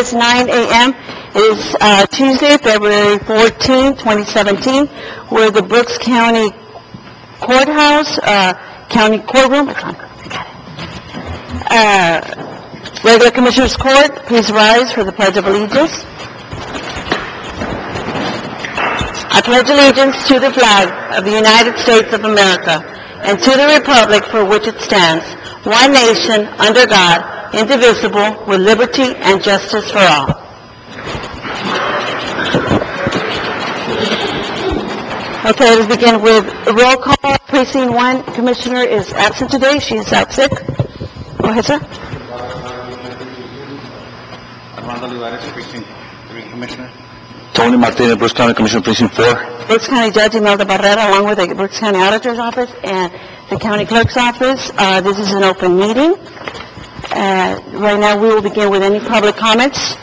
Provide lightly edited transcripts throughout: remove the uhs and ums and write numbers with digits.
is 9 a.m. It is Tuesday, February 14, 2017. We're at the Brooks County Courthouse, County Courtroom. Regular Commissioners Court, please rise for the Pledge of Allegiance. I pledge allegiance to the flag of the United States of America and to the republic for which it stands, one nation, under God, indivisible, with liberty and justice for all. Okay, let's begin with roll call. Precinct 1 Commissioner is absent today. She is out sick. Go ahead, sir. Armando Olivares, Precinct 3 Commissioner. Tony Martinez, Brooks County Commissioner, Precinct 4. Brooks County Judge Imelda Barrera, along with the Brooks County Auditor's Office and the County Clerk's Office. This is an open meeting. Right now, we will begin with any public comments.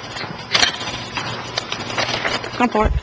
Come forward.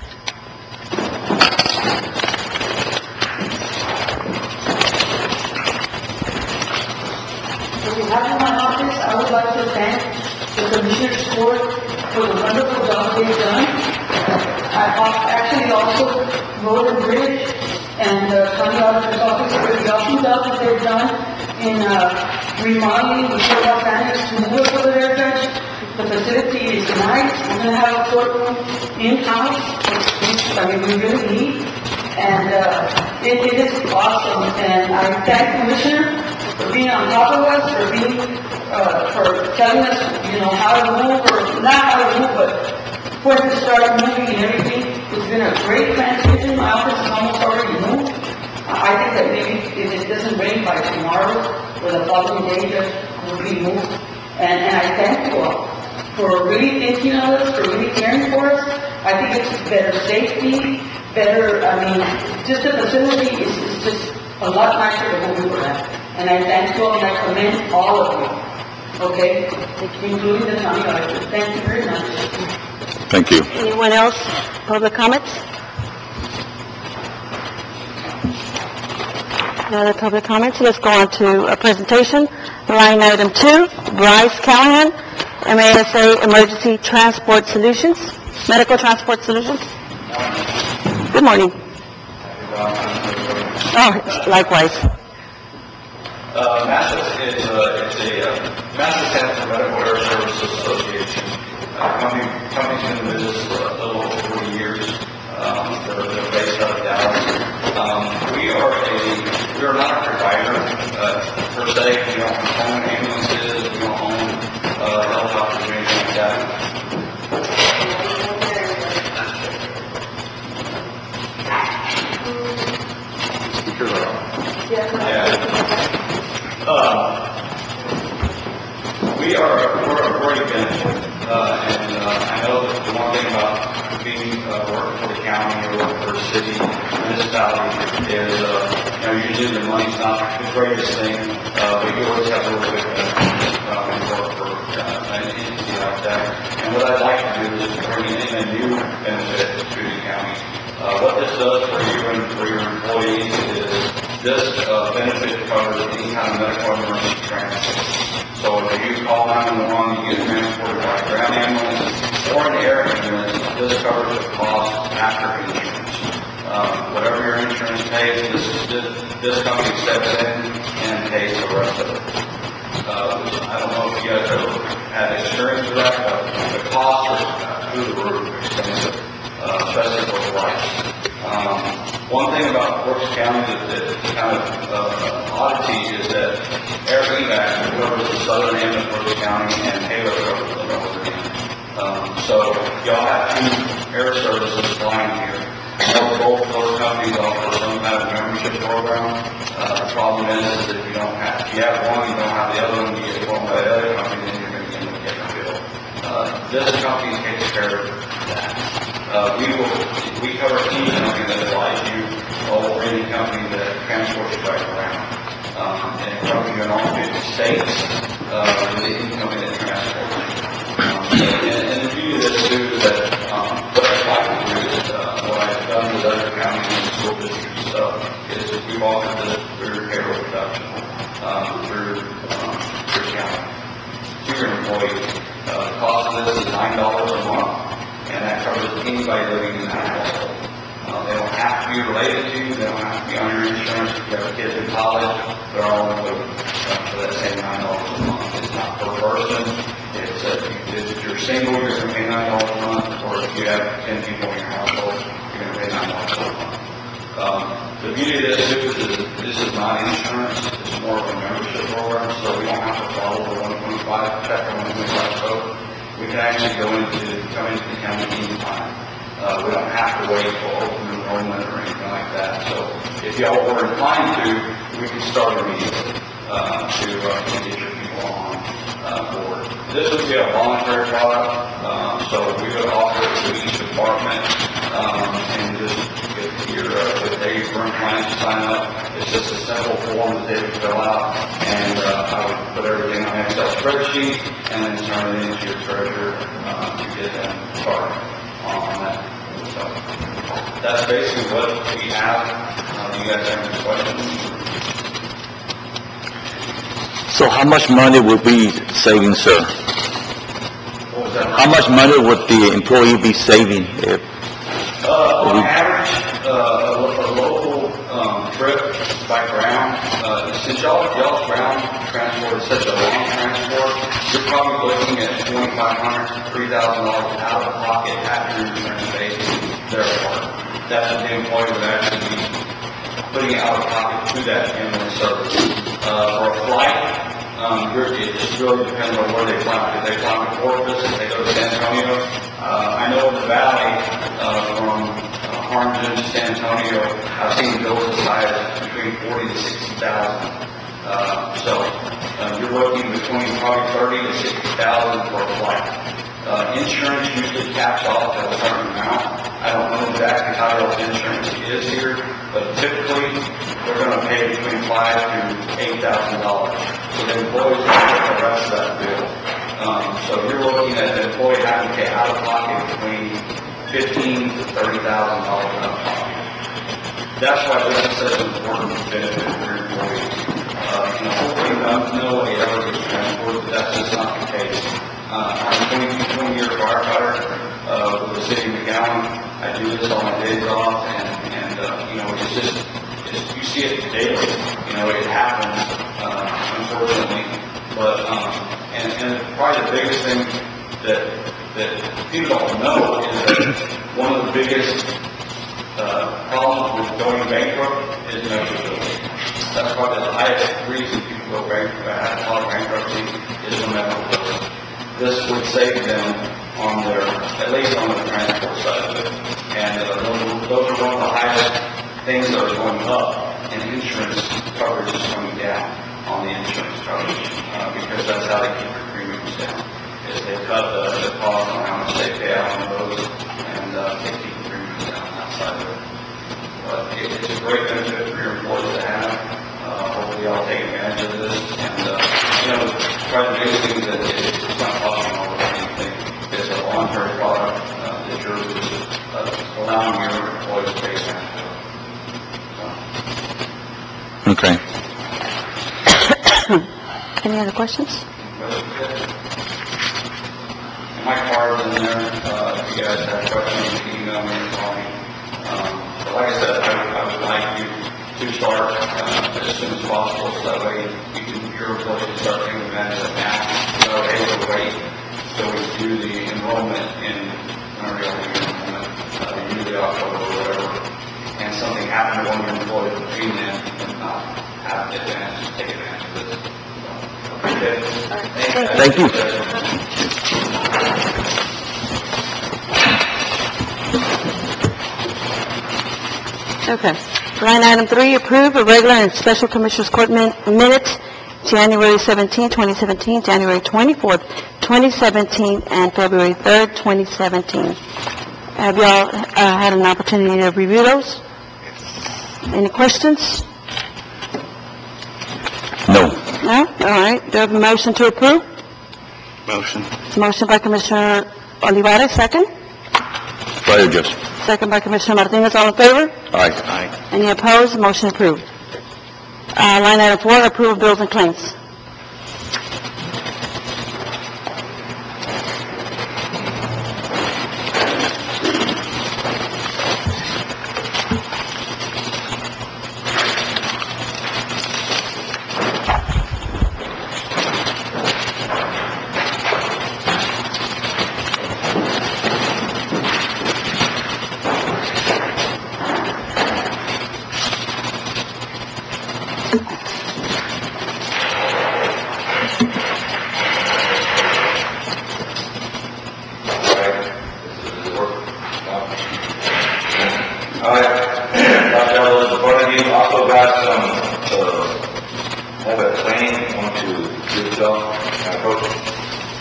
On behalf of my office, I would like to thank the Commissioner's Court for the wonderful job they've done. I actually also Road and Bridge and the County Auditor's Office for the awesome job that they've done in remodeling the courthouse annex to move it over there, Judge. The facility is nice. We're going to have a courtroom in-house, which we really need. And it is awesome. And I thank Commissioner for being on top of us, for telling us, how to move, or not how to move, but when to start moving and everything. It's been a great transition. My office is almost already moved. I think that maybe if it doesn't rain by tomorrow or the following day, it will be moved. And I thank you all for really thinking of us, for really caring for us. I think it's better safety, just the facility is just a lot nicer than what we were at. And I thank you all, and I commend all of you, okay? Including the county auditor. Thank you very much. Thank you. Anyone else? Public comments? No other public comments. Let's go on to a presentation. Line item 2, Bryce Callahan, MASA Emergency Transport Solutions, Medical Transport Solutions. Good morning. Oh, likewise. MASA is a MASA stands for Medical Air Services Association. Company's been in business for a little over 40 years. They're based out of Dallas. We are not a provider per se. We don't own ambulances. We don't own helicopters or anything like that. Speakers are on. Yeah. We're a great benefit, and I know that the one thing about being working for the county or working for a city, municipality, is usually the money's not the greatest thing, but you always have to work with work for an entity like that. And what I'd like to do is bring in a new benefit to the county. What this does for you and for your employees is this benefit covers any kind of medical emergency transport. So if you call 911, you get transported by a ground ambulance or an air ambulance, this covers the cost after insurance. Whatever your insurance pays, this company steps in and pays the rest of it. I don't know if you guys ever had experience with that, but the costs are through the roof expensive, especially for flights. One thing about Brooks County that kind of oddity is that Air Evac covers the southern end of Brooks County and Halo covers the northern end. So y'all have 2 air services flying here. Both of those companies offer some kind of membership program. The problem is that if you have one, you don't have the other one, you get one by the other company, then you're going to end up getting a bill. This company takes care of that. We cover any company that flies you or any company that transports you right around. And covering you in all 50 states with any company that transports you. And the beauty of this too is that what I'd like to do is what I've done with other counties and school districts and stuff is we've offered this through payroll reduction through county to your employees. The cost of this is $9,000 $9 a month, and that covers anybody living in that household. They don't have to be related to you, they don't have to be on your insurance. If you have kids in college, they're all included for that same $9 a month. It's not per person. It's if you're single, you're going to pay $9 a month, or if you have 10 people in your household, you're going to pay $9 a month. The beauty of this is this is not insurance, it's more of a membership program, so we don't have to follow the 125 check or 125 code. We can actually come into the county anytime. We don't have to wait for open enrollment or anything like that. So if y'all were inclined to, we can start immediately to get your people on board. This would be a voluntary product, so we would offer it to each department, and just if they were inclined to sign up, it's just a simple form that they would fill out, and I would put everything on an Excel spreadsheet and then turn it into your treasurer to get them started on that. So that's basically what we have. Do you guys have any questions? So how much money would be saving, sir? What was that? How much money would the employee be saving if? On average, a local trip by ground, since y'all's ground transport is such a long transport, you're probably looking at $2,500, $3,000 out of pocket after your insurance pays their part. That's what the employee would actually be putting out of pocket to that ambulance service. For a flight, it just really depends on where they fly. If they fly to Corpus, if they go to San Antonio. I know in the valley, from Harlingen to San Antonio, I've seen bills as high as between $40,000 to $60,000. So you're looking between probably $30,000 to $60,000 for a flight. Insurance usually caps off at a certain amount. I don't know exactly how y'all's insurance is here, but typically they're going to pay between $5,000 to $8,000. So the employees have to get the rest of that bill. So you're looking at the employee having to pay out of pocket between $15,000 to $30,000 out of pocket. That's why this is such an important benefit for your employees. Hopefully nobody ever gets transported, but that's just not the case. I'm a 20-year firefighter with the city of McAllen. I do this on my days off, and it's just, you see it daily. It happens, unfortunately. But, and probably the biggest thing that people don't know is that one of the biggest problems with going bankrupt is membership. That's probably the highest reason people go bankrupt, file bankruptcy, is from membership. This would save them on at least on the transport side of it. And those are one of the highest things that are going up, and insurance coverage is coming down on the insurance coverage, because that's how they keep their premiums down. Is they cut the cost on how much they pay out on those, and they keep the premiums down on that side of it. But it's a great benefit for your employees to have. Hopefully y'all take advantage of this. And, probably the biggest thing is that it's not costing all of anything. It's a long-term product that you're allowing your employees to pay attention to. Okay. Any other questions? My card's in there. If you guys have questions, you can email me or call me. But like I said, I would like you to start as soon as possible, so that way your employees can start taking advantage of it now. So able to wait till we do the enrollment in usually October or whatever, and something happened to one of your employees between then, and not have the advantage, take advantage of this. So, Thank you. Okay. Line item 3, approve a regular and special commissioners court minutes, January 17, 2017, January 24th, 2017, and February 3rd, 2017. Have y'all had an opportunity to review those? Any questions? No. No? All right. Do I have a motion to approve? Motion. Motion by Commissioner Olivares, second. Fire Judge. Second by Commissioner Martinez. All in favor? Aye. Any opposed? Motion approved. Line item 4, approve of bills and claims.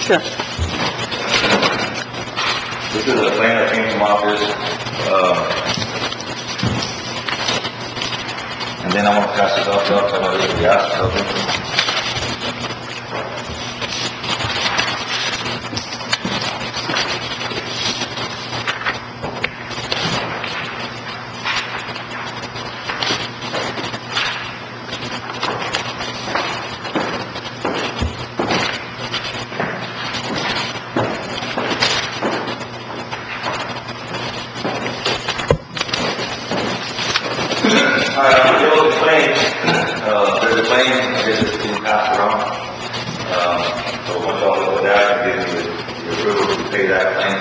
Sure. This is a plan that came from office, and then I'm gonna pass this off to y'all, 'cause I know this will be asked, okay? There's a claim, I guess it's being passed around. So once y'all look at that, I give you the approval to pay that claim.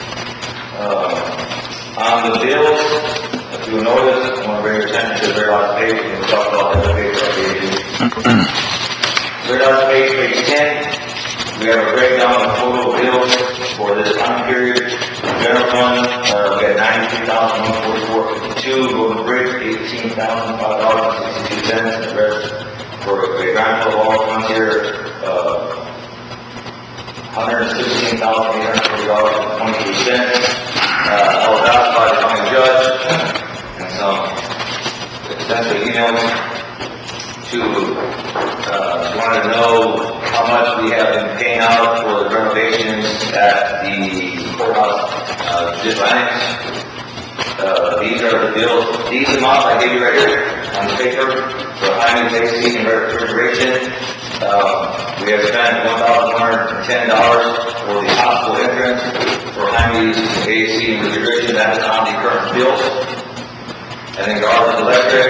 On the bills, if you notice, I want to bring your attention to the very last page, and we'll talk about the other page I gave you. Very last page, page 10, we have a breakdown of total bills for this time period. General fund, we got $92,144.52, road and bridge, $18,005.62, and the rest for a grand total of all funds here, $116,840.22. I was asked by the county judge and some extensive emails to, wanted to know how much we have been paying out for the renovations at the courthouse, Gym Annex. These are the bills, these amounts I gave you right here on the paper for Hyman's AC and refrigeration. We have spent $1,110 for the hospital entrance for Hyman's AC and refrigeration. That is on the current bills. And then Garland Electric,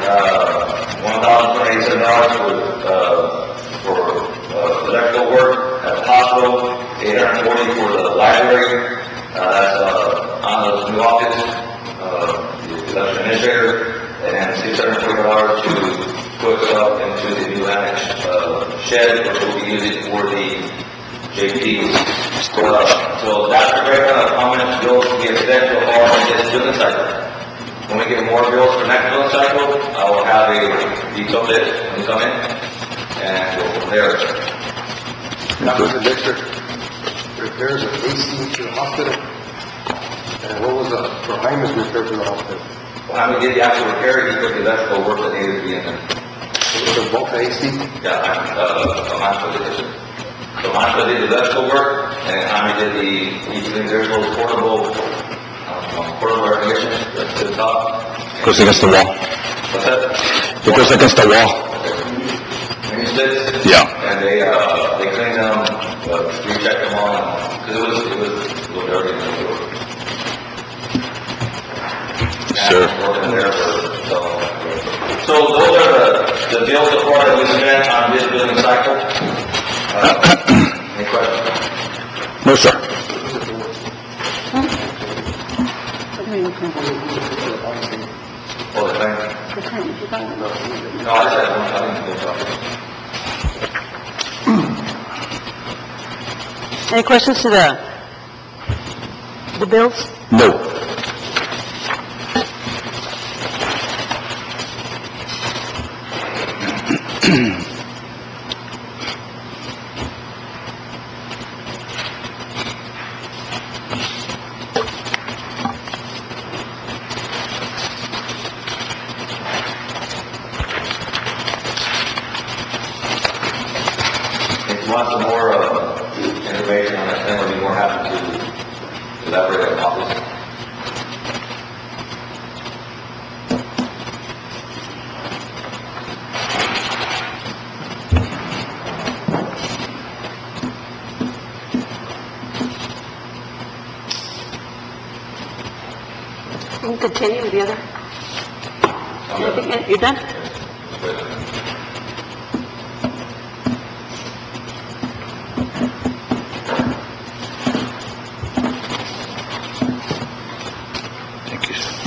$1,287 for electrical work at the hospital, $840 for the library. That's on the new office, the election administrator, and $640 to put stuff into the new annex shed, which we'll be using for the JPs. So that's the breakdown of how much bills we expect to haul in this building cycle. When we get more bills for next building cycle, I will have a detailed list when we come in, and we'll go from there. That was electric repairs of AC to the hospital. And what was for Hyman's repair to the hospital? Well, how we did the actual repair, he put the electrical work that needed to be in there. So both the AC? Yeah, Mantra did it. So Mantra did the electrical work, and Tommy did there's a little portable air conditioner to the top. Goes against the wall. What's that? It goes against the wall. Mini splits? Yeah. And they cleaned them, rechecked them all, because it was a little dirty in the floor. Sure. So those are the bills so far that we spent on this building cycle. Any questions? No, sir. Oh, the thing? No, I said one, I didn't Any questions to the bills? No. If you want some more information on that, then we'll be more happy to elaborate on office. You can continue with the other. Anything? You done? Thank you, sir.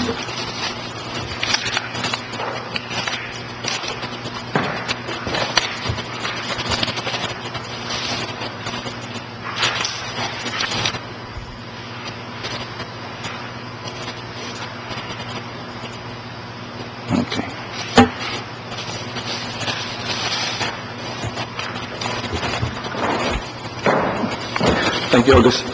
Okay. Thank you, Aldis.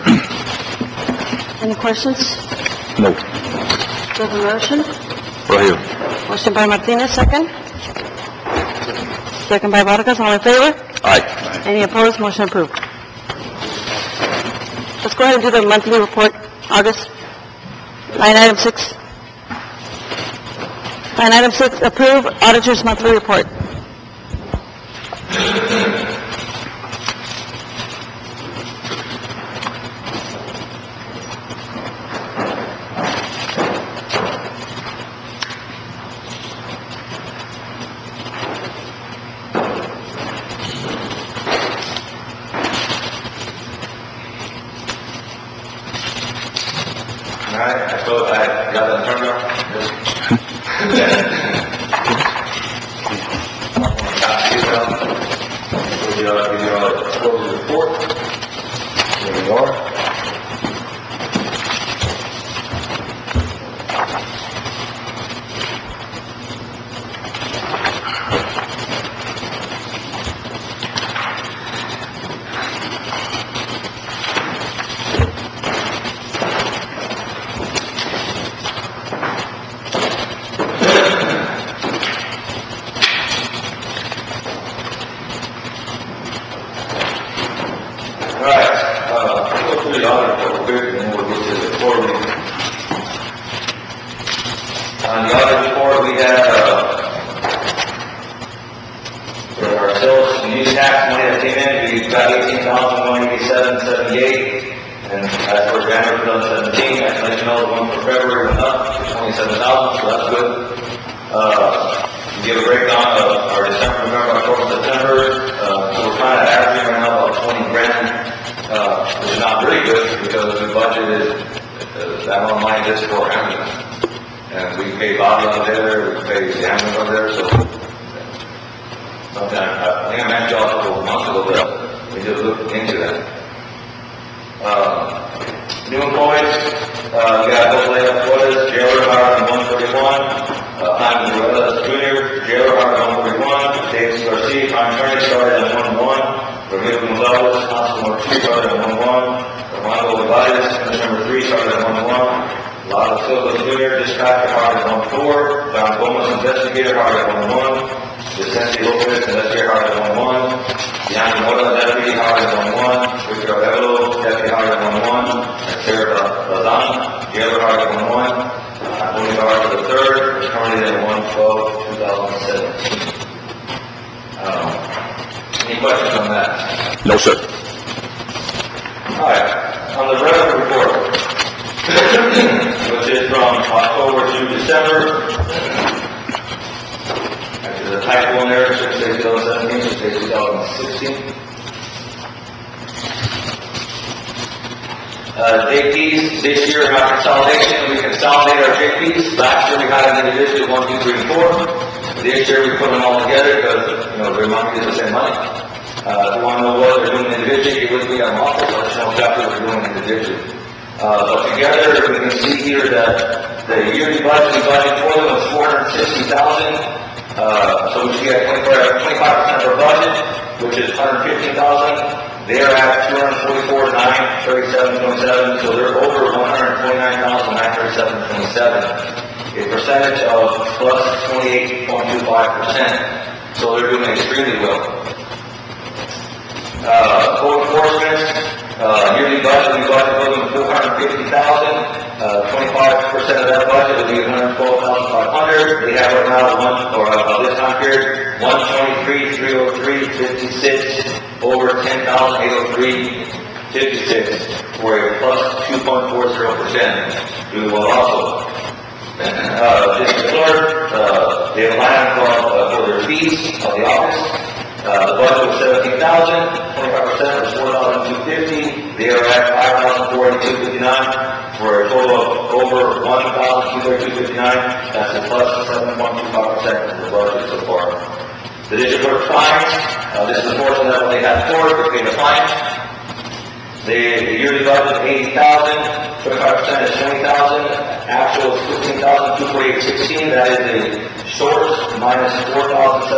Any questions? No. Do I have a motion? Right here. Motion by Martinez, second. Second by Vargas, all in favor? Aye. Any opposed? Motion approved. Let's go ahead and do the monthly report, August. Line item 6. Line item 6, approve auditor's monthly report. All right, I suppose I got that turned up. Give you a quarterly report. There you are. All right, go through the audit report quick, and then we'll get to the quarterly. On the audit report, we have, for our sales and use tax money that came in, we've got $18,187.78, and as for January 2017, I can let you know the one for February went up to $27,000, so that's good. We give a breakdown of our December, November, October, September, so we're kind of averaging right now about 20 grand. Which is not very good because we budgeted that amount of money just for ambulance. And we pay Bobby on there, we pay the ambulance on there, so something I think I mentioned y'all a couple of months ago that we just looked into that. New employees, we got both layoff quotas, jailer hired on 131, Hyman Ruelas Jr., jailer hired on 131, Davis Garcia, prime attorney, started on 1-1. Ramiro Gonzalez, Constable number 2, started at 1-1. Armando Olivares, Commissioner number 3, started at 1-1. Lalo Silva Jr., dispatcher, hired at 1-4. John Gomez, investigator, hired at 1-1. Vicente Lopez, investigator, hired at 1-1. Deanna Mora, deputy, hired at 1-1. Victor Arevalo, deputy, hired at 1-1. And Sarah Lazan, jailer, hired at 1-1. Tony Garza III, currently at 1/12/2017. Any questions on that? No, sir. All right, on the revenue report, which is from October to December. Actually, there's a typo in there, it should say 2017, it should say 2016. JPs, this year in our consolidation, we consolidate our JPs. Last year we had them individually 1, 2, 3, and 4. This year we put them all together because, their money is the same money. If you want to know what they're doing individually, get with me on office, let us know exactly what they're doing individually. But together, we can see here that the yearly budget we budgeted for them was $460,000. So we should get 25% of our budget, which is $115,000. They're at $244,937.27, so they're over $129,937.27. A percentage of plus 28.25%. So they're doing extremely well. Code enforcement, yearly budget, we budget for them $450,000. 25% of that budget would be $112,500. They have right now this time period, 123,303.56, over 10,803.56, for a plus 2.40%. Do well also. District clerk, they have a line for their fees of the office. The budget was $17,000, 25% was $4,250. They are at $5,482.59 for a total of over $1,232.59. That's a plus 7.25% of the budget so far. The district clerk fines, this is the portion that they have for, they pay the fine. The yearly budget is $80,000, 25% is $20,000, actual is $15,248.16. That is the short minus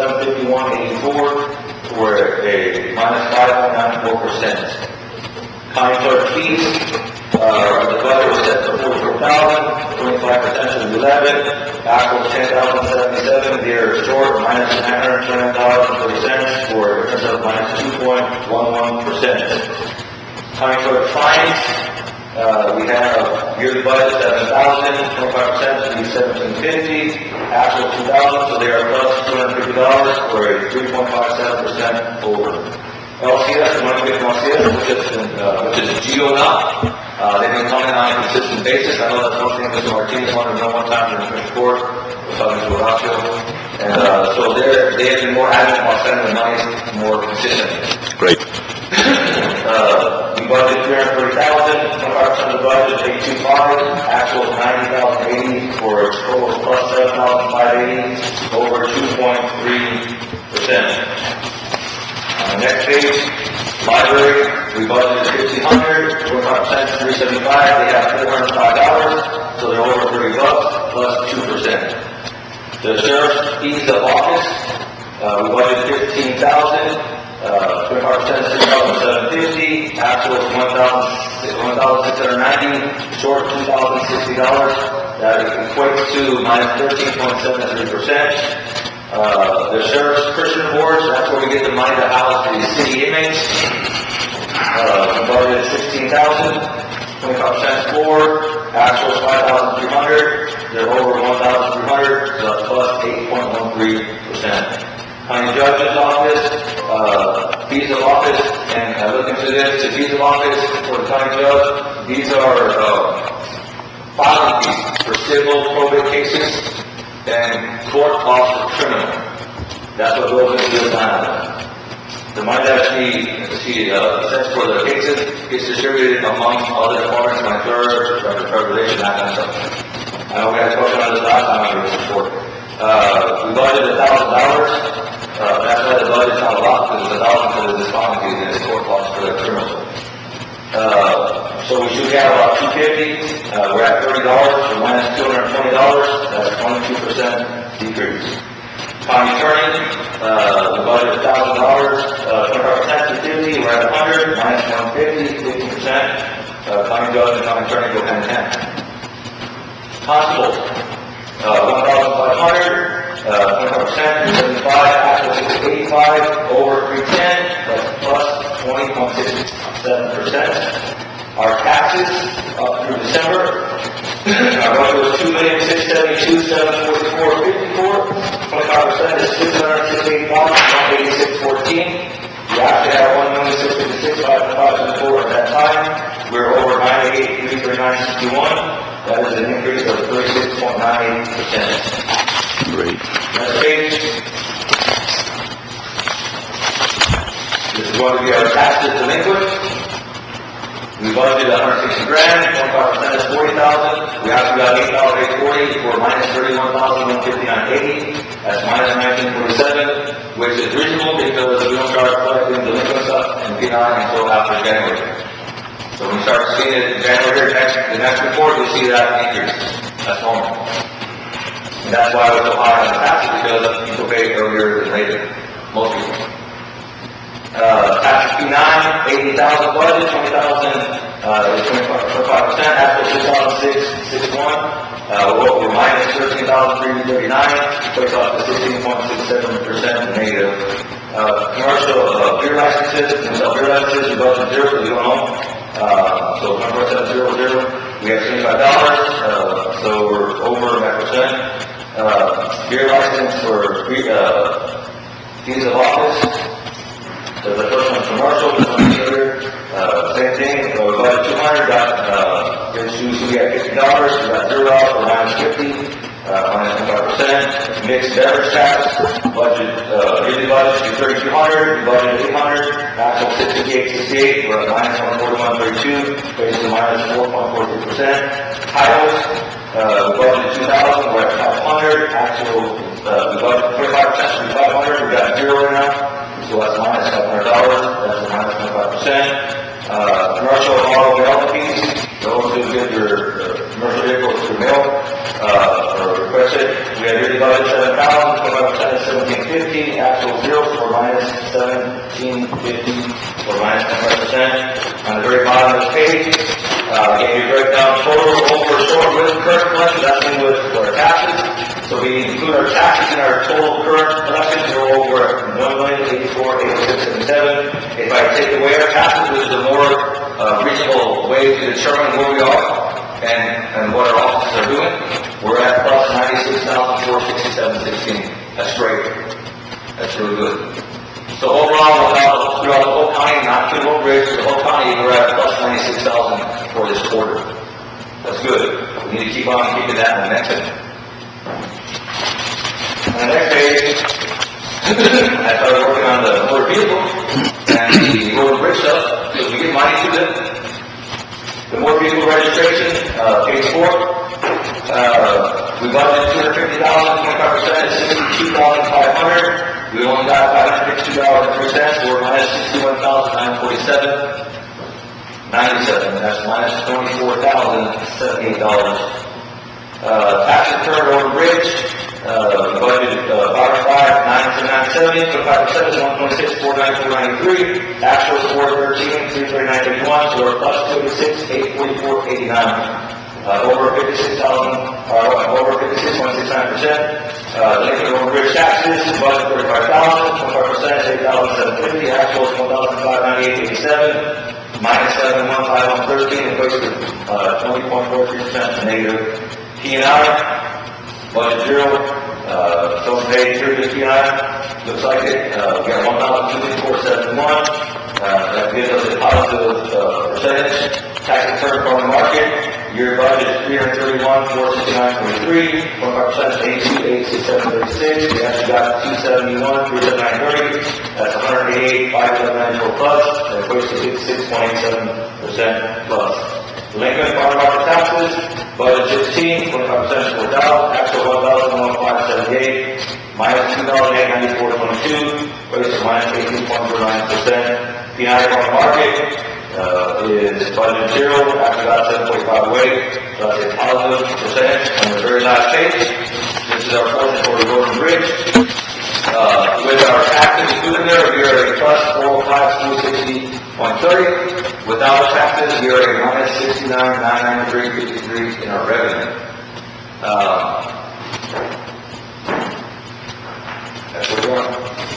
$4,751.84 for a minus 5.94%. County clerk fees, the budget was set for 44,000, 25% is 11, actual 10,077, they're short, minus $929.30 for a difference of minus 2.11%. County clerk fines, we have yearly budget 7,000, 25% is 1,750, actual 2,000, so they are plus $250 for a 3.57% over. LCS, when we get LCS, which is GeoNot, they've been coming on a consistent basis. I know that's one thing Mr. Martinez wanted to know one time during the court, was talking to Horacio, and so they have been more adamant about spending the money more consistently. Great. We budget 330,000, 25% of the budget is 825, actual 90,080 for a total plus 7,580, over 2.3%. Next page, library, we budgeted 1,500, 25% 375, they have $405, so they're over $30 plus 2%. The sheriff's fees of office, we budgeted 15,000, 25% 6,750, actual is 1,690, short $2,060, that equates to minus 13.73%. The sheriff's Christian boards, that's where we get the money to house the city inmates. We budgeted 16,000, 25% floor, actual is 5,300, they're over 1,300, so that's plus 8.13%. County judge's office, fees of office, and I looked into this, the fees of office for the county judge, these are filing fees for civil probate cases and court costs for criminal. That's what goes into this line item. The money that she sets for the cases is distributed amongst other departments like clerk, relation, that kind of stuff. I know we had a question on this last time on this report. We budgeted $1,000. That's why the budget's not a lot, because it's $1,000 for the discounting fees and it's court costs for the criminal. So we should have about $250. We're at $30, so minus $220. That's a 22% decrease. County attorney, we budgeted $1,000. 25% to 50. We're at 100. Minus 150, 50%. County judge and county attorney go hand in hand. Constable, 1,500. 25%, 75, actual 685, over 310, that's plus 20.67%. Our taxes up through December, our budget was $2,672,744.54. 25% is $668,186.14. We actually had $1,656,504 at that time. We're over $98,339.61. That is an increase of 36.98%. Great. Next page. This is going to be our taxes delinquent. We budgeted $160,000, 25% is $40,000. We actually got $8,840 for minus $31,159.80. That's minus $19.47, which is reasonable because we don't start collecting delinquent stuff in P9 until after January. So when you start seeing it in January, the next report, you'll see that increase. That's normal. And that's why we're so high on the taxes, because people pay earlier than later. Most people. Tax P9, 80,000 budget, 20,000 is 25%, actual 6,661. We're minus 13,339, equates off to 16.67% negative. Commercial beer licenses, beer licenses, we budget 0 because we don't own. So 1.700, we have $25, so we're over that percent. Beer license for fees of office. So the first one's commercial, this one's beer. Same thing, we budget 200, we got $50, we got $0, we're minus 50, minus 25%. Mixed beverage tax, budget, yearly budget is 3,200, budget 800, actual 658.68, we're at minus 141.32, basically minus 4.43%. Titles, we budgeted 2,000, we're at 500, actual, we budgeted 25%, 500, we got 0 right now, so that's minus $500, that's a minus 25%. Commercial auto mail fees, those who get your commercial vehicles through mail, or request it, we have yearly budget 7,000, 25% is 1,750, actual 0 for minus 1,750 or minus 25%. On the very bottom, our total current collections are over $1,084,877. If I take away our taxes, which is a more reasonable way to determine where we are and what our offices are doing, we're at plus $96,467.16. That's great. That's really good. So overall, throughout the whole county, not to Oak Ridge, the whole county, we're at plus 96,000 for this quarter. That's good. We need to keep on keeping that momentum. On the next page, I started working on the motor vehicle and the road and bridge stuff, because we get money to the motor vehicle registration, page 4. We budgeted $250,000, 25% is $62,500. We only got $552.03, so we're minus $61,947.97. That's minus $24,078. Tax return over bridge, we budgeted $505,970, 25% is $126,494.93. Actual is $413,339.81, so we're plus $286,844.89. Over 56.69%. Delinquent over bridge taxes, budget $35,000, 25% is $8,750, actual is $1,598.87, minus $7,151.13, equates to 20.43% negative. P&I, budget zero, so paid through the P&I, looks like it, we got $1,254.71, that gives us a positive percentage. Tax return from the market, year budget is $331,469.23, 25% is $82,867.36. We actually got $271,379.30. That's $188,511.94 plus. That equates to 56.87% plus. Delinquent farm market taxes, budget 16, 25% is $4,000, actual $1,105.78, minus $2,894.22, equates to minus 18.09%. P&I farm market is budget zero, after that 7.45 away, so that's a positive percentage. On the very last page, this is our portion for the road and bridge. With our taxes included there, we are a plus 405,260.30. Without the taxes, we are a minus 69,993.53 in our revenue. That's where we are.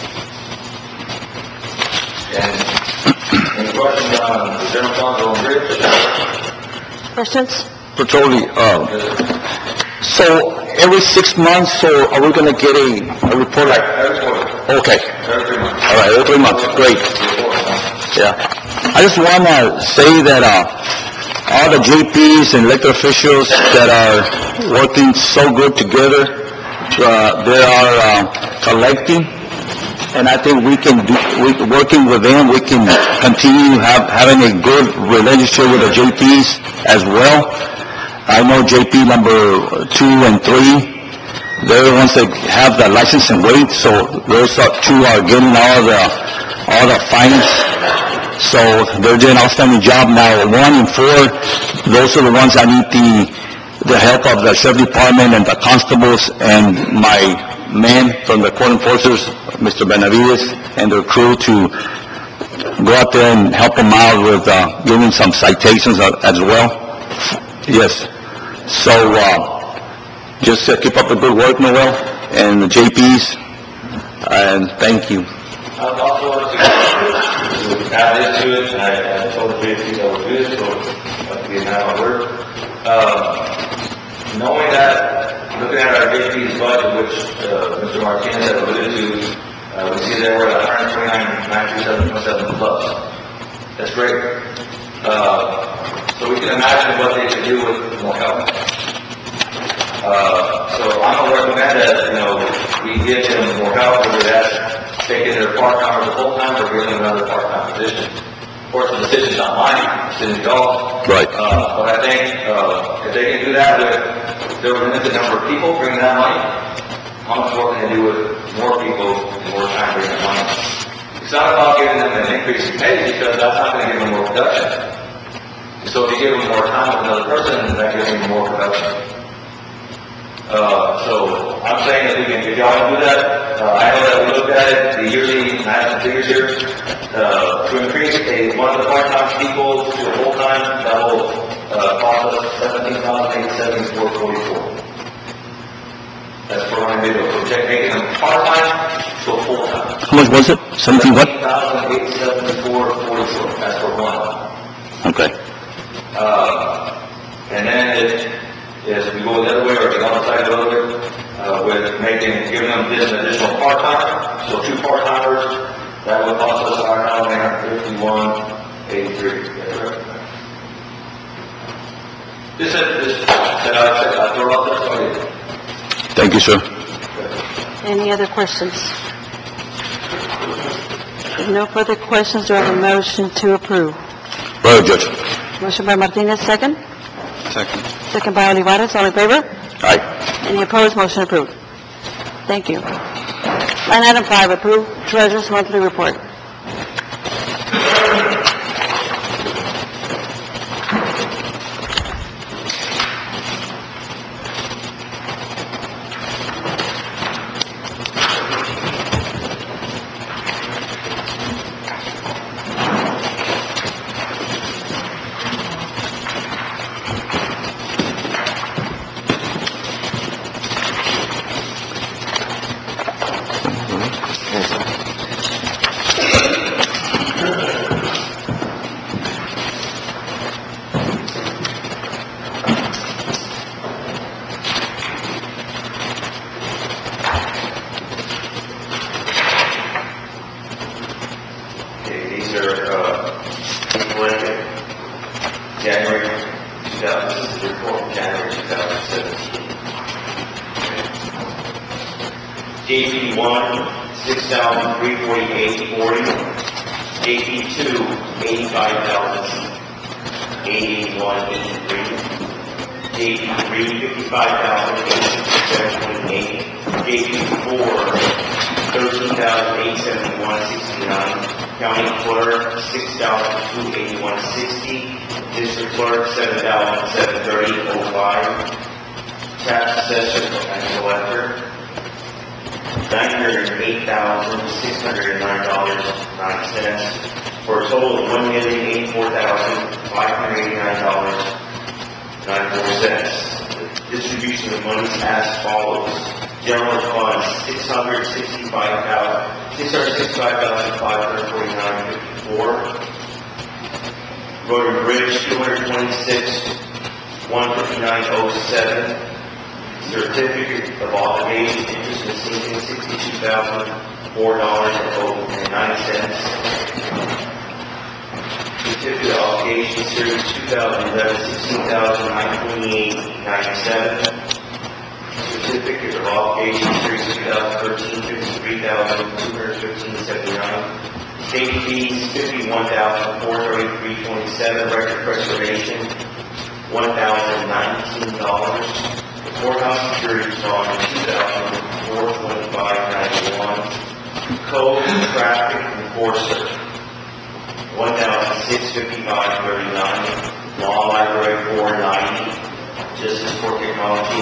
And any questions on the general fund road and bridge? Questions? Totally, so every 6 months, so are we gonna get a report like? Every quarter. Okay. Every 3 months. All right, every 3 months, great. Yeah. I just wanna say that, all the JPs and elected officials that are working so good together, they are, collecting, and I think working with them, we can continue having a good relationship with the JPs as well. I know JP number 2 and 3, they're the ones that have the license and weight, so those two are getting all the fines. So they're doing an outstanding job now. 1 and 4, those are the ones that need the help of the sheriff department and the constables and my men from the court enforcers, Mr. Benavides and their crew, to go out there and help them out with giving some citations as well. Yes. So just keep up the good work, Noel, and the JPs, and thank you. I also want to add this to it, and I told the JPs I would do this, so I'll be now at work. Knowing that, looking at our JP's budget, which Mr. Martinez had alluded to, we see that we're at 129,927.7 plus. That's great. So we can imagine what they could do with more help. So I'm going to recommend that, we give them more help, whether that's taking their part-time or full-time, or giving them another part-time position. Of course, the decision's not mine, it's in y'all. Right. But I think if they can do that with their limited number of people bringing that money, how much more can they do with more people and more time bringing that money? It's not about giving them an increase in pay, because that's not going to give them more production. So if you give them more time with another person, that gives them more production. So I'm saying that if y'all want to do that, I know that we looked at it, the yearly, and I have some figures here, to increase one of the part-time people to a full-time, that will cost us $17,874.44. That's for one individual. making them part-time to a full-time. How much was it? 17 what? $17,874.44, that's for one. Okay. And then if we go the other way, or the other side of the other way, with giving them this additional part-time, so 2 part-timers, that would cost us $5,951.83. This, I throw out there, so I did. Thank you, sir. Any other questions? If no further questions, do I have a motion to approve? Brother Judge. Motion by Martinez, second. Second. Second by Olivares, all in favor? Aye. Any opposed? Motion approved. Thank you. Line item 5, approve treasurer's monthly report. These are, collected January 2000, this is the report from January 2017. JP1, $6,348.40. JP2, $85,081.83. JP3, $55,867.28. JP4, $13,871.69. County clerk, $6,281.60. District clerk, $7,730.05. Tax assessor and collector, $908,609.09, for a total of $1,084,589.94. The distribution of monies as follows: general fund $665,549.54. Road and Bridge $226,159.07. Certificate of obligation, interest and savings, $62,004.09. Certificate of obligation, series 2011, $16,928.97. Certificate of obligation, series 2013, $53,215.79. State fees, $51,433.27. Record preservation, $1,019. Courthouse security bond, $2,425.91. Code and traffic enforcer, $1,655.39. Law library, $490. Justice court technology,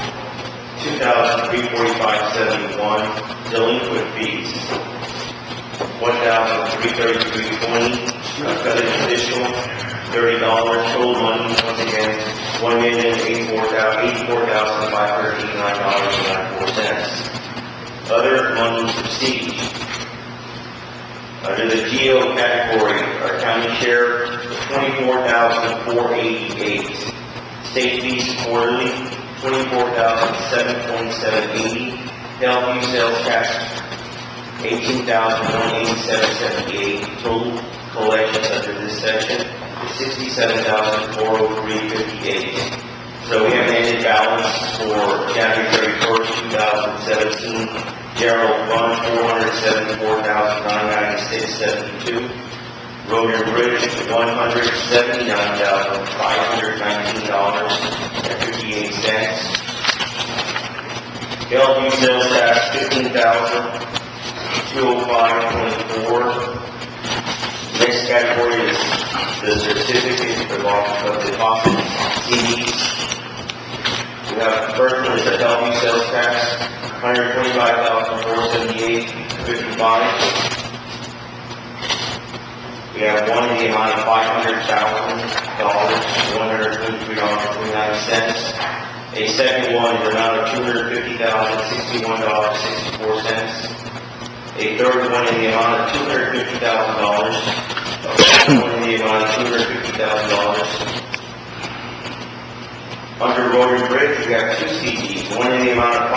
$2,345.71. Delinquent fees, $1,333.20. Federal judicial, $30. Total money, once again, $1,084,589.94. Other monies received. Under the GO category, our county share, $24,488. State fees quarterly, $24,007.780. Bellevue sales tax, $18,187.78. Total collections under this section is $67,403.58. So we have an ended balance for January 31st, 2017. General fund, $474,996.72. Road and Bridge, $179,519.58. Bellevue sales tax, $15,205.24. Next category is the certificate of deposit, CDs. We have first one is the Bellevue sales tax, $125,478.55. We have one in the amount of $500,000, $123.29. A second one in the amount of $250,061.64. A third one in the amount of $250,000. A fourth one in the amount of $250,000. Under Road and Bridge, we have two CDs, one in the amount of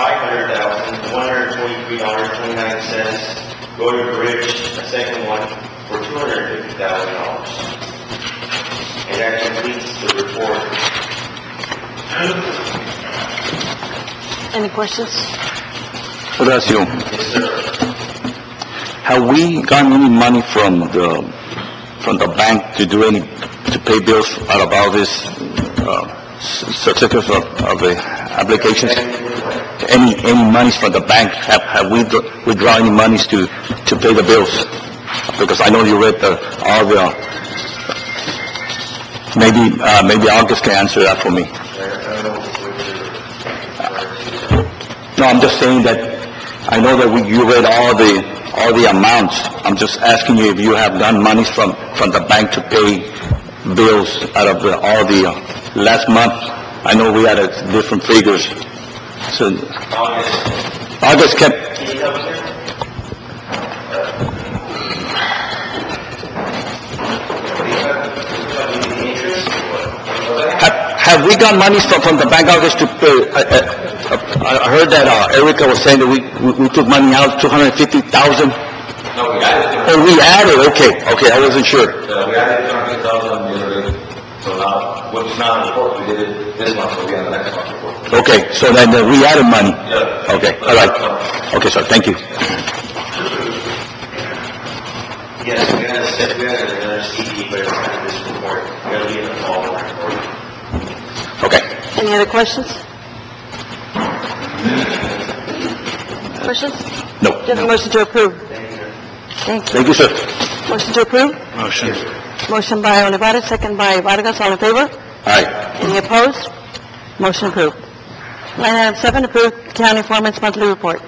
$500,123.29. Road and Bridge, a second one for $250,000. And that completes the report. Any questions? Horacio, Yes, sir. have we gotten any money from the bank to pay bills out of all this, certificates of the applications? Any monies from the bank? Have we withdrawn any monies to pay the bills? Because I know you read all the, maybe August can answer that for me. No, I'm just saying that, I know that you read all the amounts. I'm just asking you if you have done monies from the bank to pay bills out of all the, last month. I know we had different figures. So, August kept, Can you come here? have we got monies from the bank, August, to pay? I heard that Erica was saying that we took money out, $250,000. No, we added. Oh, we added, okay, I wasn't sure. We added $250,000 the other day. So now, what's not in the report, we did it this month, so we have the next month's report. Okay, so then we added money. Yeah. Okay, all right. Okay, sir, thank you. Yes, we had another CD, but it's not in this report. We gotta leave it all in the report. Okay. Any other questions? Questions? No. Do you have a motion to approve? Thank you. Thank you, sir. Motion to approve? Motion. Motion by Olivares, second by Vargas, all in favor? Aye. Any opposed? Motion approved. Line item 7, approved county foreman's monthly report.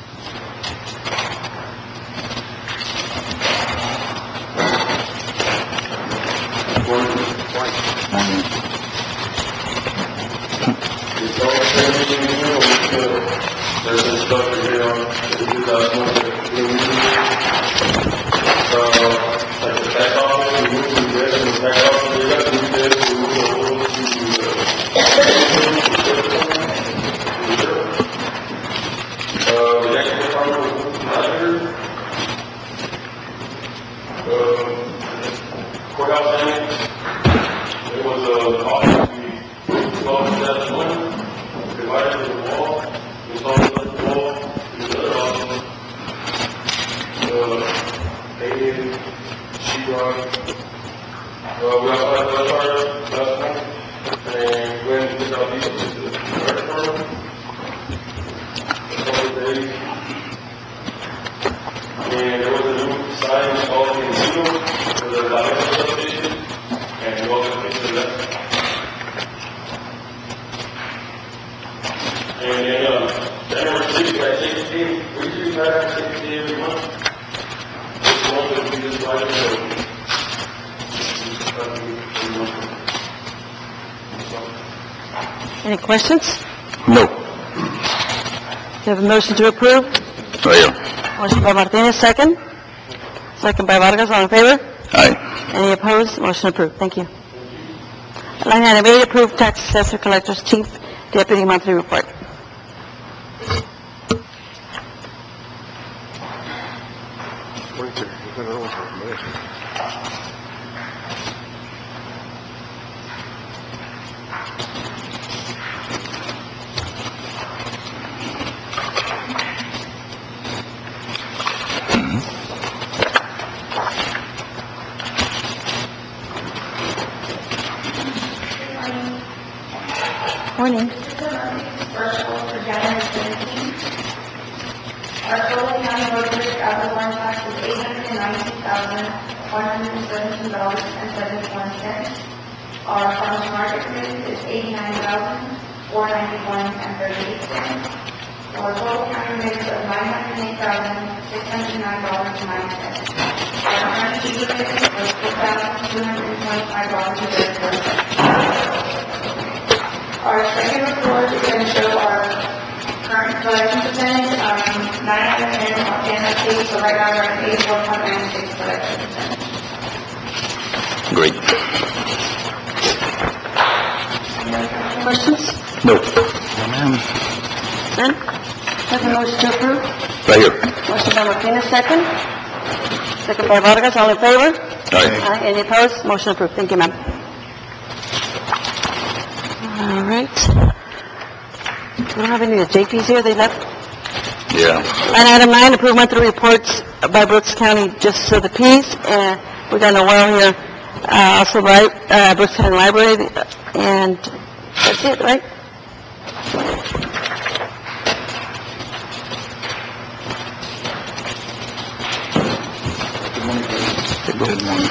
There's some stuff here on the 2020. Like the tax office, we moved to this, and the tax office, they got to do this, we moved the whole to the next department was moved to manager. Courthouse annex, there was a office, we installed that one, divided the wall, installed the wall, the other office, painted, sheetrock. We also had the other part last month, and went to the southeast to the fire department. A couple of days. And there was a new sign installed in Vigo for the Lions substation, and we also fixed the left. And then, January 6th, we had 16, we usually have 16 every month. This month, we just like it, Any questions? No. Do you have a motion to approve? Oh, yeah. Motion by Martinez, second. Second by Vargas, all in favor? Aye. Any opposed? Motion approved. Thank you. Line item 8, approved tax assessor collector's chief deputy monthly report. Morning. First vote for January 17th. Our total county road district ad tax is $819,117.71. Our farmers market rate is $89,491.38. Our total county rate of $908,609.09. Our current fee rate was $2,225.34. Our second report is going to show our current collection percentage, 9 out of 10 on NFP, so right now we're at 84.96 collection percentage. Great. Questions? No. None? Have a motion to approve? Right here. Motion by Martinez, second. Second by Vargas, all in favor? Aye. Any opposed? Motion approved. Thank you, ma'am. All right. We don't have any of the JPs here, they left. Yeah. Line item 9, approve monthly reports by Brooks County Justice of the Peace. And we got Noel here, also Brooks County Library, and that's it, right? Good morning.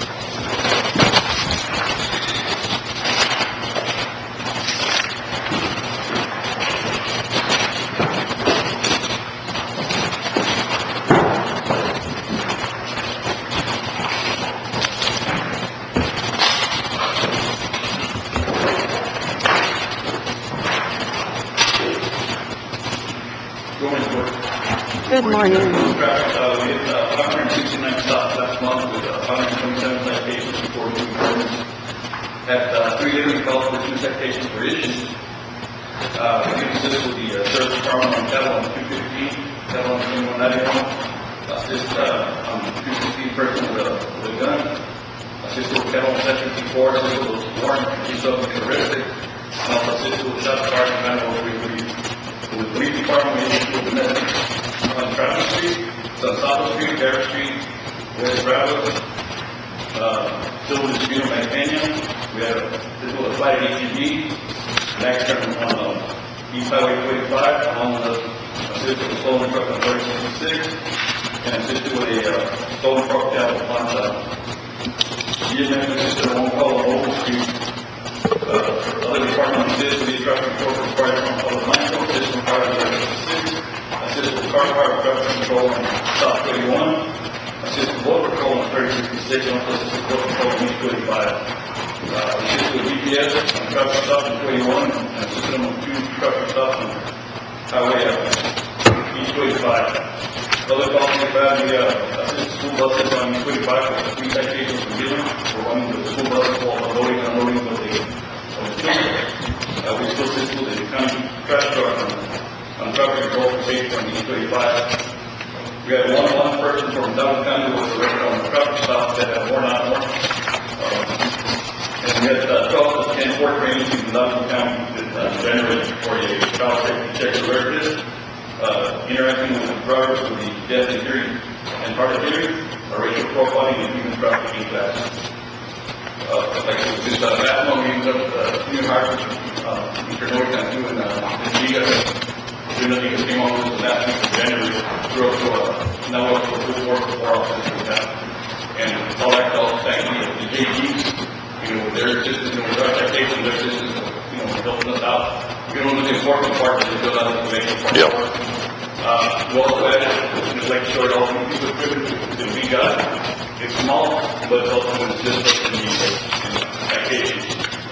Good morning. We had 569 stops last month with 527 citations for new permits. Had 3 different calls for 2 citations were issued. We assist with the service department on Cattle on 215, Cattle on 2191. Assist on 216 person with a gun. Assist with Cattle on Section 4, assist with warrant, he's up to get arrested. And also assist with shot fire and manual retrieve. With the police department, we issue with the message on Travis Street, South Street, Bear Street, West Bravo, Silver Dispute, Magdalena. We have this was a flight ATV, an accident on East Highway 45, along with assisted with a stolen truck on 3066, and assisted with a stolen truck down at Poncha. EMS assisted on one call on Old Street. Other departments assist with the traffic report for fire from public line, assist with fire assist with car fire traffic control on South 31, assist with border patrol on 3066, and also assist with border patrol on East 25. Assist with GPS on traffic stop on 21, and assist them with 2 traffic stops on Highway East 25. Other calls we have, we assist school buses on East 25 with 3 citations for dealing. We're running the school buses while loading and unloading with the children. We still assist with the county trash truck on traffic control for safety on East 35. We had one person from Downtown County who was arrested on the traffic stop that had worn out one. And we had 12 to 10 court trainings in Downtown County that January for a child safety check of records, interacting with the drivers with the deaf and hearing and hard of hearing, racial profiling, and human trafficking classes. This last month we ended up new hires, Mr. Norton and doing Giga. Because came on with the last week of January, grew up to now up to a full force of 4 officers in town. And all that calls thank you to the JPs, their assistance in the drug citation, their assistance, helping us out. We don't know the important part is to build out information for our work. We also added, just like to show you all the piece of equipment that we got. It's small, but it's also going to assist us in the citations.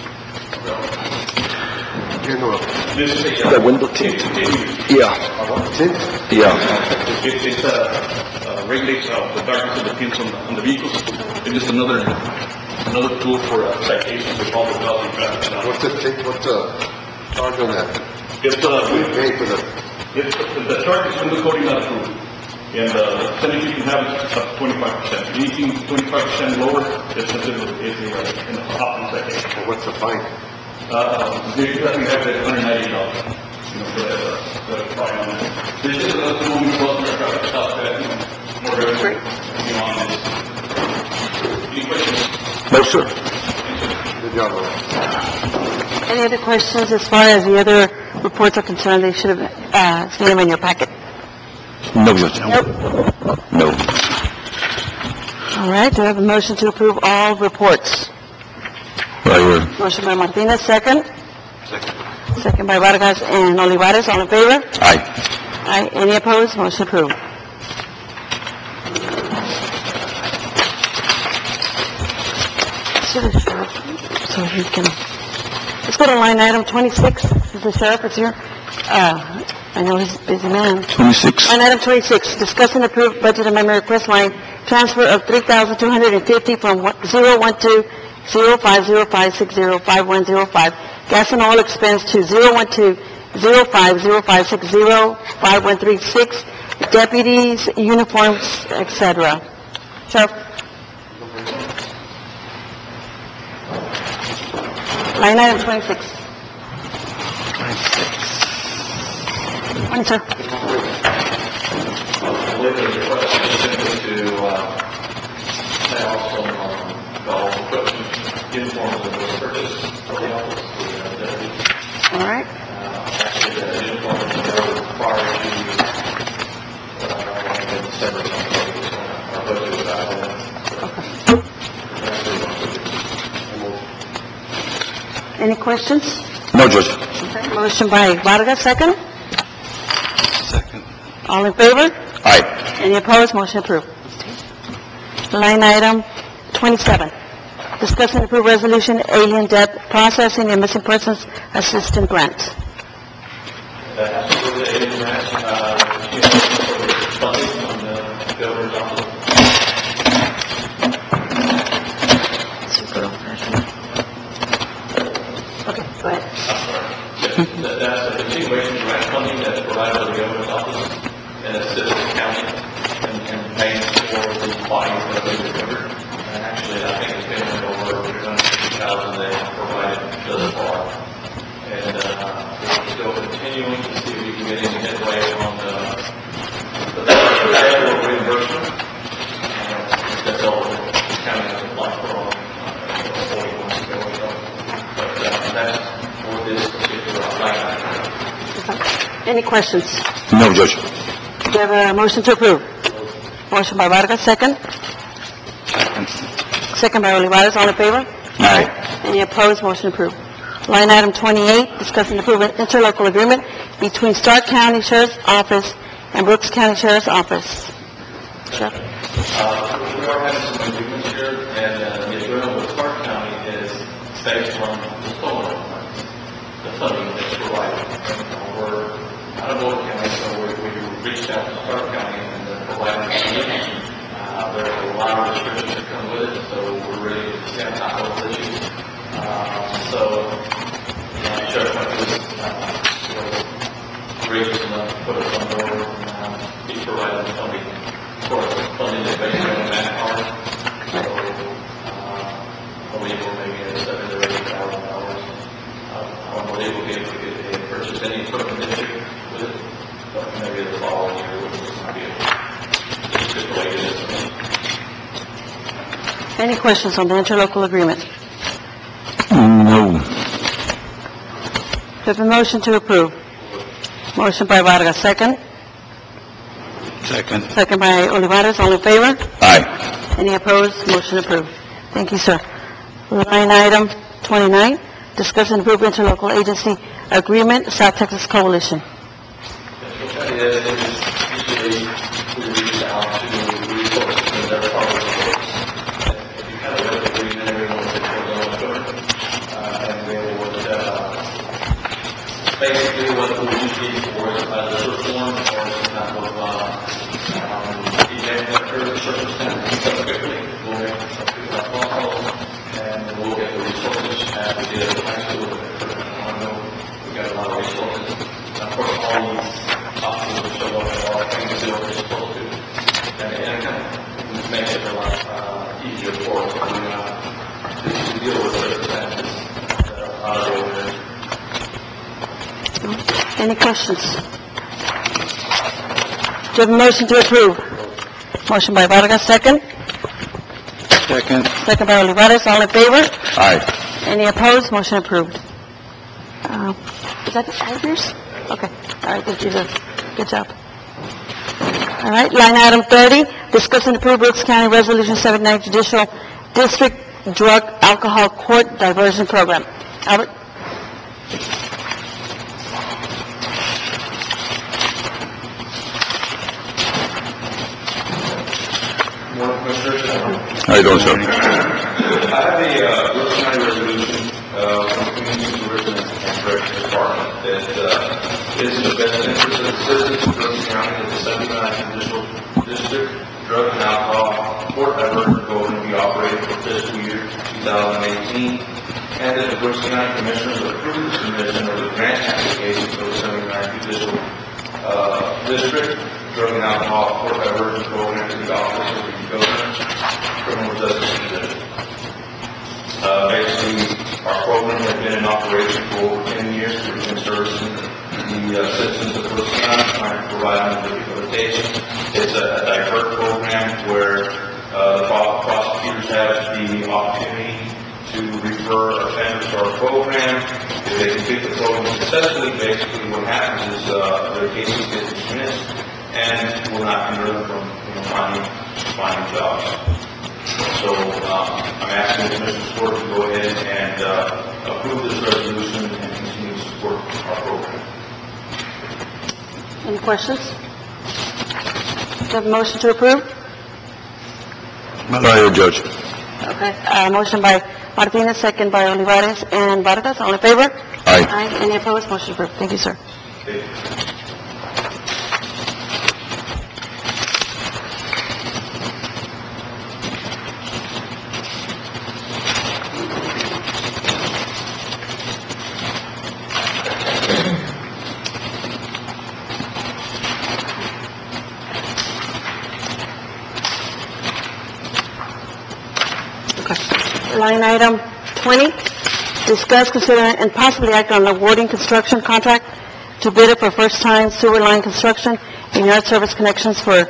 This is The window tint. Yeah. Tint? Yeah. It regulates the darkness of the tints on the vehicles. It's just another tool for citation with all the bells and traffic. What's the charge on that? It's We pay for the, the charge is window coating not approved. And the percentage you can have is up to 25%. Anything 25% lower is considered in the option citation. what's the fine? They usually have it $190. For that fine on it. This is another tool we put on the traffic stop that, more revenue, on this. Any questions? No, sir. Good job, Lord. Any other questions as far as the other reports are concerned? They should have seen them in your packet. No, Judge. Nope. No. All right, do I have a motion to approve all reports? Right here. Motion by Martinez, second. Second by Vargas and Olivares, all in favor? Aye. Aye. Any opposed? Motion approved. Should have showed, so he can, this go to line item 26. Is the sheriff is here? I know he's a busy man. 26. Line item 26, discuss and approve budget amendment request line transfer of $3,250 from 012-0505605105 gas and oil expense to 012-0505605136 deputies, uniforms, etc. Sheriff. Line item 26. Morning, sir. With the request is simply to pay off some golf equipment, uniforms that were purchased for the office. All right. Actually, the uniforms were prior to December. Our budget was out of that. Any questions? No, Judge. Okay. Motion by Vargas, second. Second. All in favor? Aye. Any opposed? Motion approved. Line item 27, discuss and approve resolution alien debt processing and missing persons assistance grant. That has to do with the aid grant, funding from the governor's office. Okay, go ahead. That's a continuation grant funding that's provided by the governor's office and assists the county in paying for the bodies that have been recovered. And actually, I think it's been over 350,000 they have provided thus far. And we're still continuing to see if we can get any headway on the actual reimbursement. That's all the county has applied for 40 months ago or so. But that's for this particular line item. Any questions? No, Judge. Do you have a motion to approve? Motion by Vargas, second. Second by Olivares, all in favor? Aye. Any opposed? Motion approved. Line item 28, discuss and approve an interlocal agreement between Stark County Sheriff's Office and Brooks County Sheriff's Office. Sheriff? We are having some agreements here, and the agreement with Stark County is based on the solar funds, the funding that's provided. We're out of Boulder County, so we reached out to Stark County and provided a solution. There's a lot of restrictions that come with it, so we're ready to stand on those issues. So, Sheriff was gracious enough to put us on board, and he provided funding. Of course, funding is based on manpower, so I believe we're maybe at $7,000 or $8,000. I don't believe we'll be able to purchase any equipment this year with it, but maybe the following year we'll be able to. Just the way it is. Any questions on the interlocal agreement? No. Do you have a motion to approve? Motion by Vargas, second. Second. Second by Olivares, all in favor? Aye. Any opposed? Motion approved. Thank you, sir. Line item 29, discuss and approve interlocal agency agreement, South Texas Coalition. What that is usually we reach out to resources and their partners. If you kind of look at the agreement, everyone will take a little bit, and they would basically what we need for is either reform or some type of event that occurs, circumstances, quickly. We'll make phone calls, and we'll get the resources as we did at the high school. I know we got a lot of resources. And of course, all these officers will show up and all the things to do what they're supposed to. And it kind of makes it a lot easier for us to deal with circumstances that are out of the ordinary. Any questions? Do you have a motion to approve? Motion by Vargas, second. Second. Second by Olivares, all in favor? Aye. Any opposed? Motion approved. Is that all of yours? Okay. All right, thank you, sir. Good job. All right, line item 30, discuss and approve Brooks County Resolution 79 Judicial District Drug Alcohol Court Diversion Program. Albert? Morning, Commissioners. How you doing, sir? I have a Brooks County resolution from the Community Tourism assistance to Brooks County as the 79th Judicial District Drug and Alcohol Court effort going to be operated for fiscal year 2018, and that the Brooks County Commissioners approve the submission of the grant application for the 79th Judicial District Drug and Alcohol Court effort program to the Office of the Governor, Criminal Justice Division. Basically, our program has been in operation for over 10 years. We've been servicing the citizens of Brooks County, trying to provide them with rehabilitation. It's a divert program where the prosecutors have the opportunity to refer offenders to our program. If they complete the program successfully, basically what happens is their cases get dismissed and will not hinder them from finding jobs. So I'm asking the Commission's Court to go ahead and approve this resolution and continue to support our program. Any questions? Do you have a motion to approve? Mayor, Judge. Okay, motion by Martinez, second by Olivares and Vargas. All in favor? Aye. Aye. Any opposed? Motion approved. Thank you, sir. Okay. Line item 20, discuss, consider, and possibly act on awarding construction contract to bidder for first-time sewer line construction and yard service connections for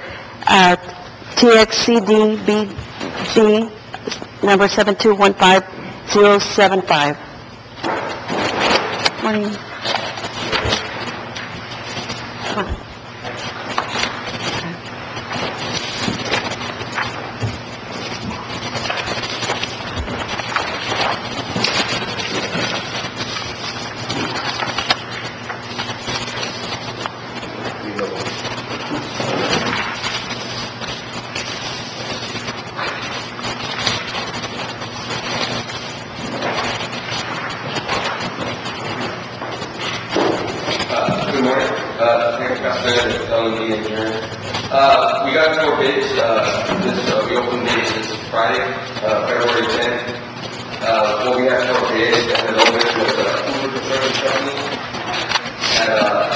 TXCDBG number 7215075. Morning. Come on. Good morning. Thanks, Pastor, the engineer. We got 4 bids. We opened bids this Friday, February 10th. What we had 4 bids, and the lowest was Hoover Construction Company at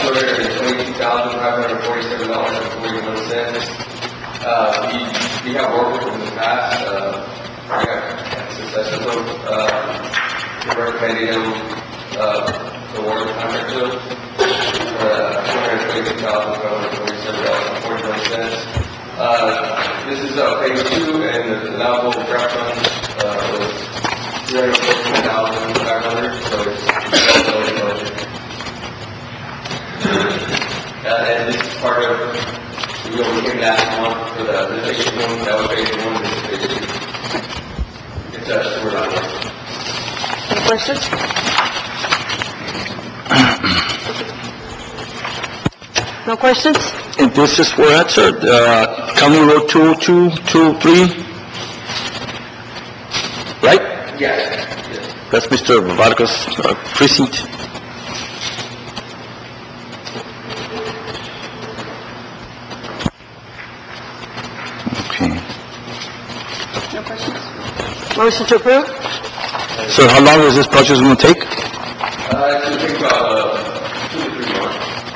$222,547.41. We have worked with them in the past. We got success with them. Recommending them the water contract to them. $222,547.41. This is phase 2, and the allowable draft fund was $314,500, so it's below the budget. And this is part of, we came last month for the phase 1, that was phase 1, this is phase 2. It's a sewer line. Any questions? No questions? And this is where that's County Road 223, right? Yes. That's Mr. Vargas' precinct. Okay. No questions? Motion to approve? So how long is this project going to take? It's going to take about 2 to 3 months.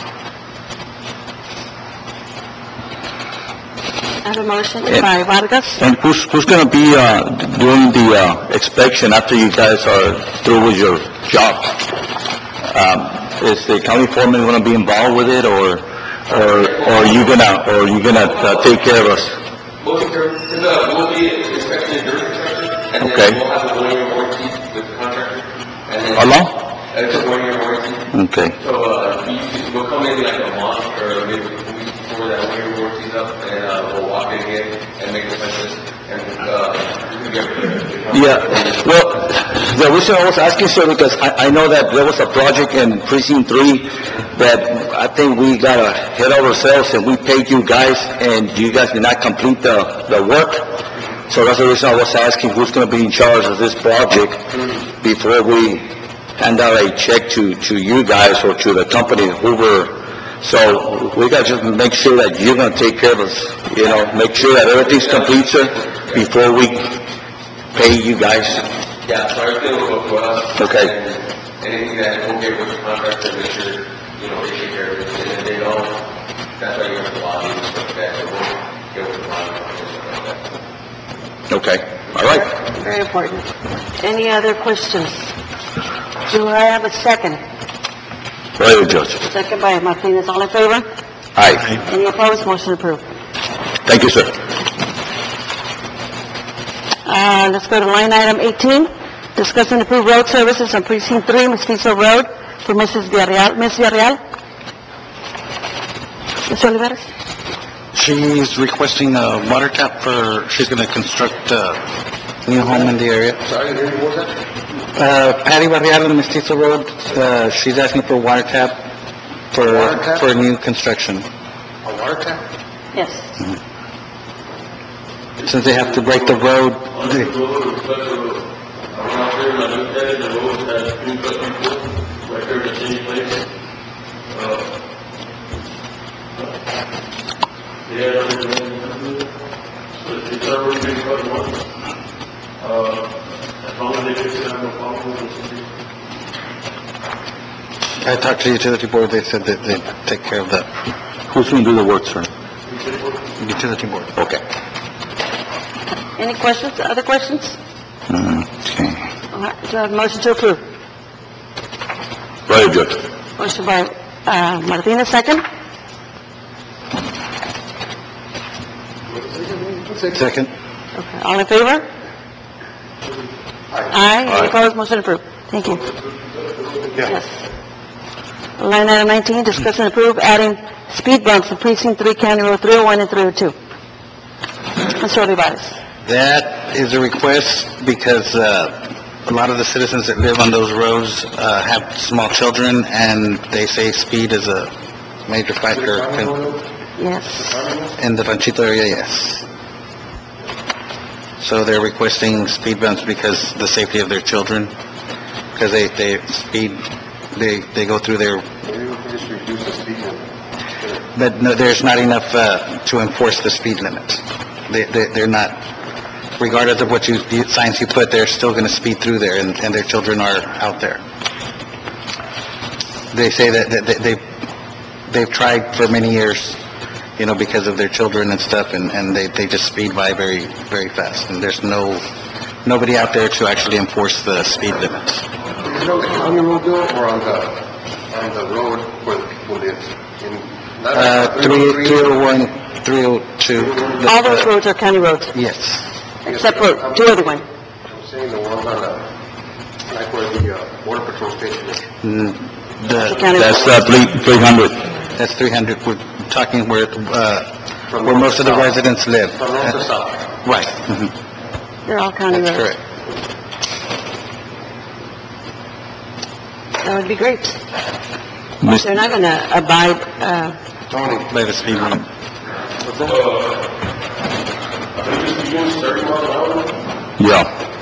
I have a motion by Vargas. And who's going to be doing the inspection after you guys are through with your job? Is the county foreman going to be involved with it, or you gonna take care of us? We'll be inspecting during construction, and Okay. then we'll have a 1-year warranty with the contractor. And then How long? it's a 1-year warranty. Okay. So we'll come in like a month or maybe a week before that 1-year warranty's up, and we'll walk in again and make the census, and we can get Yeah, well, the reason I was asking, sir, because I know that there was a project in Precinct 3 that I think we got ahead of ourselves, and we paid you guys, and you guys did not complete the work. So that's the reason I was asking who's going to be in charge of this project before we hand out a check to you guys or to the company, Hoover So we gotta just make sure that you're gonna take care of us, make sure that everything's complete, sir, before we pay you guys. Yeah, so everything will go to us. Okay. And anything that we'll get with the contractor, make sure, they take care of it. And if they don't, that's why you have to lobby and stuff like that. So we'll get with the lobby and stuff like that. Okay, all right. Very important. Any other questions? Do I have a second? Go ahead, Judge. Second by Martinez. All in favor? Aye. Any opposed? Motion approved. Thank you, sir. Let's go to line item 18. Discuss and approve road services on Precinct 3, Mestizo Road for Mrs. Villarreal. Ms. Villarreal? Mr. Olivares? She's requesting a water tap she's gonna construct a new home in the area. Sorry, what was that? Patty Barrial on Mestizo Road, she's asking for a water tap for new construction. A water tap? Yes. Since they have to break the road, I talked to the utility board, they said that they'd take care of that. Who's gonna do the work, sir? Utility board. Okay. Any questions? Other questions? Okay. All right. Do I have a motion to approve? Go ahead, Judge. Motion by Martinez, second. Second. Okay. All in favor? Aye. Any opposed? Motion approved. Thank you. Yes. Line item 19, discuss and approve adding speed bumps in Precinct 3, County Road 301 and 302. Mr. Olivares. That is a request because a lot of the citizens that live on those roads have small children, and they say speed is a major factor Yes. in the Ranchito area, yes. So they're requesting speed bumps because the safety of their children, because they speed, they go through their... Maybe we can just reduce the speed limit. But no, there's not enough to enforce the speed limit. They're not, regardless of what signs you put, they're still going to speed through there, and their children are out there. They say that they've tried for many years, because of their children and stuff, and they just speed by very, very fast, and there's nobody out there to actually enforce the speed limits. On the road though, or on the road where the people live? 301, 302. All those roads are county roads, Yes. except for 281. I'm saying the ones on like where the border patrol station is. County That's road. 300. That's 300. We're talking where most of the residents live. From north to south. Right. They're all county That's roads. correct. That would be great. They're not going to abide, Tony. By the speed limit. Yeah.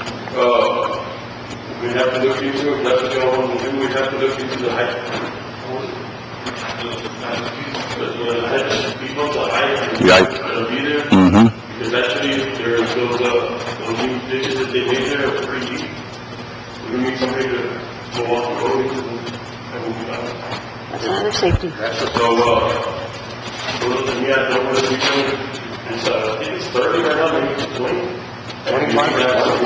We have to look into, if that's what you all want to do, we have to look into the height. The height. Right. It'll be there. Mm-hmm. Because actually, there's those new ditches that they made there are pretty deep. We need somebody to go off the road and move it out. that's another safety. So, yeah, don't let it be done. It's, I think it's 30 right now, maybe it's 20. 25 right now.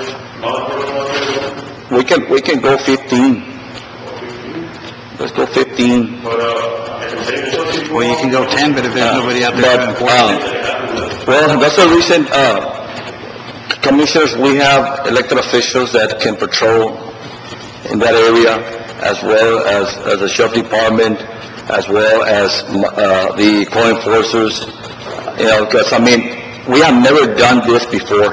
We can go 15. Let's go 15. Well, you can go 10, but if there's nobody out there to enforce it. Well, that's the reason, commissioners, we have elected officials that can patrol in that area, as well as the sheriff department, as well as the code enforcers, because, we have never done this before,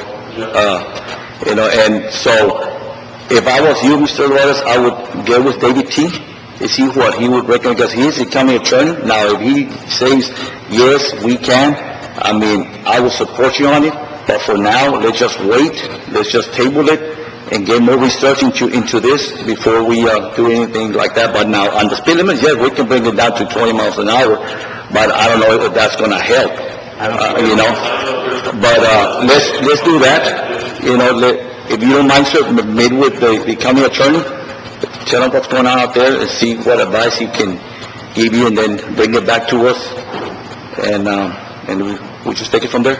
and so, if I was you, Mr. Lawrence, I would get with David T. to see what he would recommend, because he's the county attorney. Now, if he says, yes, we can, I will support you on it, but for now, let's just wait, let's just table it, and get more research into this before we, do anything like that. But now, on the speed limit, yes, we can bring it down to 20 miles an hour, but I don't know if that's gonna help, you know? But, let's do that, you know, if you don't mind, sir, maybe with the county attorney, tell him what's going on out there and see what advice he can give you, and then bring it back to us, and we just take it from there.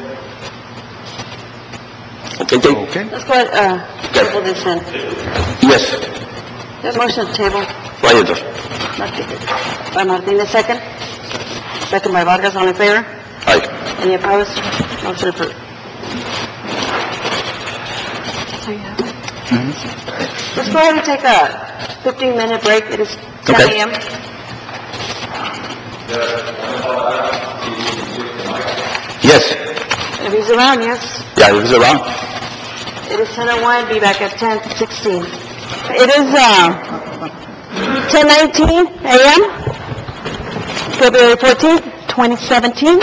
Okay, Dave? Okay. Let's go ahead, table this then. Yes, There's motion to table. right there. By Martinez, second. Second by Vargas, all in favor? Aye. Any opposed? Motion approved. Let's go ahead and take a 15-minute break. It is 10 Okay. a.m. Yes. If he's around, yes. Yeah, if he's around. It is 10:01, be back at 10:16. It is, 10:19 a.m., February 14th, 2017.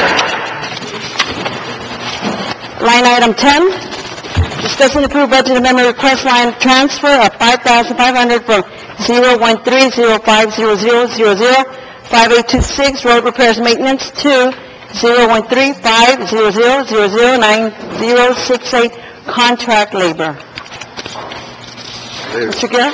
Line item 10, discuss and approve budget amendment request line transfer of $5,500 from 013-0500-5826 road repairs maintenance to 013-500-009068 contract labor. Mr. Guerra?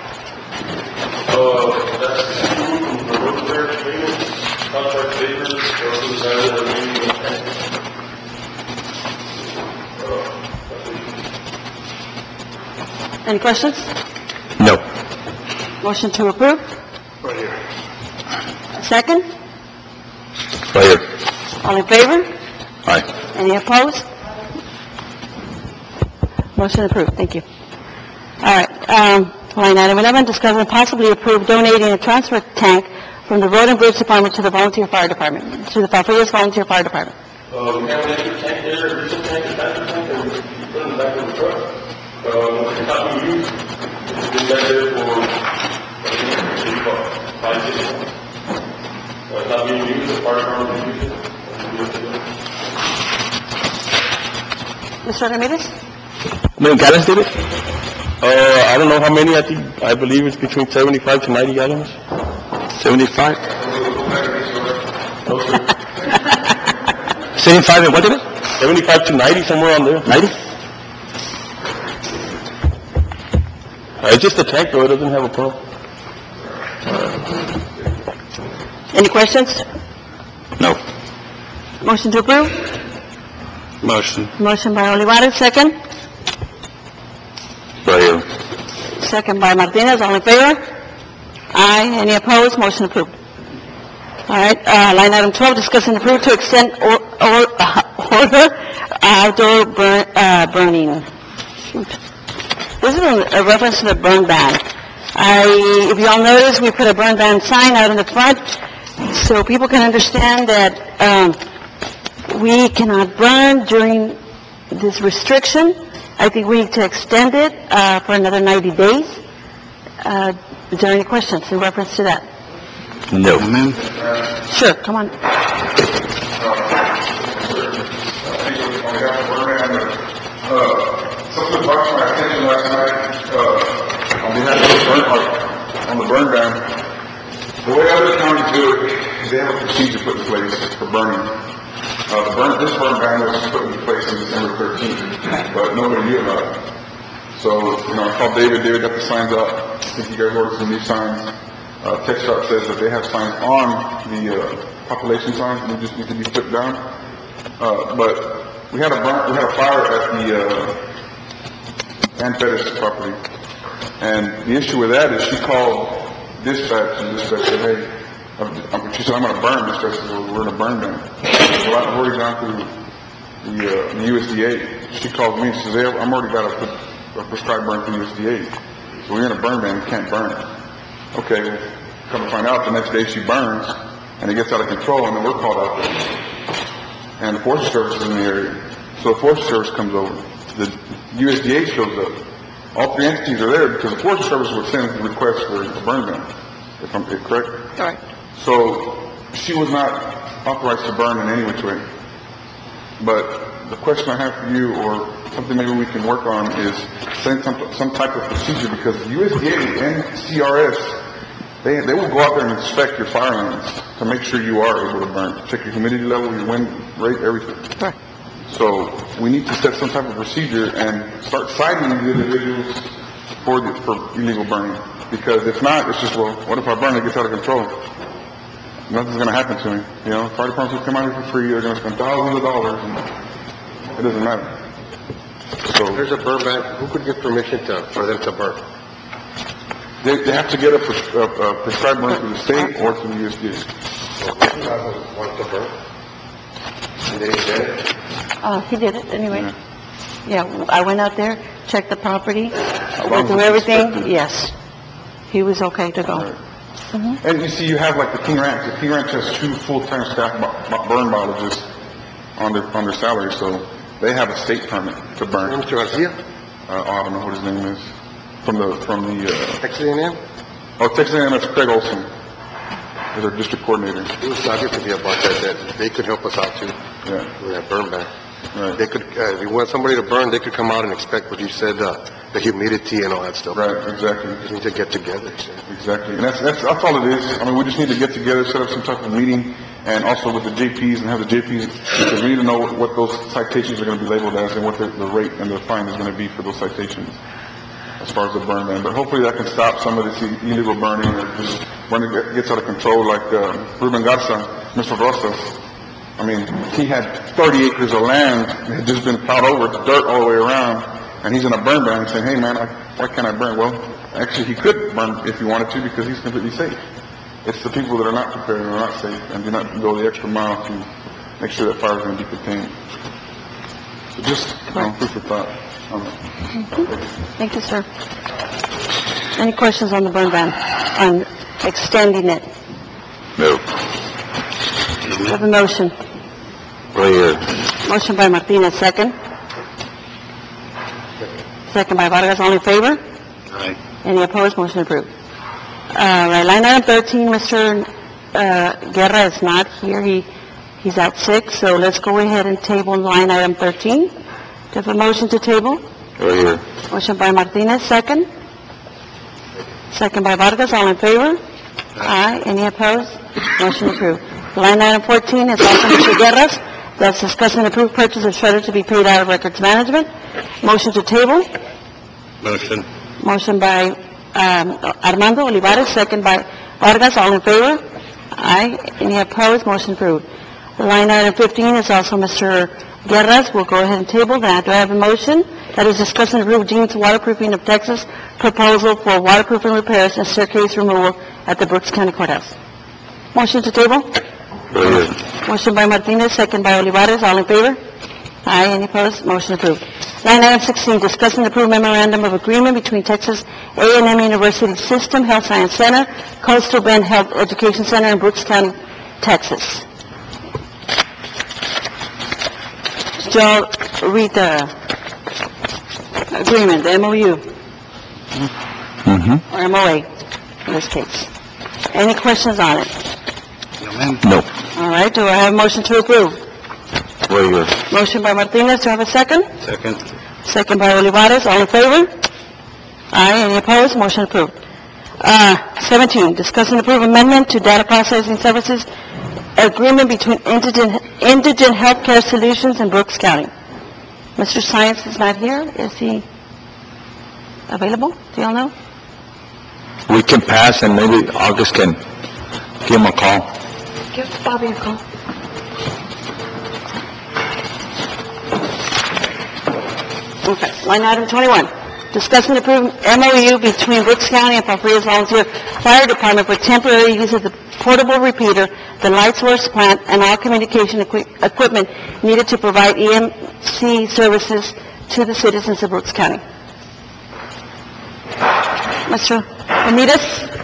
Any questions? No. Motion to approve? Second? Right here. All in favor? Aye. Any opposed? Motion approved, thank you. All right, line item 11, discuss and possibly approve donating a transfer tank from the Road and Bridge Department to the Volunteer Fire Department, to the Pampillas Volunteer Fire Department. We have an extra tank there, diesel tank, a battery tank, and we put in the back of the truck. It's not being used. It's been back there for, about 5, 6 months. It's not being used, the fire department is using it. Mr. Ramirez? How many gallons did it? I don't know how many, I believe it's between 75 to 90 gallons. 75? No, sir. 75 and what did it? 75 to 90, somewhere on there. 90? It's just a tank, though, it doesn't have a pump. Any questions? No. Motion to approve? Motion. Motion by Olivares, second. Right here. Second by Martinez, all in favor? Aye. Any opposed? Motion approved. All right, line item 12, discuss and approve to extend order outdoor burning. Shoot. This is a reference to the burn ban. If you all notice, we put a burn ban sign out in the front so people can understand that we cannot burn during this restriction. I think we need to extend it for another 90 days. Is there any questions in reference to that? No. Ma'am? Sure, come on. Something brought to my attention last night, on behalf of on the burn ban. The way other counties do it, is they have a procedure put in place for burning. This burn ban was put into place on December 13th, but nobody knew about it. So, I called David got the signs up. I think you guys ordered some new signs. TechStop says that they have signs on the, population signs, and they just need to be put down. But we had a fire at the, Ann Pettis property. And the issue with that is she called dispatch, and dispatch said, hey, she said, I'm gonna burn. Dispatch said, well, we're in a burn ban. So I've already gone through the USDA. She called me and says, hey, I'm already got a prescribed burn from USDA. So we're in a burn ban, we can't burn. Okay, come to find out, the next day she burns, and it gets out of control, and then we're called out there. And the Forest Service is in the area. So the Forest Service comes over. The USDA shows up. All three entities are there because the Forest Service would send a request for a burn ban, if I'm correct? Correct. So she was not authorized to burn in any which way. But the question I have for you, or something maybe we can work on is setting some type of procedure, because USDA and CRS, they will go out there and inspect your fire lines to make sure you are able to burn. Check your humidity level, your wind rate, everything. So we need to set some type of procedure and start citing the individuals for illegal burning. Because if not, it's just, well, what if I burn, it gets out of control? Nothing's going to happen to me. You know, fire departments will come out here for free, they're going to spend thousands of dollars, and it doesn't matter. So There's a burn ban. Who could give permission for them to burn? they have to get a prescribed burn through the state or through the USDA. Want to burn? And they did it? He did it anyway. Yeah, I went out there, checked the property, long went as through it's everything, inspected. yes. He was okay to go. And you see, you have like the King Ranch. The King Ranch has 2 full-time staff burn biologists on their salary, so they have a state permit to burn. Mr. Garcia? I don't know what his name is. From the Texas A&M? Texas A&M, that's Craig Olson. Is our district coordinator. He was talking to me about that they could help us out too. Yeah. With that burn ban. Right. They could, if you want somebody to burn, they could come out and inspect what you said, the humidity and all that stuff. Right, exactly. Just need to get together. Exactly. And that's all it is. I mean, we just need to get together, set up some type of meeting, and also with the JPs, and have the JPs, because we need to know what those citations are going to be labeled as, and what the rate and the fine is going to be for those citations, as far as the burn ban. But hopefully that can stop some of this illegal burning, or just when it gets out of control, like Ruben Garza, Mr. Rosas. I mean, he had 30 acres of land that had just been plowed over, it's dirt all the way around, and he's in a burn ban and saying, hey man, why can't I burn? Well, actually he could burn if he wanted to, because he's completely safe. It's the people that are not prepared and are not safe and do not go the extra mile to make sure that fire is going to be contained. So just, food for thought. Thank you, sir. Any questions on the burn ban, on extending it? No. We have a motion. Right here. Motion by Martinez, second. Second by Vargas, all in favor? Aye. Any opposed? Motion approved. Right, line item 13, Mr. Guerra is not here. He's out sick, so let's go ahead and table line item 13. Do you have a motion to table? Right here. Motion by Martinez, second. Second by Vargas, all in favor? Aye. Any opposed? Motion approved. Line item 14 is also Mr. Guerra's. That's discuss and approve purchase of shredder to be paid out of records management. Motion to table. Motion. Motion by Armando Olivares, second by Vargas, all in favor? Aye. Any opposed? Motion approved. Line item 15 is also Mr. Guerra's. We'll go ahead and table that. Do I have a motion? That is discuss and approve Dean's Waterproofing of Texas proposal for waterproofing repairs and staircase removal at the Brooks County Courthouse. Motion to table? Right here. Motion by Martinez, second by Olivares, all in favor? Aye. Any opposed? Motion approved. Line item 16, discuss and approve memorandum of agreement between Texas A&M University System Health Science Center, Coastal Bend Health Education Center in Brooks County, Texas. Did y'all read the agreement, the MOU, or MOA in this case? Any questions on it? No. All right, do I have a motion to approve? Right here. Motion by Martinez, do I have a second? Second. Second by Olivares, all in favor? Aye. Any opposed? Motion approved. 17, discuss and approve amendment to data processing services agreement between Indigent Healthcare Solutions and Brooks County. Mr. Science is not here. Is he available? Do y'all know? We can pass and maybe August can give him a call. Give Bobby a call. Okay, line item 21. Discuss and approve MOU between Brooks County and Palfreyas Volunteer Fire Department for temporary use of the portable repeater, the light source plant, and all communication equipment needed to provide EMC services to the citizens of Brooks County. Mr. Ramirez?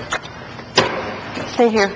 Stay here.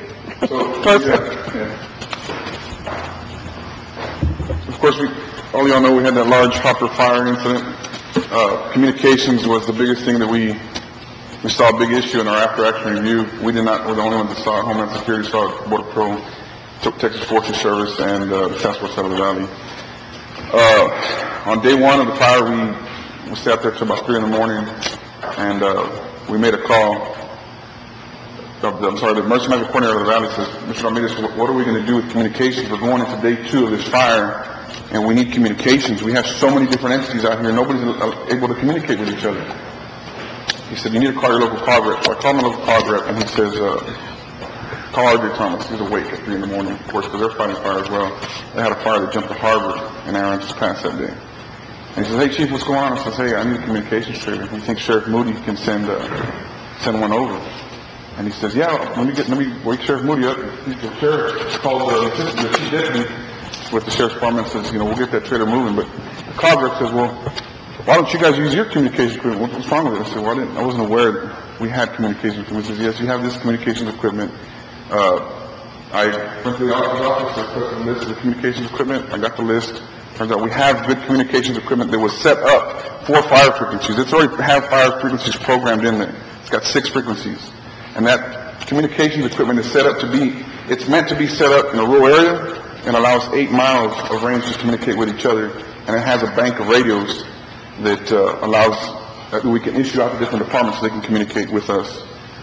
Of course, all y'all know we had that large Hopper fire incident. Communications was the biggest thing that we saw a big issue in our after-action review. We're the only ones that saw it. Homeland Security saw it, Border Patrol, Texas Forces Service, and the Task Force out of the Valley. On day one of the fire, we sat there till about 3 in the morning, and we made a call. The emergency management coordinator of the valley says, Mr. Ramirez, what are we going to do with communications? We're going into day 2 of this fire, and we need communications. We have so many different entities out here, nobody's able to communicate with each other. He said, you need to call your local call rep. So I called my local call rep, and he says, call R.J. Thomas. He's awake at 3 in the morning, of course, because they're fighting fire as well. They had a fire that jumped to Harvard in Aaron just past that day. And he says, hey, Chief, what's going on? I says, hey, I need a communications trailer. He thinks Sheriff Moody can send one over. And he says, yeah, let me wake Sheriff Moody up. The sheriff calls the chief deputy with the sheriff's department and says, we'll get that trailer moving. But the call rep says, well, why don't you guys use your communications equipment? What's wrong with it? I said, well, I wasn't aware that we had communications equipment. He says, yes, you have this communications equipment. I went to the office, I put a list of the communications equipment. I got the list. Turns out we have good communications equipment that was set up for fire frequencies. It's already have fire frequencies programmed in there. It's got 6 frequencies. And that communications equipment is set up to be, it's meant to be set up in a rural area and allows 8 miles of range to communicate with each other. And it has a bank of radios that allows, that we can issue out to different departments so they can communicate with us.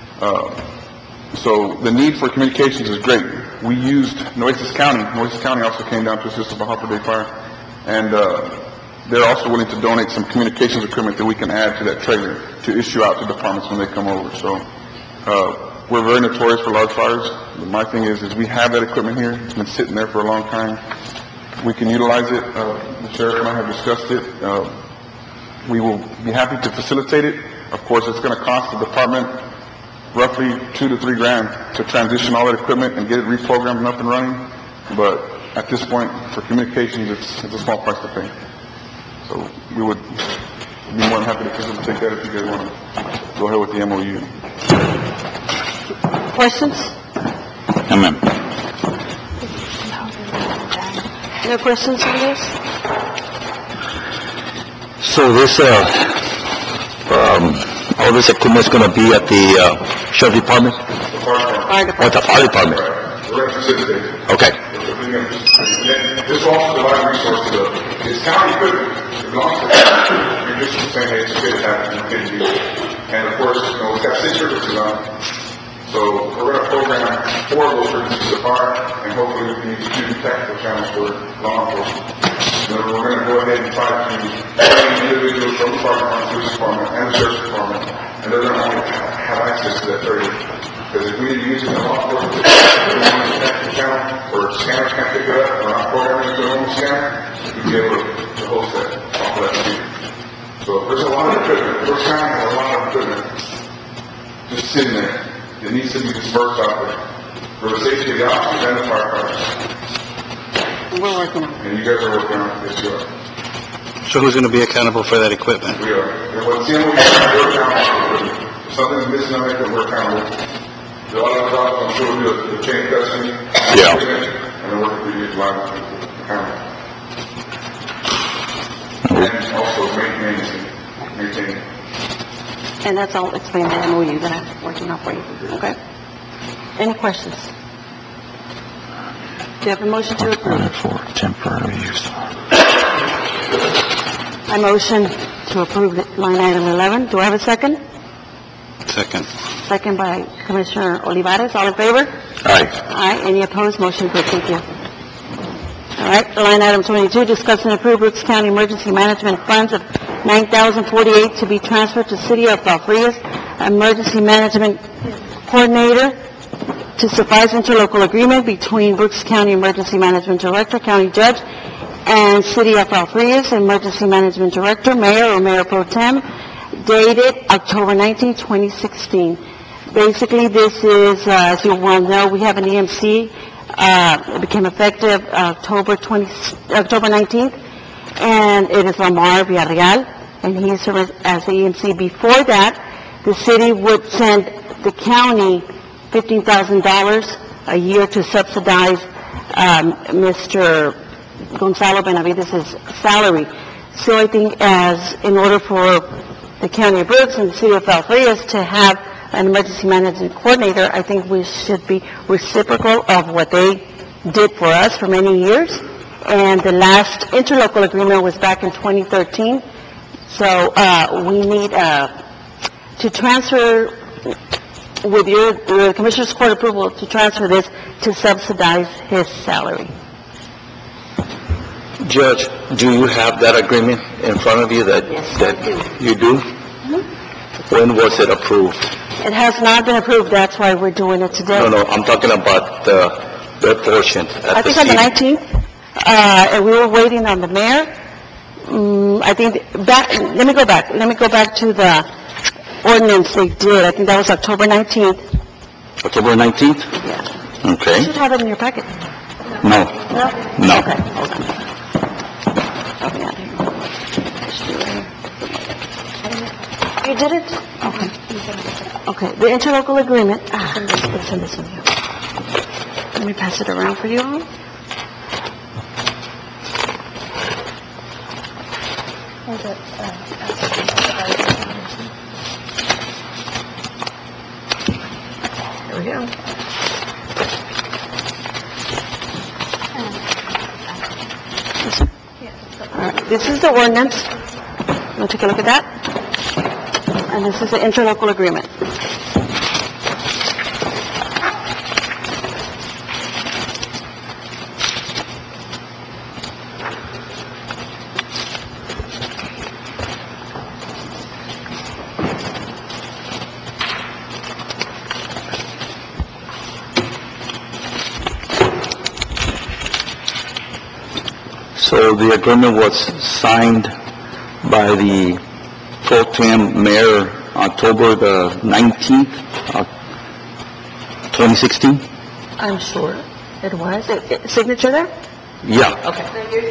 So the need for communications is great. We used Nueces County. Nueces County also came down to assist with the Harper Day fire. And they're also willing to donate some communications equipment that we can add to that trailer to issue out to departments when they come over. So we're very notorious for large fires. My thing is we have that equipment here. It's been sitting there for a long time. We can utilize it. The sheriff and I have discussed it. We will be happy to facilitate it. Of course, it's going to cost the department roughly $2 to $3 grand to transition all that equipment and get it reprogrammed and up and running. But at this point, for communications, it's a small price to pay. So we would be more than happy to facilitate that if you guys want to go ahead with the MOU. Questions? Amen. No questions on this? So this, all this equipment is going to be at the sheriff department? Fire Or the fire department? We're going to facilitate it. Okay. This will also provide resources. It's county equipment. It belongs to the county. You're just saying, hey, it's okay to have it, you can use it. And of course, we've got 6 frequencies on it. So we're going to program 4 of those frequencies to fire, and hopefully we can use 2 tactical channels for law enforcement. Then we're going to go ahead and try to train individuals from the fire department, police department, and the sheriff's department, and they're going to only have access to that trailer. Because if we need to use it in law enforcement, channel, or scanners can't pick it up, or not programming it to a normal scanner, we'd be able to host that off of that computer. So there's a lot of equipment. We're counting a lot of equipment just sitting there. It needs to be dispersed out there for the safety of the officers and the firefighters. We're working on it. And you guys are working on it, yes, you are. So who's going to be accountable for that equipment? We are. And what's in, we're accountable. If something's missing on it, then we're accountable. The other problems, I'm sure we'll do the chain custody. Yeah. And then work with the line accountable. And also maintaining. And that's all explained in the MOU that I'm working on for you. Okay? Any questions? Do you have a motion to approve? For temporary use. I motion to approve line item 11. Do I have a second? Second. Second by Commissioner Olivares. All in favor? Aye. Aye. Any opposed? Motion approved. Thank you. All right. Line item 22, discuss and approve Brooks County Emergency Management Funds of $9,048 to be transferred to City of Los Rios Emergency Management Coordinator to suffice interlocal agreement between Brooks County Emergency Management Director, County Judge, and City of Los Rios Emergency Management Director, Mayor or Mayor Pro Tem, dated October 19, 2016. Basically, this is, as you well know, we have an EMC. It became effective October 19th, and it is Lamar Villarreal, and he served as the EMC. Before that, the city would send the county $15,000 a year to subsidize Mr. Gonzalo Benavides' salary. So I think in order for the County of Brooks and the City of Los Rios to have an emergency management coordinator, I think we should be reciprocal of what they did for us for many years, and the last interlocal agreement was back in 2013. So, we need, to transfer, with your Commissioner's Court approval, to transfer this to subsidize his salary. Judge, do you have that agreement in front of you that... Yes, I that do. You do? When was it approved? It has not been approved, that's why we're doing it today. No, I'm talking about the portion I at the think on the city. 19th, and we were waiting on the mayor. I think, let me go back to the ordinance they did. I think that was October 19th. October 19th? Yeah. Okay. You should have it in your packet. No. No? No. Okay, hold on. Help me out here. You did it? Okay. Okay, the interlocal agreement, let's send this one here. Let me pass it around for you all. There we go. All right, this is the ordinance. You want to take a look at that? And this is the interlocal agreement. So the agreement was signed by the pro tem mayor October the 19th, 2016? I'm sure it was. Signature there? Yeah. Okay.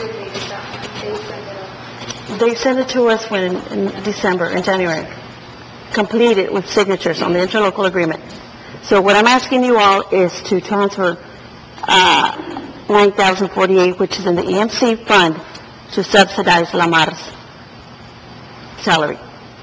They sent it to us when, in December, in January, completed with signatures on the interlocal agreement. So what I'm asking you all is to transfer, $9,048, which is in the EMC fund, to subsidize Lamar's salary,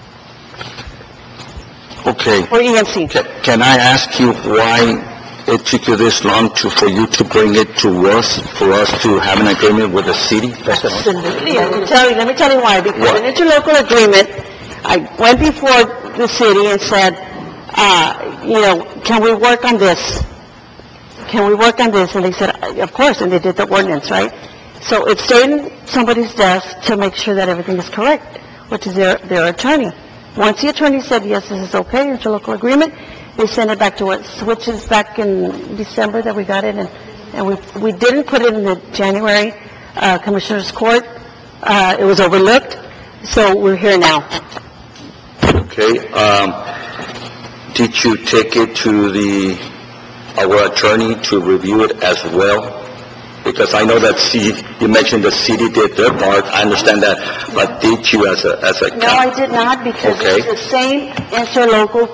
Okay. for EMC. Can I ask you why it took you this long for you to bring it to us, for us to have an agreement with the city? Absolutely, I can tell you, let me tell you why, because What? an interlocal agreement, I went before the city and said, can we work on this? Can we work on this? And they said, of course, and they did the ordinance, right? So it stayed in somebody's desk to make sure that everything is correct, which is their attorney. Once the attorney said, yes, this is okay, interlocal agreement, they sent it back to us, which is back in December that we got it, and we didn't put it in the January Commissioner's Court. It was overlooked, so we're here now. Okay, did you take it to our attorney to review it as well? Because I know that you mentioned the city did their part, I understand that, but did you as a No, I did not, because Okay. it's the same interlocal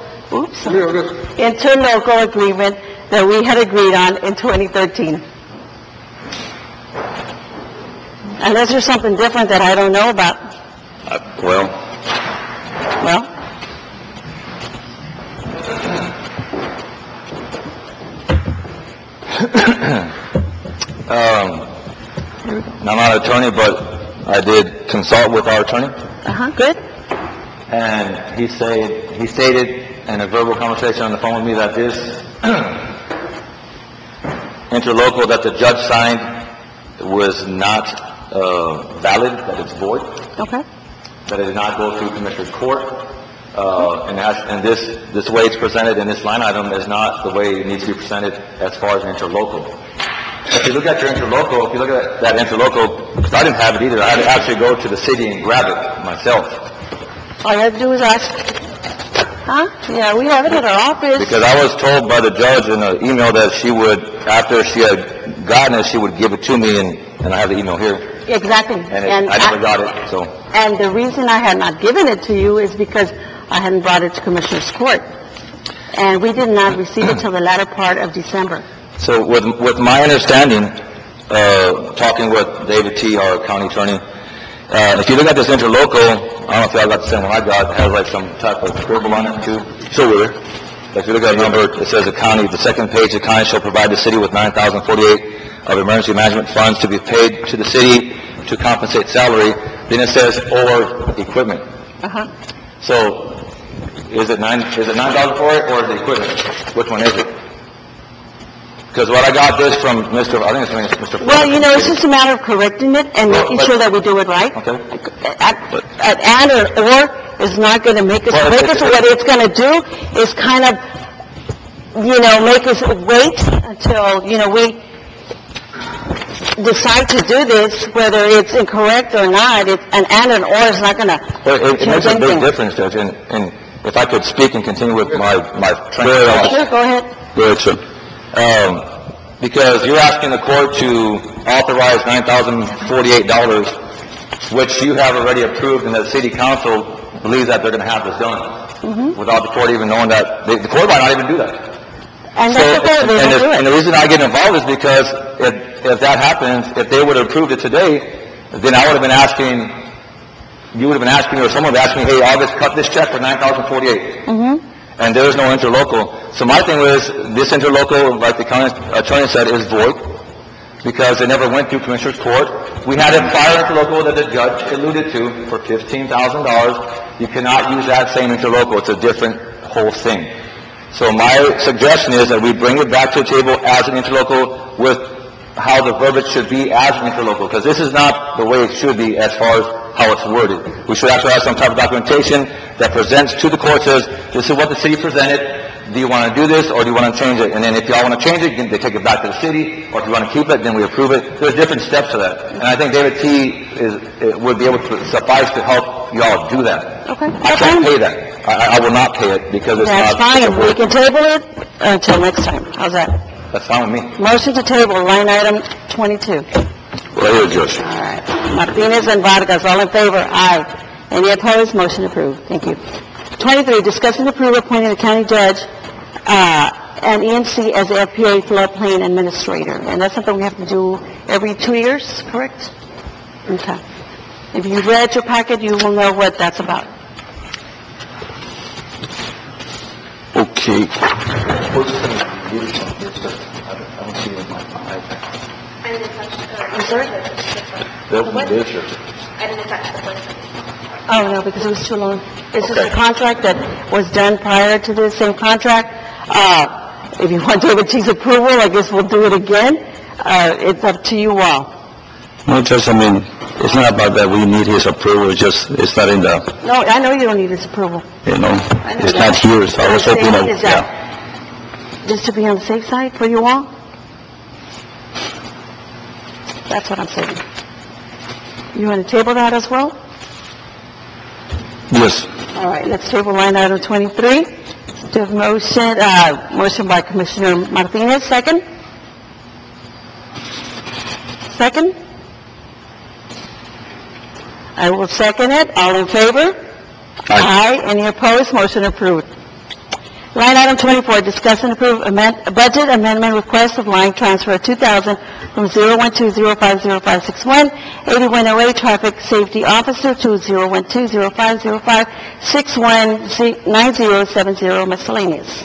agreement that we had agreed on in 2013. Unless there's something different that I don't know about. Well, I'm not an attorney, but I did consult with our attorney, Good. and he stated in a verbal conversation on the phone with me that this interlocal that the judge signed was not valid, that it's void, Okay. that it did not go through Commissioner's Court, and this way it's presented in this line item is not the way it needs to be presented as far as an interlocal. If you look at your interlocal, if you look at that interlocal, because I didn't have it either, I had to actually go to the city and grab it myself. All you have to do is ask. Yeah, we have it at our office. Because I was told by the judge in an email that she would, after she had gotten it, she would give it to me, and I have the email here. Exactly. And I never got it, so. And the reason I had not given it to you is because I hadn't brought it to Commissioner's Court. And we did not receive it till the latter part of December. So with my understanding, talking with David T., our county attorney, if you look at this interlocal, I don't know if y'all got the same one I got, it has like some type of scribble on it too. So weird. If you look at the number, it says the second page, the county shall provide the city with $9,048 of emergency management funds to be paid to the city to compensate salary, then it says or equipment. Uh-huh. So, is it $9 for it, or is it equipment? Which one is it? Because what I got this from Mr., I think it's Mr. Well, it's just a matter of correcting it and making sure that we do it right. Okay. And or is not going to make us quicker, so what it's going to do is kind of, make us wait until, we decide to do this, whether it's incorrect or not. An or is not going to It change makes a big anything. difference, Judge, and if I could speak and continue with my train of thought. Sure, go ahead. Go ahead, sir. Because you're asking the court to authorize $9,048, which you have already approved, and the city council believes that they're going to have this done, without the court even knowing that, the court might not even do that. And that's okay, they don't do And it. the reason I get involved is because if that happens, if they would have approved it today, then I would have been asking, you would have been asking me, or someone would have asked me, hey, August, cut this check for $9,048. And there is no interlocal. So my thing was, this interlocal, like the county attorney said, is void, because it never went through Commissioner's Court. We had a prior interlocal that the judge alluded to for $15,000. You cannot use that same interlocal. It's a different whole thing. So my suggestion is that we bring it back to the table as an interlocal with how the verbiage should be as an interlocal, because this is not the way it should be as far as how it's worded. We should actually have some type of documentation that presents to the court, says, this is what the city presented, do you want to do this, or do you want to change it? And then if y'all want to change it, then they take it back to the city, or if you want to keep it, then we approve it. There's different steps to that. And I think David T. would be able to suffice to help y'all do that. Okay. I can't pay that. I will not pay it, because it's That's not... fine, we can table it until next time. How's that? That's fine with me. Motion to table, line item 22. Right here, Judge. All right. Martinez and Vargas, all in favor? Aye. Any opposed? Motion approved. Thank you. 23, discuss and approve appointing the county judge and ENC as the FPA floodplain administrator. And that's something we have to do every 2 years, correct? Okay. If you read your packet, you will know what that's about. Okay. I don't see it in my iPad. I'm sorry? They'll be there, sir. Oh, no, because it was too long. It's just Okay. a contract that was done prior to this same contract. If you want David T's approval, I guess we'll do it again. It's up to you all. No, Judge, it's not about that we need his approval, it's not in the, No, I know you don't need his approval. it's know not that. here, so I was What I'm hoping saying is that, just to be on the safe side for you all? That's what I'm saying. You want to table that as well? Yes. All right, let's table line item 23. Do a motion by Commissioner Martinez, second? Second? I will second it. All in favor? Aye. Any opposed? Motion approved. Line item 24, discuss and approve budget amendment request of line transfer of $2,000 from 012050561, 8108 traffic safety officer to 0120505619070 miscellaneous.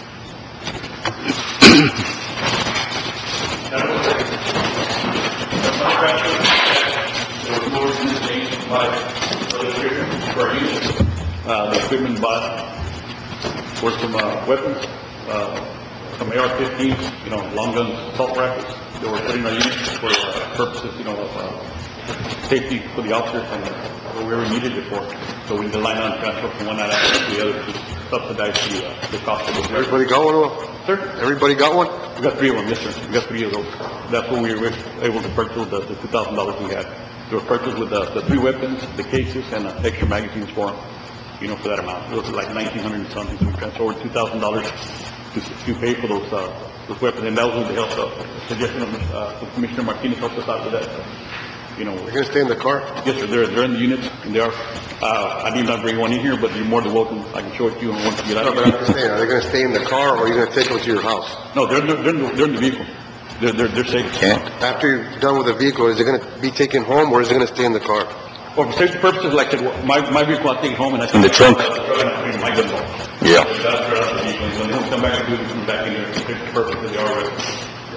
The equipment bought were some weapons, some AR-15s, long guns, assault rifles. They were put in our units for purposes, of safety for the officers and what we were needed it for. So we did line on transfer from one item to the other to subsidize the cost of the. Everybody got one? Sir? Everybody got one? We got 3 of them, yes, sir. We got 3 of those. That's what we were able to purchase the $2,000 we had. They were purchased with the 3 weapons, the cases, and extra magazines for them, for that amount. It was like $1,900 and something. So we transferred $2,000 to pay for those weapons. And that was with the help of suggestion of Commissioner Martinez helped us out with that. They're gonna stay in the car? Yes, sir. They're in the units, and they are. I did not bring one in here, but you're more than welcome. I can show it to you once you get out. No, but I'm just saying, are they gonna stay in the car, or are you gonna take them to your house? No, they're in the vehicle. They're safe. After you're done with the vehicle, is it gonna be taken home, or is it gonna stay in the car? For safety purposes, like I said, my vehicle, I take it home and I... In the trunk? My gun box. Yeah. That's the vehicle. When they come back and do it, come back in there, for safety purposes, they are ready.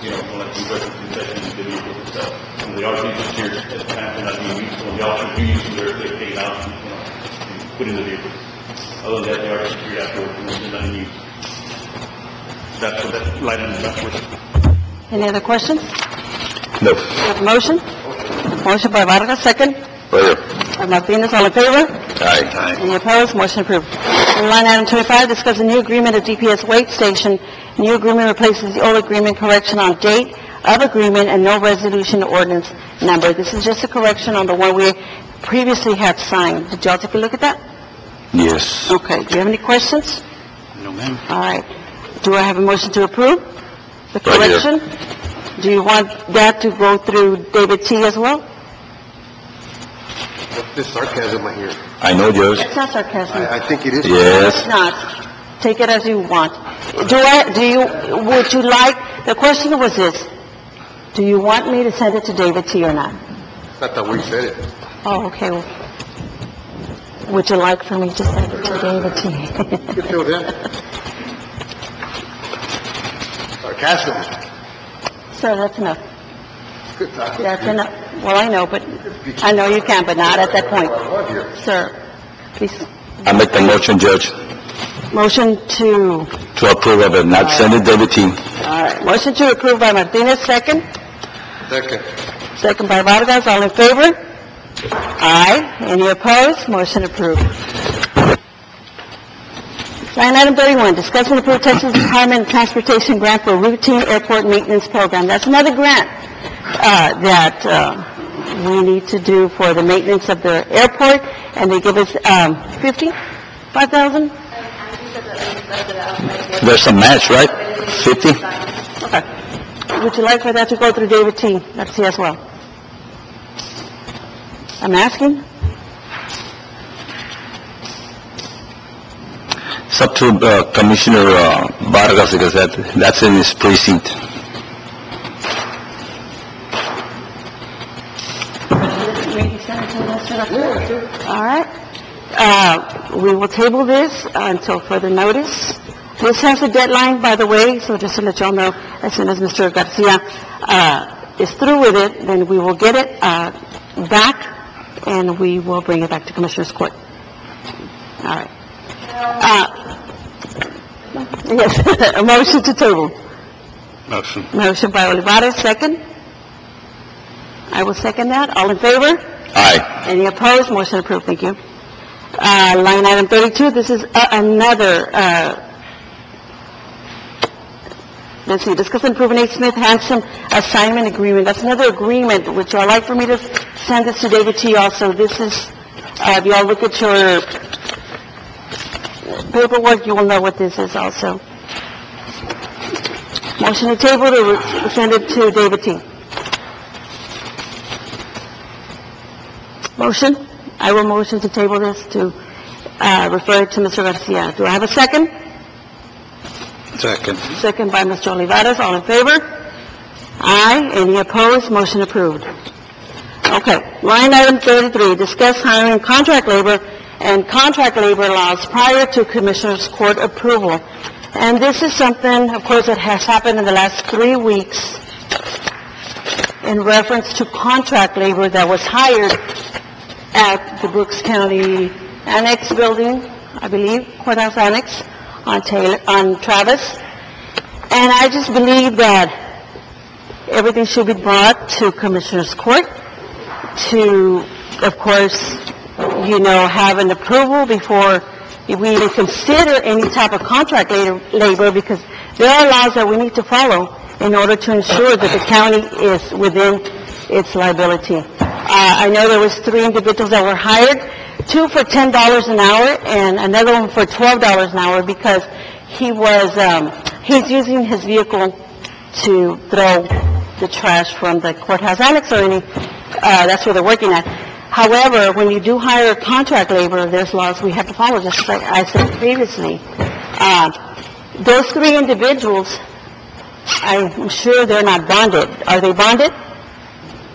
like you referenced in session, the vehicles itself. When they are being secured, at times they're not being used, when the officers do use them, they're taken out, and put in the vehicles. Other than that, they are secured afterwards, and they're not in use. That's what that line item is for. Any other questions? No. Have a motion? Motion by Vargas, second. Further. By Martinez, all in favor? Aye. Any opposed? Motion approved. And line item 25, discuss a new agreement of DPS Wait Station. New agreement replaces the old agreement, correction on date of agreement and no resolution ordinance number. This is just a correction on the one we previously had signed. Did y'all take a look at that? Yes. Okay, do you have any questions? No, ma'am. All right. Do I have a motion to approve the Right here. correction? Do you want that to go through David T. as well? What's this sarcasm I hear? I know, Judge. It's not sarcasm. I think it is. Yes. It's not. Take it as you want. Would you like, the question was this, do you want me to send it to David T. or not? Not that we said it. Oh, okay. Would you like for me to send it to David T.? You feel them? Sarcasm. Sir, that's enough. Good talk. That's enough. Well, I know, but, I know you can, but not at that point. Sir, please. I make the motion, Judge, Motion to, to approve of it, not send it David T. all right, motion to approve by Martinez, second. Second. Second by Vargas, all in favor? Aye. Any opposed? Motion approved. Line item 31, discuss and approve Texas Department of Transportation grant for routine airport maintenance program. That's another grant that we need to do for the maintenance of the airport, and they give us 5,000? There's some match, right? 50? Okay. Would you like for that to go through David T. Garcia as well? I'm asking? It's up to Commissioner Vargas, because that's in his precinct. All right. We will table this until further notice. This has a deadline, by the way, so just to let y'all know, as soon as Mr. Garcia is through with it, then we will get it back, and we will bring it back to Commissioner's Court. All right. Yes, a motion to table. Motion. Motion by Olivares, second. I will second that. All in favor? Aye. Any opposed? Motion approved. Thank you. Line item 32, this is another, let's see, discuss and approve an A. Smith Hanson assignment agreement. That's another agreement, which I'd like for me to send this to David T. also. This is, if y'all look at your paperwork, you will know what this is also. Motion to table to send it to David T. Motion? I will motion to table this to refer it to Mr. Garcia. Do I have a second? Second. Second by Mr. Olivares. All in favor? Aye. Any opposed? Motion approved. Okay. Line item 33, discuss hiring contract labor and contract labor laws prior to Commissioner's Court approval. And this is something, of course, that has happened in the last 3 weeks in reference to contract labor that was hired at the Brooks County Annex Building, I believe, Courthouse Annex, on Travis. And I just believe that everything should be brought to Commissioner's Court to, of course, have an approval before we even consider any type of contract labor, because there are laws that we need to follow in order to ensure that the county is within its liability. I know there was 3 individuals that were hired, 2 for $10 an hour and another one for $12 an hour, because he's using his vehicle to throw the trash from the courthouse annex, or that's where they're working at. However, when you do hire contract labor, there's laws we have to follow, just like I said previously. Those 3 individuals, I'm sure they're not bonded. Are they bonded?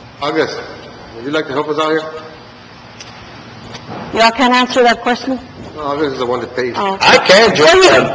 August, would you like to help us out here? Y'all can't answer that question? August is the one that pays. I can't, Judge.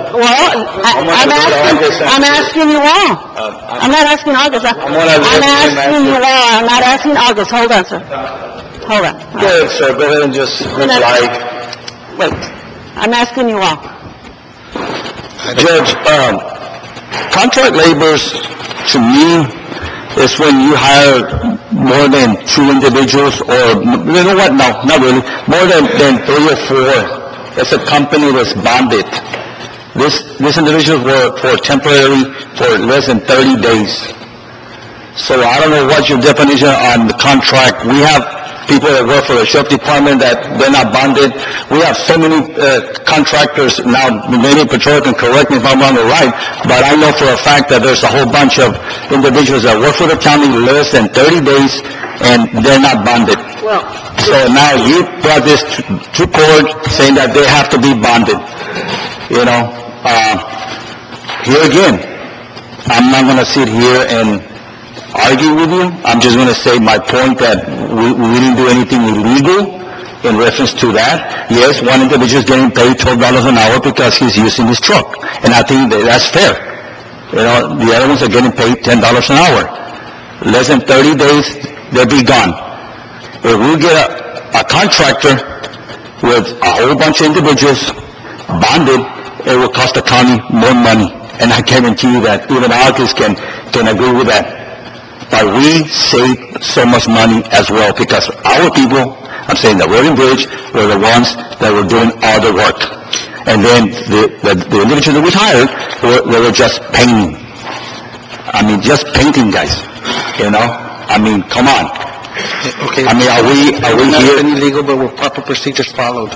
I'm asking you all. I'm not asking August. I'm asking you all. I'm not asking August. Hold on, sir. Hold on. Go ahead, sir, go ahead and just reply. Wait. I'm asking you all. Judge, contract laborers, to me, is when you hire more than 2 individuals, or, you know what, no, not really, more than 3 or 4. It's a company that's bonded. These individuals work for temporary for less than 30 days. So I don't know what's your definition on the contract. We have people that work for the sheriff department that they're not bonded. We have so many contractors now, maybe Patrol can correct me if I'm wrong or right, but I know for a fact that there's a whole bunch of individuals that work for the county less than 30 days, and they're not bonded. Well, so now you brought this to court saying that they have to be bonded. You know, here again, I'm not going to sit here and argue with you. I'm just going to say my point that we didn't do anything illegal in reference to that. Yes, one individual is getting paid $12 an hour because he's using his truck, and I think that's fair. You know, the other ones are getting paid $10 an hour. Less than 30 days, they'll be gone. If we get a contractor with a whole bunch of individuals bonded, it will cost the county more money, and I guarantee you that even August can agree with that. But we save so much money as well because our people, I'm saying the road and bridge, were the ones that were doing all the work. And then the individuals that we hired, they were just painting. I mean, just painting, guys. You know? I mean, come on. Okay. I mean, are we here? Not illegal, but were proper procedures followed?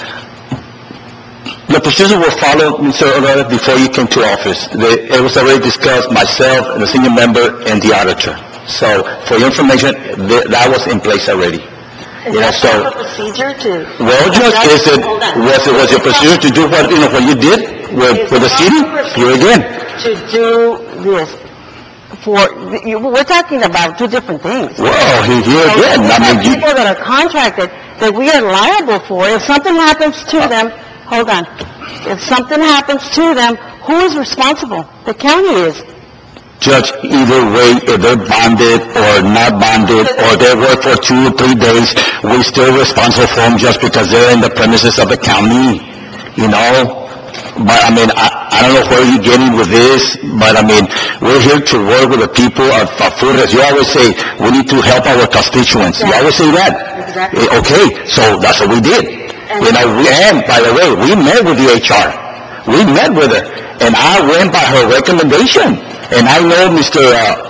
The procedure was followed, Mr. Orlando, before you came to office. It was already discussed, myself, the senior member, and the auditor. So, for your information, that was in place already. You know, so... Is that a procedure to... Well, Judge, was it procedure to do what you did with the city? Here again. To do this we're talking about 2 different things. Well, here again, I mean... People that are contracted, that we are liable for, if something happens to them... Hold on. If something happens to them, who is responsible? The county is. Judge, either way, if they're bonded or not bonded, or they work for 2 or 3 days, we're still responsible for them just because they're in the premises of the county, you know? But, I mean, I don't know where you're getting with this, but, I mean, we're here to work with the people of Flores. You always say, we need to help our constituents. You always say that. Exactly. Okay, so that's what we did. You know, and by the way, we met with the HR. We met with her, and I went by her recommendation. And I know Mr.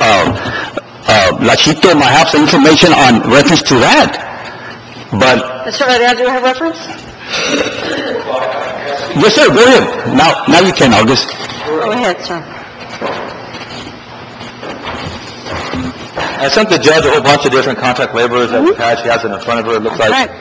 Lachito might have some information on reference to that. But... Mr. Varela, do you have reference? Yes, sir, go ahead. Now you can, August. Go ahead, sir. I sent the judge a whole bunch of different contract laborers that she has it in front of her. It looks like...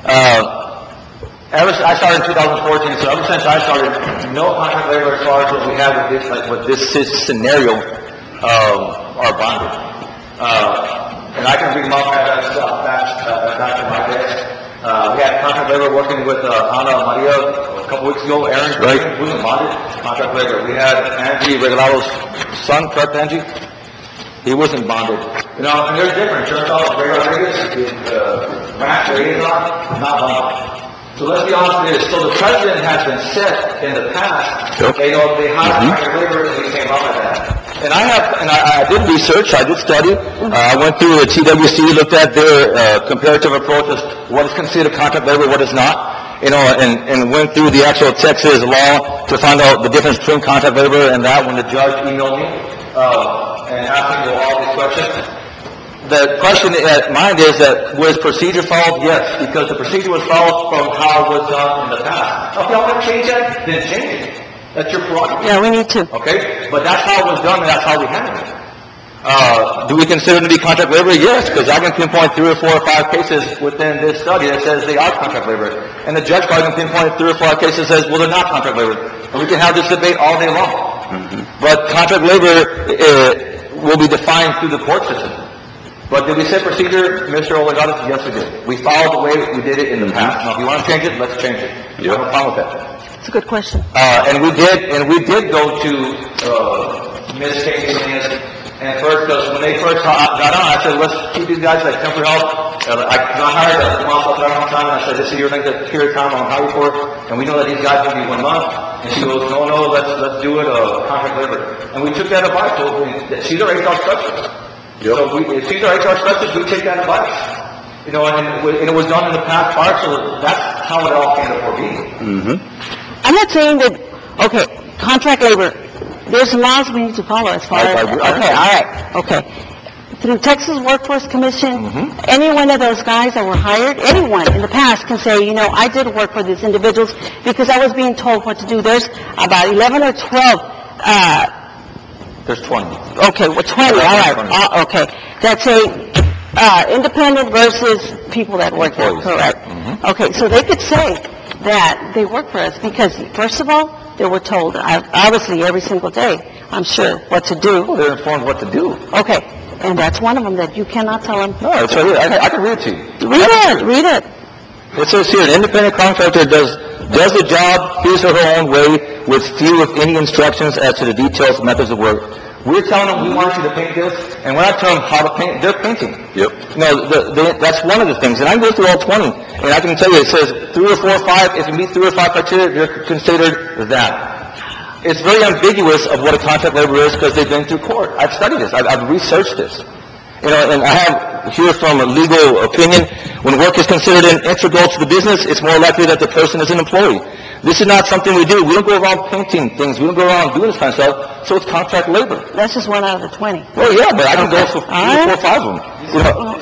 I started in 2014, so ever since I started, no contract labor as far as what we have with this scenario are bonded. And I can read them off back to my desk. We had contract labor working with Ana Maria a couple weeks ago. Aaron, right? Who's a bonded contract labor. We had Angie Regalado's son, correct, Angie? He wasn't bonded. You know, and there's different. Turns out Rodriguez, Matt Liaison, not bonded. So let's be honest with you. So the president has been set in the past. Yep. They hired contract labor and we came up with that. And I did research, I did study. I went through the TWC, looked at their comparative approach as what is considered contract labor, what is not. You know, and went through the actual Texas law to find out the difference between contract labor and that when the judge emailed me and asked me all these questions. The question at mind is that was procedure followed? Yes, because the procedure was followed from how it was done in the past. If y'all want to change that, then change it. That's your prerogative. Yeah, we need to. Okay? But that's how it was done and that's how we handle it. Do we consider them to be contract labor? Yes, because I can pinpoint 3 or 4 or 5 cases within this study that says they are contract labor. And the judge probably can pinpoint 3 or 4 cases that says, well, they're not contract labor. And we can have this debate all day long. But contract labor will be defined through the court system. But did we set procedure, Mr. Olegato? Yes, we did. We followed the way we did it in the past. Now, if you want to change it, let's change it. I have no problem with that. It's a good question. And we did go to, Ms. Casey Salinas, and first, when they first got on, I said, let's keep these guys like temporary help. I hired a month one time, and I said, this is your length of period of time on hire for, and we know that these guys will be 1 month. And she goes, no, let's do it, contract labor. And we took that advice. So she's our HR specialist. So if she's our HR specialist, we take that advice. You know, and it was done in the past prior, so that's how it all came to be. I'm not saying that, okay, contract labor, there's laws we need to follow as far as, okay, all right, okay. Through Texas Workforce Commission, any one of those guys that were hired, anyone in the past can say, you know, I did work for these individuals because I was being told what to do. There's about 11 or 12, There's 20. okay, well, 20, all right, okay. That's independent versus people that work there, correct. Okay, so they could say that they work for us because, first of all, they were told, obviously every single day, I'm sure, what to do. Well, they're informed what to do. Okay, and that's one of them that you cannot tell them. No, it's right here. I can read it to you. Read it. It says here, an independent contractor does the job his or her own way with few, if any, instructions as to the details, methods of work. We're telling them we want you to paint this, and we're not telling them how to paint. They're painting. Yep. No, that's one of the things. And I go through all 20, and I can tell you, it says 3 or 4 or 5. If you meet 3 or 5 criteria, they're considered that. It's very ambiguous of what a contract labor is because they've been through court. I've studied this. I've researched this. You know, and I have here from a legal opinion, when work is considered an integral to the business, it's more likely that the person is an employee. This is not something we do. We don't go around painting things. We don't go around doing this kind of stuff. So it's contract labor. That's just one out of the 20. Well, yeah, but I can go for 3 or 4 or 5 of them. You know.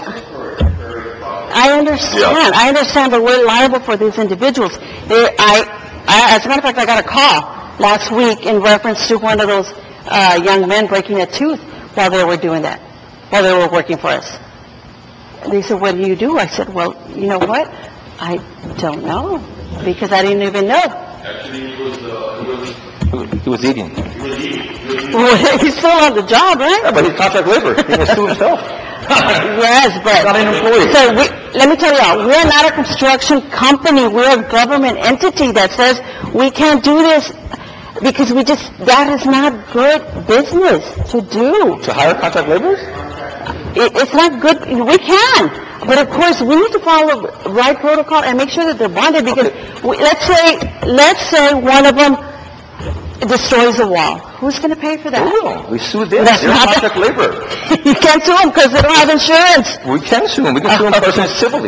I understand. I understand, but we're liable for these individuals. As a matter of fact, I got a call last week in reference to one of those young men breaking a tooth while they were doing that, while they were working for us. And they said, what do you do? I said, well, you know what? I don't know, because I didn't even know. Actually, He was eating. Well, he's still on the job, right? Yeah, but he's contract labor. He can sue himself. Yes, but... Not an employee. So let me tell you, we're not a construction company. We're a government entity that says we can't do this because that is not good business to do. To hire contract laborers? It's not good. We can. But of course, we need to follow the right protocol and make sure that they're bonded because let's say one of them destroys a wall. Who's going to pay for that? We will. We sue them. That's They're not contract labor. You can't sue them because they don't have insurance. We can sue them. We can sue them personally civilly.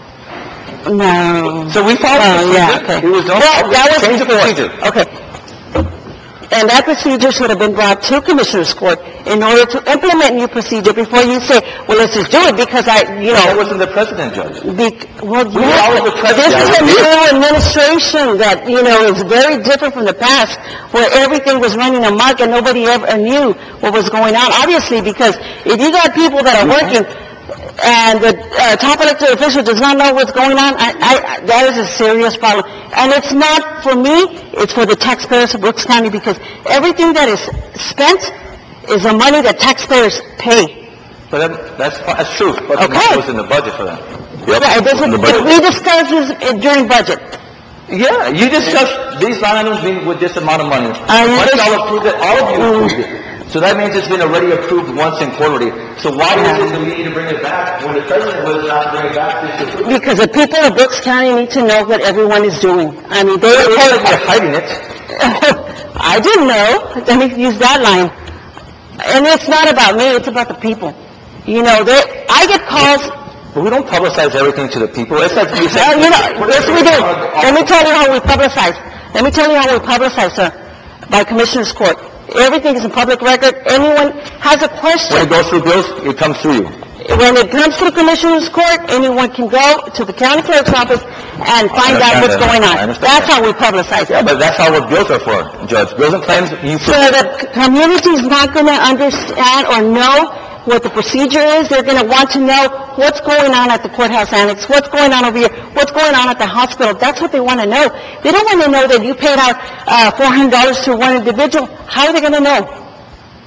No. So we followed the procedure. Yeah, okay. It was done. Well, that was Change the procedure. Okay. And that procedure should have been brought to Commissioner's Court in order to implement new procedure before you say, well, let's just do it because That wasn't the president, Judge. Well, We followed the president. this is a new administration that, is very different from the past where everything was running amok and nobody ever knew what was going on. Obviously, because if you got people that are working and the top elected official does not know what's going on, that is a serious problem. And it's not for me, it's for the taxpayers of Brooks County because everything that is spent is the money that taxpayers pay. But that's true. But it was in the budget for that. Yep. Yeah, it doesn't, we discussed this during budget. Yeah, you discussed these line items being with this amount of money. I Y'all approved it, all of you approved it. So that means it's been already approved once and quarterly. So why is it that we need to bring it back when the president was not to bring it back this year? Because the people of Brooks County need to know what everyone is doing. I mean, they're hiding it. I didn't know. Let me use that line. And it's not about me, it's about the people. I get calls. But we don't publicize everything to the people. It's like you said. Yes, we do. Let me tell you how we publicize, sir, by Commissioner's Court. Everything is in public record. Anyone has a question. When it goes through bills, it comes through you. When it comes through Commissioner's Court, anyone can go to the county clerk's office and find out what's going on. That's how we publicize it. Yeah, but that's how what bills are for, Judge. Bills and claims, So the community is not going to understand or know what the procedure is. They're going to want to know what's going on at the courthouse annex, what's going on over here, what's going on at the hospital. That's what they want to know. They don't want to know that you paid out $400 to one individual. How are they going to know?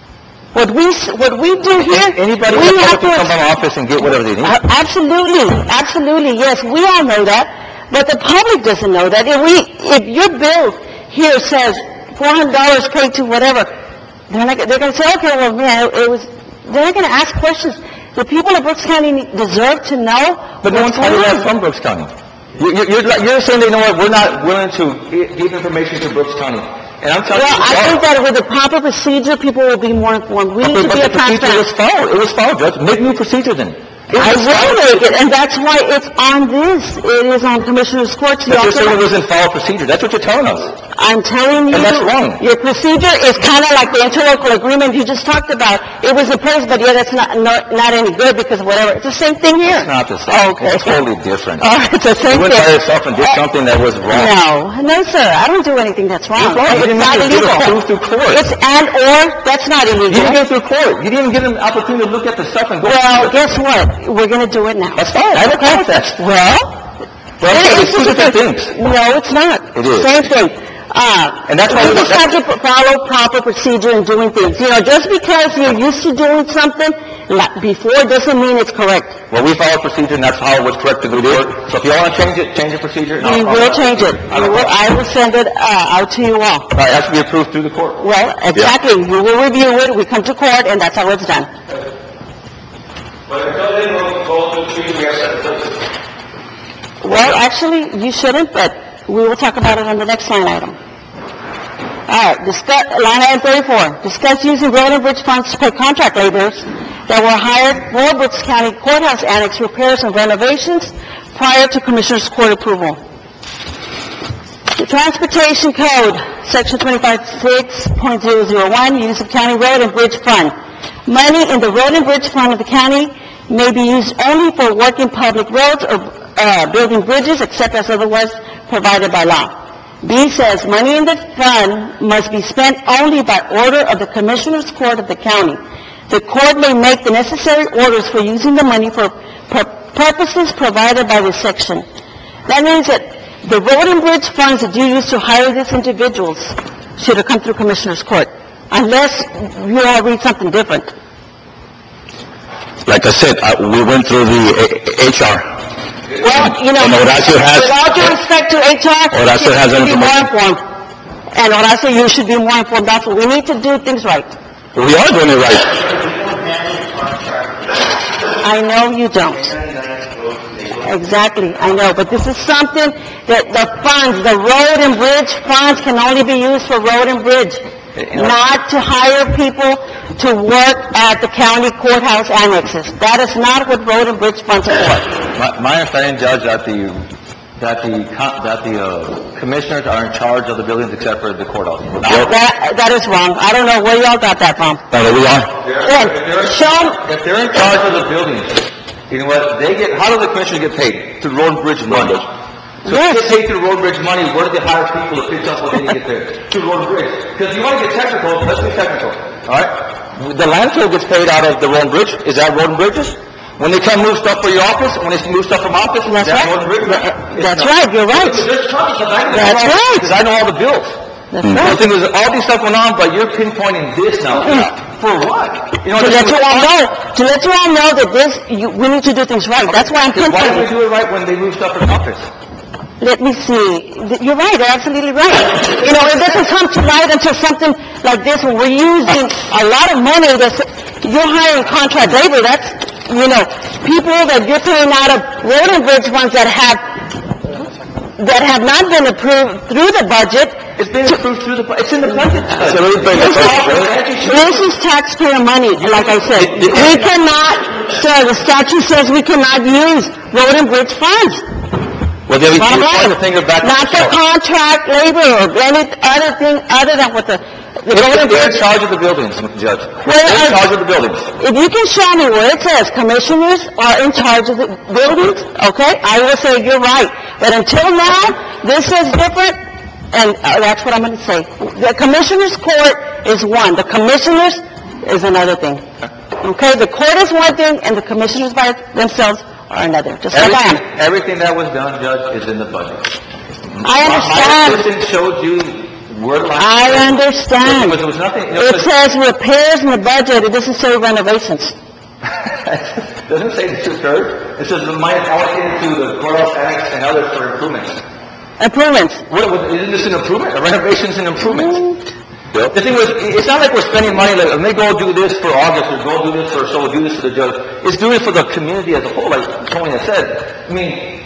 What we do here, Anybody we in the have public can come to... by office and get whatever they need. Absolutely, yes, we all know that, but the public doesn't know that. If your bill here says $400 paid to whatever, they're gonna say, okay, well, yeah, they're not gonna ask questions. The people of Brooks County deserve to know But no one's what's going telling on. that from Brooks County. You're saying, you know what, we're not willing to give information to Brooks County. And I'm telling you, Well, I think that with the proper procedure, people will be more informed. We need to be a But the procedure transparent. was followed, Judge. Make new procedure then. I will make it, and that's why it's on this. It is on Commissioner's Court. But you're saying it wasn't followed procedure. That's what you're telling us. I'm telling you. And that's wrong. Your procedure is kind of like the interlocal agreement you just talked about. It was in place, but yet it's not any good because of whatever. It's the same thing here. It's not the same. Okay. It's totally different. Oh, it's the same You thing. went by yourself and did something that was wrong. No, sir. I don't do anything that's wrong. It's wrong. You It's didn't not even get it illegal. approved through court. It's that's not You illegal. didn't get it through court. You didn't even get an opportunity to look at the stuff and go. Well, guess what? We're going to do it now. That's fine. I have a problem with that. Well, It's two different things. No, it's not. It is. Same thing. And that's why we just have to follow proper procedure in doing things. You know, just because you're used to doing something before doesn't mean it's correct. Well, we follow procedure, and that's how it was correct to do it. So if you want to change the procedure. We will change it. I will send it out to you all. All right, it has to be approved through the court. Well, exactly. We will review it. We come to court, and that's how it's done. But until then, we'll go to the street, we have to... Well, actually, you shouldn't, but we will talk about it on the next line item. All right, line item 34, discuss using road and bridge funds to pay contract laborers that were hired for Brooks County Courthouse Annex repairs and renovations prior to Commissioner's Court approval. The Transportation Code, Section 25.6.001, use of county road and bridge fund. Money in the road and bridge fund of the county may be used only for working public roads or building bridges, except as otherwise provided by law. B says, money in the fund must be spent only by order of the Commissioner's Court of the county. The court may make the necessary orders for using the money for purposes provided by this section. That means that the road and bridge funds that you use to hire these individuals should have come through Commissioner's Court, unless you all read something different. Like I said, we went through the HR. Well, you know, And Horacio has- with all due respect to HR, Horacio you has should be more information. informed. And Horacio, you should be more informed. That's what we need to do things right. We are doing it right. I know you don't. Exactly, I know, but this is something that the funds, the road and bridge funds can only be used for road and bridge, not to hire people to work at the county courthouse annexes. That is not what road and bridge funds are for. My understanding, Judge, that the commissioners are in charge of the buildings except for the courthouse. That is wrong. I don't know where y'all got that from. No, we are. If they're in charge of the buildings, you know what, how do the commissioners get paid? Through road and bridge money. So if they get paid through road and bridge money, where do they hire people to fix up what they need to get there? Through road and bridge. Because you want to get technical, let's be technical, all right? The landfill gets paid out of the road and bridge. Is that road and bridges? When they come move stuff for your office, when they move stuff from office, is that road and bridge? That's right, you're right. There's tons of that. That's right. Because I know all the bills. That's The right. thing is, all these stuff going on, but you're pinpointing this now. For what? You know, To let you all know that we need to do things right. That's why I'm Why don't we pinpointing. do it right when they move stuff from office? Let me see. You're right, you're absolutely right. You know, it doesn't come to light until something like this, when we're using a lot of money you're hiring contract labor. That's, you know, people that you're paying out of road and bridge funds that have not been approved through the budget. It's been approved through it's in the budget. This is taxpayer money, like I said. We cannot, sir, the statute says we cannot use road and bridge funds. Well, then we Bottom can line, point the finger back. not for contract labor or any other thing other than what the road and They're in bridge. charge of the buildings, Judge. Where They're in are- charge of the buildings. If you can show me where it says commissioners are in charge of the buildings, okay, I will say you're right. But until now, this is different, and that's what I'm going to say. The commissioners' court is one. The commissioners is another thing. Okay, the court is one thing, and the commissioners by themselves are another. Just like I am. Everything that was done, Judge, is in the budget. I understand. My assistant showed you We're the last. I understand. There was nothing, It says repairs in the budget, it doesn't say renovations. it doesn't say this occurred. It says the money allocated to the courthouse annex and others for improvements. Improvements. Isn't this an improvement? A renovation's an improvement. The thing was, it's not like we're spending money like, let me go do this for August, or go do this for so, do this for the judge. It's doing it for the community as a whole, like Tony has said. I mean,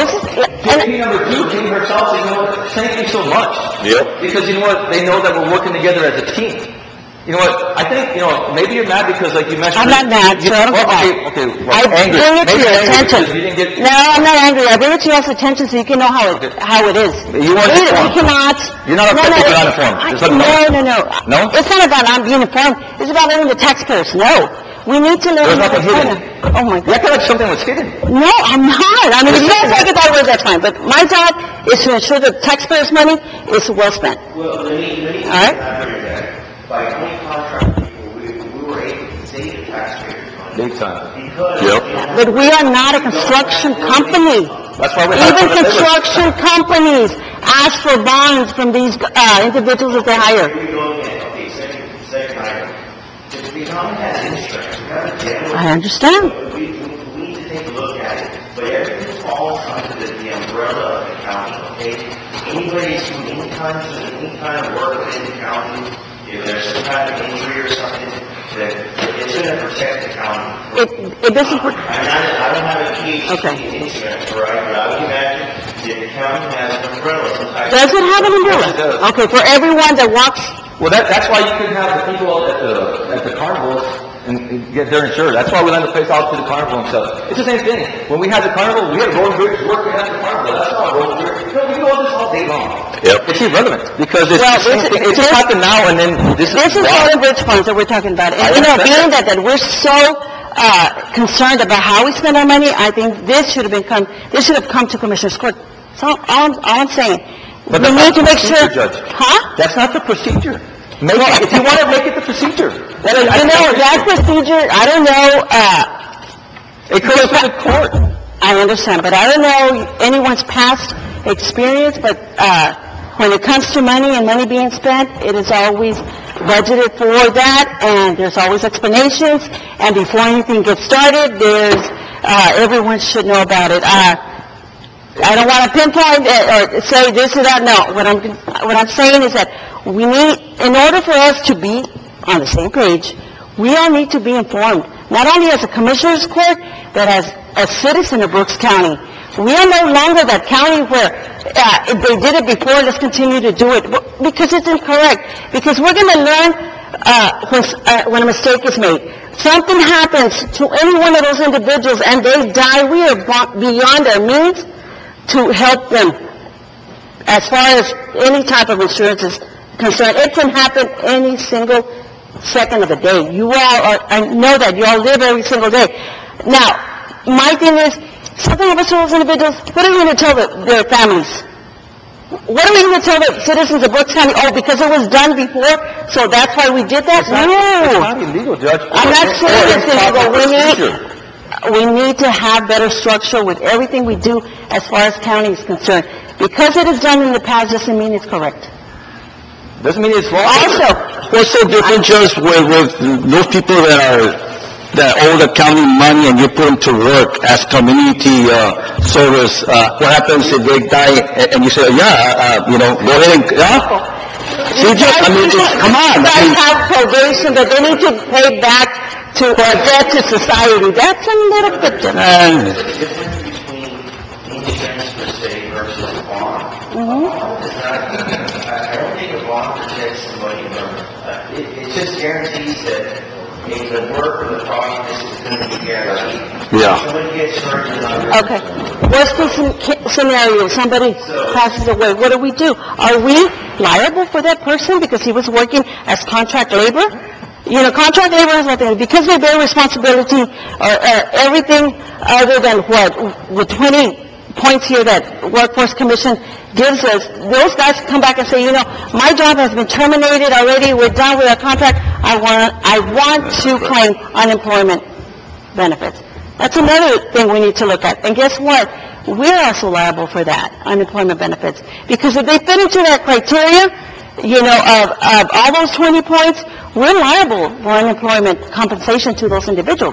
JP number 2, Jean herself said, you know what, thank you so much. Yep. Because you know what, they know that we're working together as a team. You know what, I think, you know, maybe you're mad because like you mentioned. I'm not mad, so I don't get mad. Okay, I bring it to your attention. You didn't get. No, I'm not angry. I bring it to your attention so you can know how it is. You weren't informed. We cannot. You're not upset because you're not informed. Just let me know. No. No? It's not about not being informed. It's about letting the taxpayers know. We need to let There's them nothing know. hidden. Oh my You act God. like something was hidden. No, I'm not. I mean, if you don't take it that way, that's fine. But my job is to ensure that taxpayers' money is well spent. Well, let me All right. elaborate that. By appointing contract people, we were able to save the taxpayers money. Big time. Because. Yep. But we are not a construction company. That's why we have. Even construction companies ask for bonds from these individuals that they hire. Here we go again. Okay, second item. If the county has insurance, we have a general. I understand. We need to take a look at it. But everything falls under the umbrella of the county, okay? Anybody who's doing any kind of work within the county, if there's some kind of injury or something, that it's going to protect the county. It doesn't. I don't have a PhD Okay. in insurance, right? But I would imagine that the county has an umbrella. Does it have an umbrella? Yes, it does. Okay, for everyone that walks. Well, that's why you can have the people at the carnivals and get their insured. That's why we lend the place out to the carnival and stuff. It's the same thing. When we had the carnival, we had road bridge working at the carnival. That's not road bridge. We do all this all day long. Yep. It's irrelevant because it's Well, just happened now and then this This is all the bridge funds that we're talking about. And you know, being that we're so concerned about how we spend our money, I think this should have come to Commissioner's Court. So all I'm saying. But we that's need to not the make sure. procedure, Judge. Huh? That's not the procedure. If you want to make it the procedure. That procedure, I don't know, it goes to the court. I understand, but I don't know anyone's past experience, but when it comes to money and money being spent, it is always budgeted for that, and there's always explanations, and before anything gets started, everyone should know about it. I don't want to pinpoint or say this or that. No, what I'm saying is that we need, in order for us to be on the same page, we all need to be informed, not only as a commissioner's court, but as a citizen of Brooks County. We are no longer that county where they did it before, let's continue to do it, because it's incorrect. Because we're going to learn when a mistake is made. Something happens to any one of those individuals and they die, we are beyond our means to help them as far as any type of insurance is concerned. It can happen any single second of the day. You all I know that you all live every single day. Now, my thing is, something happens to those individuals, what are we going to tell their families? What are we going to tell the citizens of Brooks County? Oh, because it was done before, so that's why we did that? It's not illegal, Judge. I'm not saying it's illegal. We need to have better structure with everything we do as far as county is concerned. Because it is done in the past doesn't mean it's correct. Doesn't mean it's wrong. Also, What's so different just with those people that owe the county money and you put them to work as community service? What happens if they die and you say, go ahead and, See, just, come on. You guys have probation that they need to pay back to debt to society. That's a little bit different. The difference between insurance per se versus a bond. I don't think a bond protects somebody from, it just guarantees that if the work or the project is going to be guaranteed. Yeah. Somebody gets hurt in under. Okay. Worst case scenario, somebody passes away, what do we do? Are we liable for that person because he was working as contract labor? Contract labor is nothing, because they bear responsibility or everything other than with 20 points here that Workforce Commission gives us, those guys come back and say, my job has been terminated already, we're done with our contract, I want to claim unemployment benefits. That's another thing we need to look at. And guess what? We're also liable for that, unemployment benefits. Because if they fit into that criteria, of all those 20 points, we're liable for unemployment compensation to those individuals.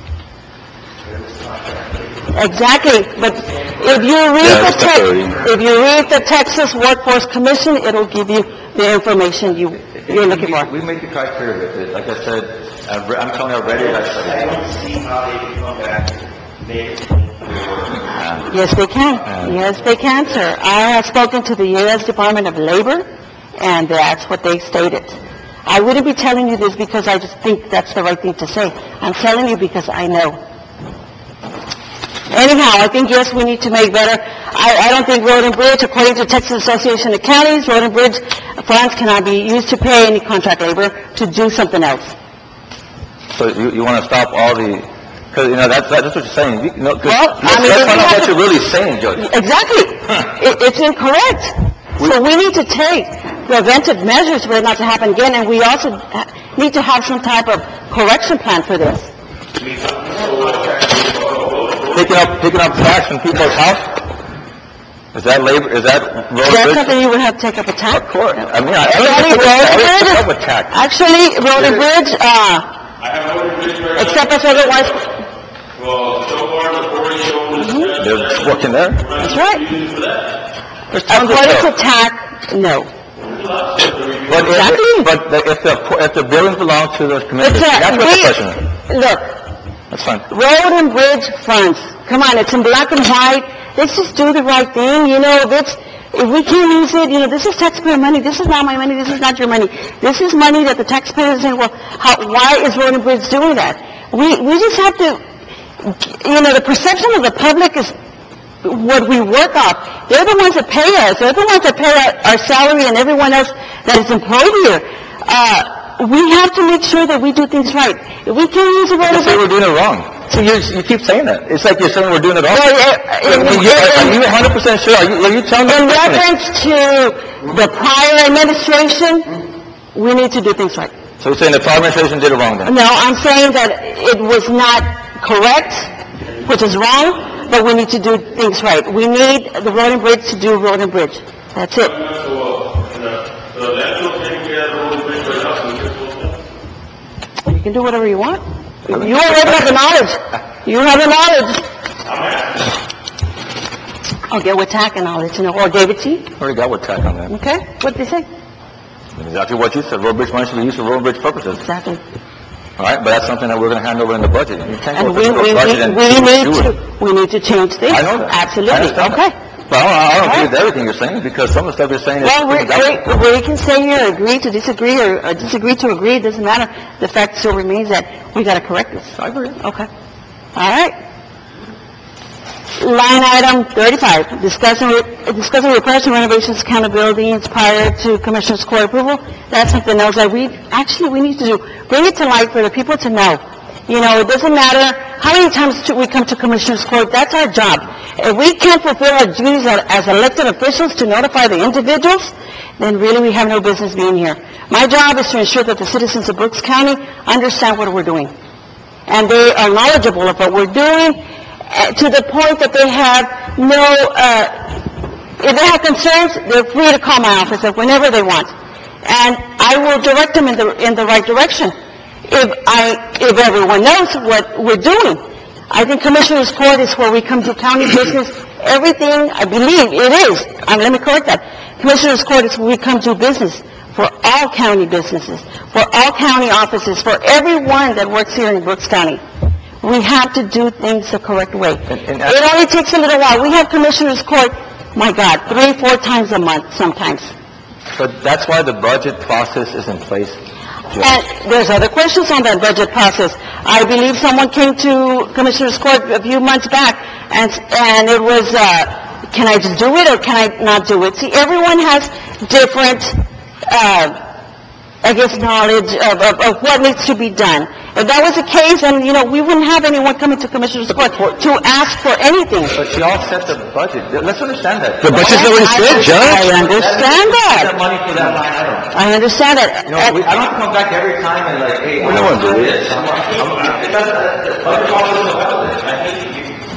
Exactly, but if you read the Texas Workforce Commission, it'll give you the information you're looking for. We make the criteria with it. Like I said, I'm telling you already. I don't see how they can come back and make it work. Yes, they can. Yes, they can, sir. I have spoken to the U.S. Department of Labor, and that's what they stated. I wouldn't be telling you this because I just think that's the right thing to say. I'm telling you because I know. Anyhow, I think, yes, we need to make better. I don't think road and bridge, according to Texas Association of Counties, road and bridge funds cannot be used to pay any contract labor to do something else. So you want to stop all the, because, that's what you're saying. Let's find out what you're really saying, Judge. Exactly. It's incorrect. So we need to take preventive measures for it not to happen again, and we also need to have some type of correction plan for this. Picking up trash from people's house? Is that labor, is that road and That's bridge? something you would have to take up a tax? Of course. I mean, Actually, road and bridge, except if otherwise, Well, so far, the 40 showing is... They're working there? that's right. There's tons of According to stuff. TAC, no. But if the buildings belong to the commission, that's what the question is. Look, That's fine. road and bridge funds, come on, it's in black and white. Let's just do the right thing, if we can't use it, this is taxpayer money, this is not my money, this is not your money. This is money that the taxpayers say, well, why is road and bridge doing that? We just have to, the perception of the public is what we work off. They're the ones that pay us. They're the ones that pay our salary and everyone else that is employed here. We have to make sure that we do things right. If we can't use the road and You say bridge... we're doing it wrong. So you keep saying that. It's like you're saying we're doing it wrong. Well, Are you 100% sure? Are you telling me? in reference to the prior administration, we need to do things right. So you're saying the prior administration did it wrong then? No, I'm saying that it was not correct, which is wrong, but we need to do things right. We need the road and bridge to do road and bridge. That's it. So that's what taking care of the road and bridge right now, so we just You can do whatever you want. You already have the knowledge. You have the knowledge. I'll get with TAC and I'll let you know, or David T. Already got what tack on that. Okay? What did they say? Exactly what you said. Road bridge money should be used for road and bridge purposes. Exactly. All right, but that's something that we're going to hand over in the budget. You can't And go through the budget and do it. we need to change things. I know that. Absolutely. I understand Okay. that. But I don't agree with everything you're saying, because some of the stuff you're saying is... Well, we can say here, agree to disagree, or disagree to agree, it doesn't matter. The fact still remains that we got to correct this. I agree. Okay. All right. Line item 35, discussing repairs and renovations accountability prior to Commissioner's Court approval. That's something else that we need to do. Bring it to light for the people to know. It doesn't matter how many times we come to Commissioner's Court, that's our job. If we can't fulfill our duties as elected officials to notify the individuals, then really we have no business being here. My job is to ensure that the citizens of Brooks County understand what we're doing. And they are knowledgeable of what we're doing, to the point that they have if they have concerns, they're free to call my office whenever they want. And I will direct them in the right direction. If everyone knows what we're doing. I think Commissioner's Court is where we come to county business. Everything, I believe it is. Let me correct that. Commissioner's Court is where we come to business for all county businesses, for all county offices, for everyone that works here in Brooks County. We have to do things the correct way. It only takes a little while. We have Commissioner's Court, my God, 3-4 times a month sometimes. But that's why the budget process is in place. And there's other questions on that budget process. I believe someone came to Commissioner's Court a few months back, and it was, can I just do it or can I not do it? See, everyone has different, knowledge of what needs to be done. If that was the case, then, we wouldn't have anyone coming to Commissioner's Court to ask for anything. But you all set the budget. Let's understand that. The budget's already set, Judge. I understand that. That money for that line item. I understand that. I don't have to come back every time and hey, I don't want to do this. Budget process is about this.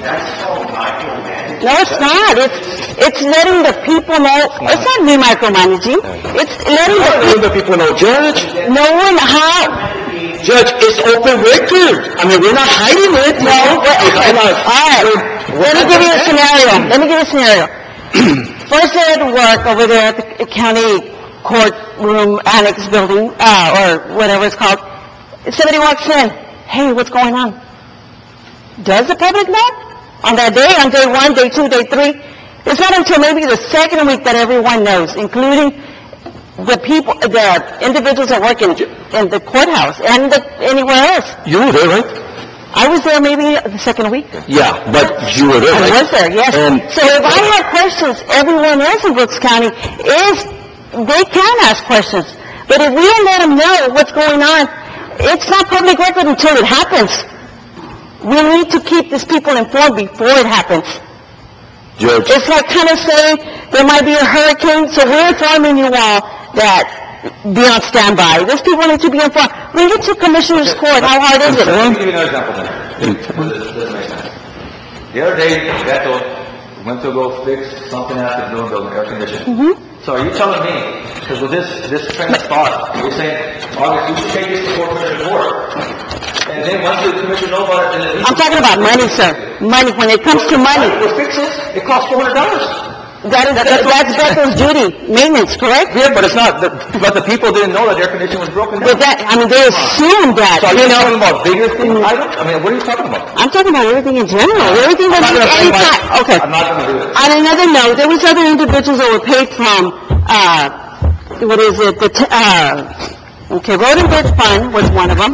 That's called micromanagement. No, it's not. It's letting the people know, it's not me micromanaging. It's letting the people know, Judge. No one, how? Judge, it's open record. I mean, we're not hiding it. No, all right. Let me give you a scenario. First day at work over there at the county courtroom annex building, or whatever it's called, somebody walks in, hey, what's going on? Does the public know? On that day, on day 1, day 2, day 3? It's not until maybe the second week that everyone knows, including the people, the individuals that work in the courthouse and anywhere else. You were there, right? I was there maybe the second week. Yeah, but you were there, right? I was there, yes. So if I have questions, everyone else in Brooks County they can ask questions. But if we don't let them know what's going on, it's not public record until it happens. We need to keep these people informed before it happens. Judge. It's like kind of saying there might be a hurricane, so we're informing you all that be on standby. These people need to be informed. Bring it to Commissioner's Court. How hard is it? Let me give you another example then. This doesn't make sense. The other day, Beto went to go fix something at the building, air conditioning. So are you telling me, because with this train of thought, you're saying, August, you should take this to Commissioner's Court, and then once the Commissioner knows about it, then... I'm talking about money, sir. Money. When it comes to money. We'll fix it. It costs $400. That's Beto's duty, maintenance, correct? Yeah, but it's not, but the people didn't know that the air conditioning was broken down. But they assume that, So are you talking about bigger things, items? I mean, what are you talking about? I'm talking about everything in general, everything that okay. I'm not gonna do it. On another note, there was other individuals that were paid from, what is it, Road and Bridge Fund was one of them.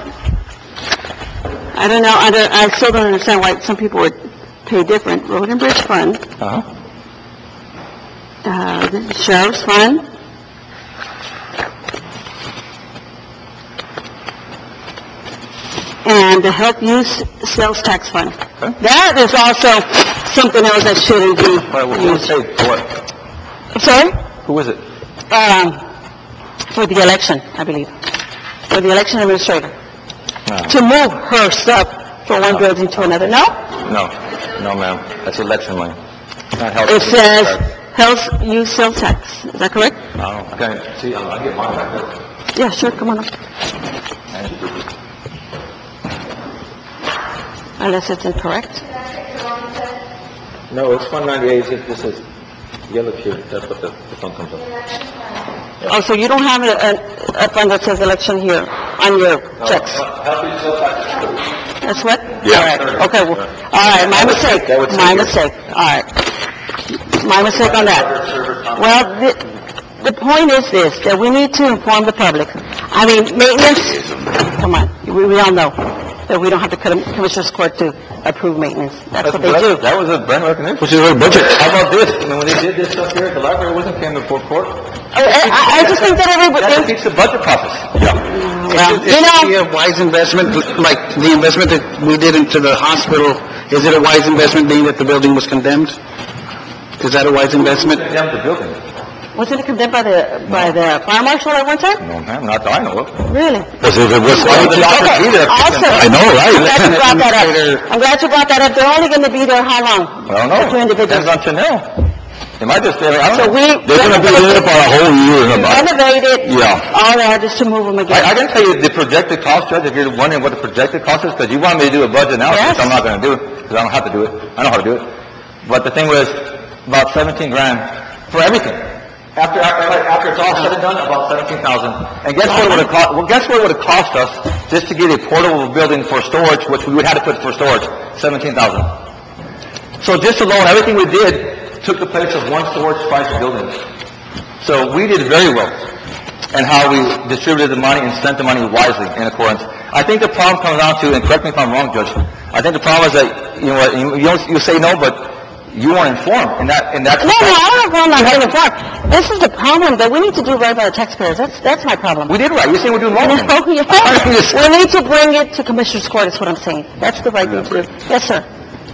I don't know, I still don't understand why some people would pay different. Road and Bridge Fund. The Sheriff's Fund. And the Health Use Sales Tax Fund. That is also something else that shouldn't be used. What? Sorry? Who is it? For the election, I believe. For the election administrator. To move her stuff from one building to another. No? No, ma'am. That's election money. Not health. It says Health Use Sales Tax. Is that correct? No. Okay. See, I'll get mine back there. Yeah, sure. Come on up. Unless it's incorrect. No, it's Fund 98. This is yellow here. That's what the fund comes up. Oh, so you don't have a fund that says election here on your checks? That's what? Yeah. All right. Okay. Well, all right. My mistake. My mistake. All right. My mistake on that. Well, the point is this, that we need to inform the public. I mean, maintenance, come on, we all know that we don't have to come to Commissioner's Court to approve maintenance. That's what they do. That was a brand recognition. Which is our budget. How about this? I mean, when they did this stuff here at the library, it wasn't came before court. I just think that everybody... That defeats the budget process. Well, Is it a wise investment, like the investment that we did into the hospital, is it a wise investment being that the building was condemned? Is that a wise investment? Condemned the building. Wasn't it condemned by the fire marshal at one time? No, ma'am, not that I know of. Really? Because if it was... Also, I know, right? I'm glad you brought that up. I'm glad you brought that up. They're only going to be there how long? I don't know. Two individuals. Depends on Chanel. They might just stay there. So They're going to be there for a whole year. renovated, Yeah. all that, just to move them again. I can tell you the projected cost, Judge, if you're wondering what the projected cost is, because you want me to do a budget analysis, Yes. I'm not going to do it, because I don't have to do it. I know how to do it. But the thing was, about 17 grand for everything. After it's all said and done, about 17,000. And guess what it would have cost? Well, guess what it would have cost us just to get a portable building for storage, which we would have to put for storage? 17,000. So just alone, everything we did took the place of one storage price building. So we did very well in how we distributed the money and spent the money wisely in accordance. I think the problem comes down to, and correct me if I'm wrong, Judge, I think the problem is that, you say no, but you weren't informed, and that's... No, I don't have a problem on being informed. This is the problem, that we need to do right by the taxpayers. That's my problem. We did right. You're saying we're doing wrong. No, yeah. We need to bring it to Commissioner's Court, is what I'm saying. That's the right thing to do. Yes, sir.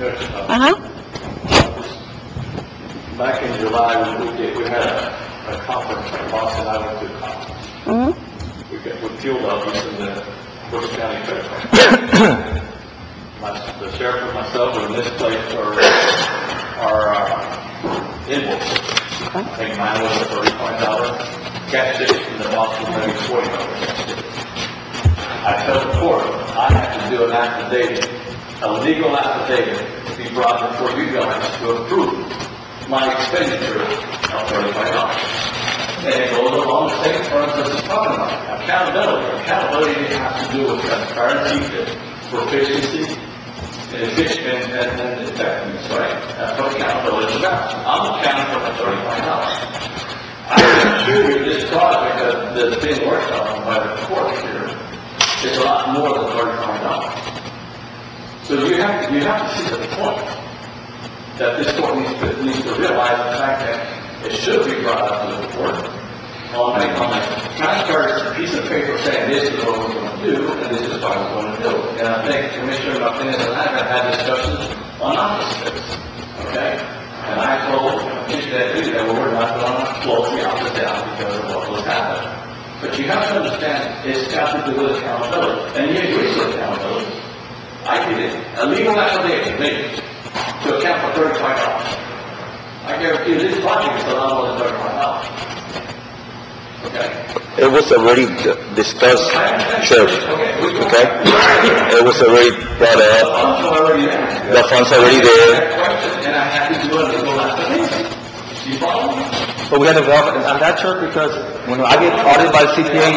Back in July, we had a conference, Boston, I went to a conference. We fueled up using the Brooks County credit card. the sheriff and myself were misplaced our invoices. I think mine was $35 cash it, and the box was maybe $40 cash it. I told the court, I have to do an affidavit, a legal affidavit, to be brought before you guys to approve my expenditure of $35. And it goes along the same terms as it's talking about. Accountability. Accountability has to do with transparency, proficiency, and effectiveness, right? That's what accountability is about. I'm accountable for $35. I can assure you this project that's being worked on by the court here is a lot more than $35. So you have to see the point that this court needs to realize the fact that it should be brought up to the court on a transparent piece of paper saying this is what we're going to do and this is what we're going to do. And I think Commissioner Martinez and I have had discussions on opposites, okay? And I told Commissioner that we're not going to close the office down because of what was happening. But you have to understand it's got to do with accountability. And he agrees with accountability. I did it. A legal affidavit made to account for $35. I guarantee you this project is a lot more than $35. Okay? It was already discussed, Sheriff. Okay? It was already brought up. The funds already there. And I had to do a legal affidavit. You follow me? But we had to verify on that, sir, because when I get audited by the CPA,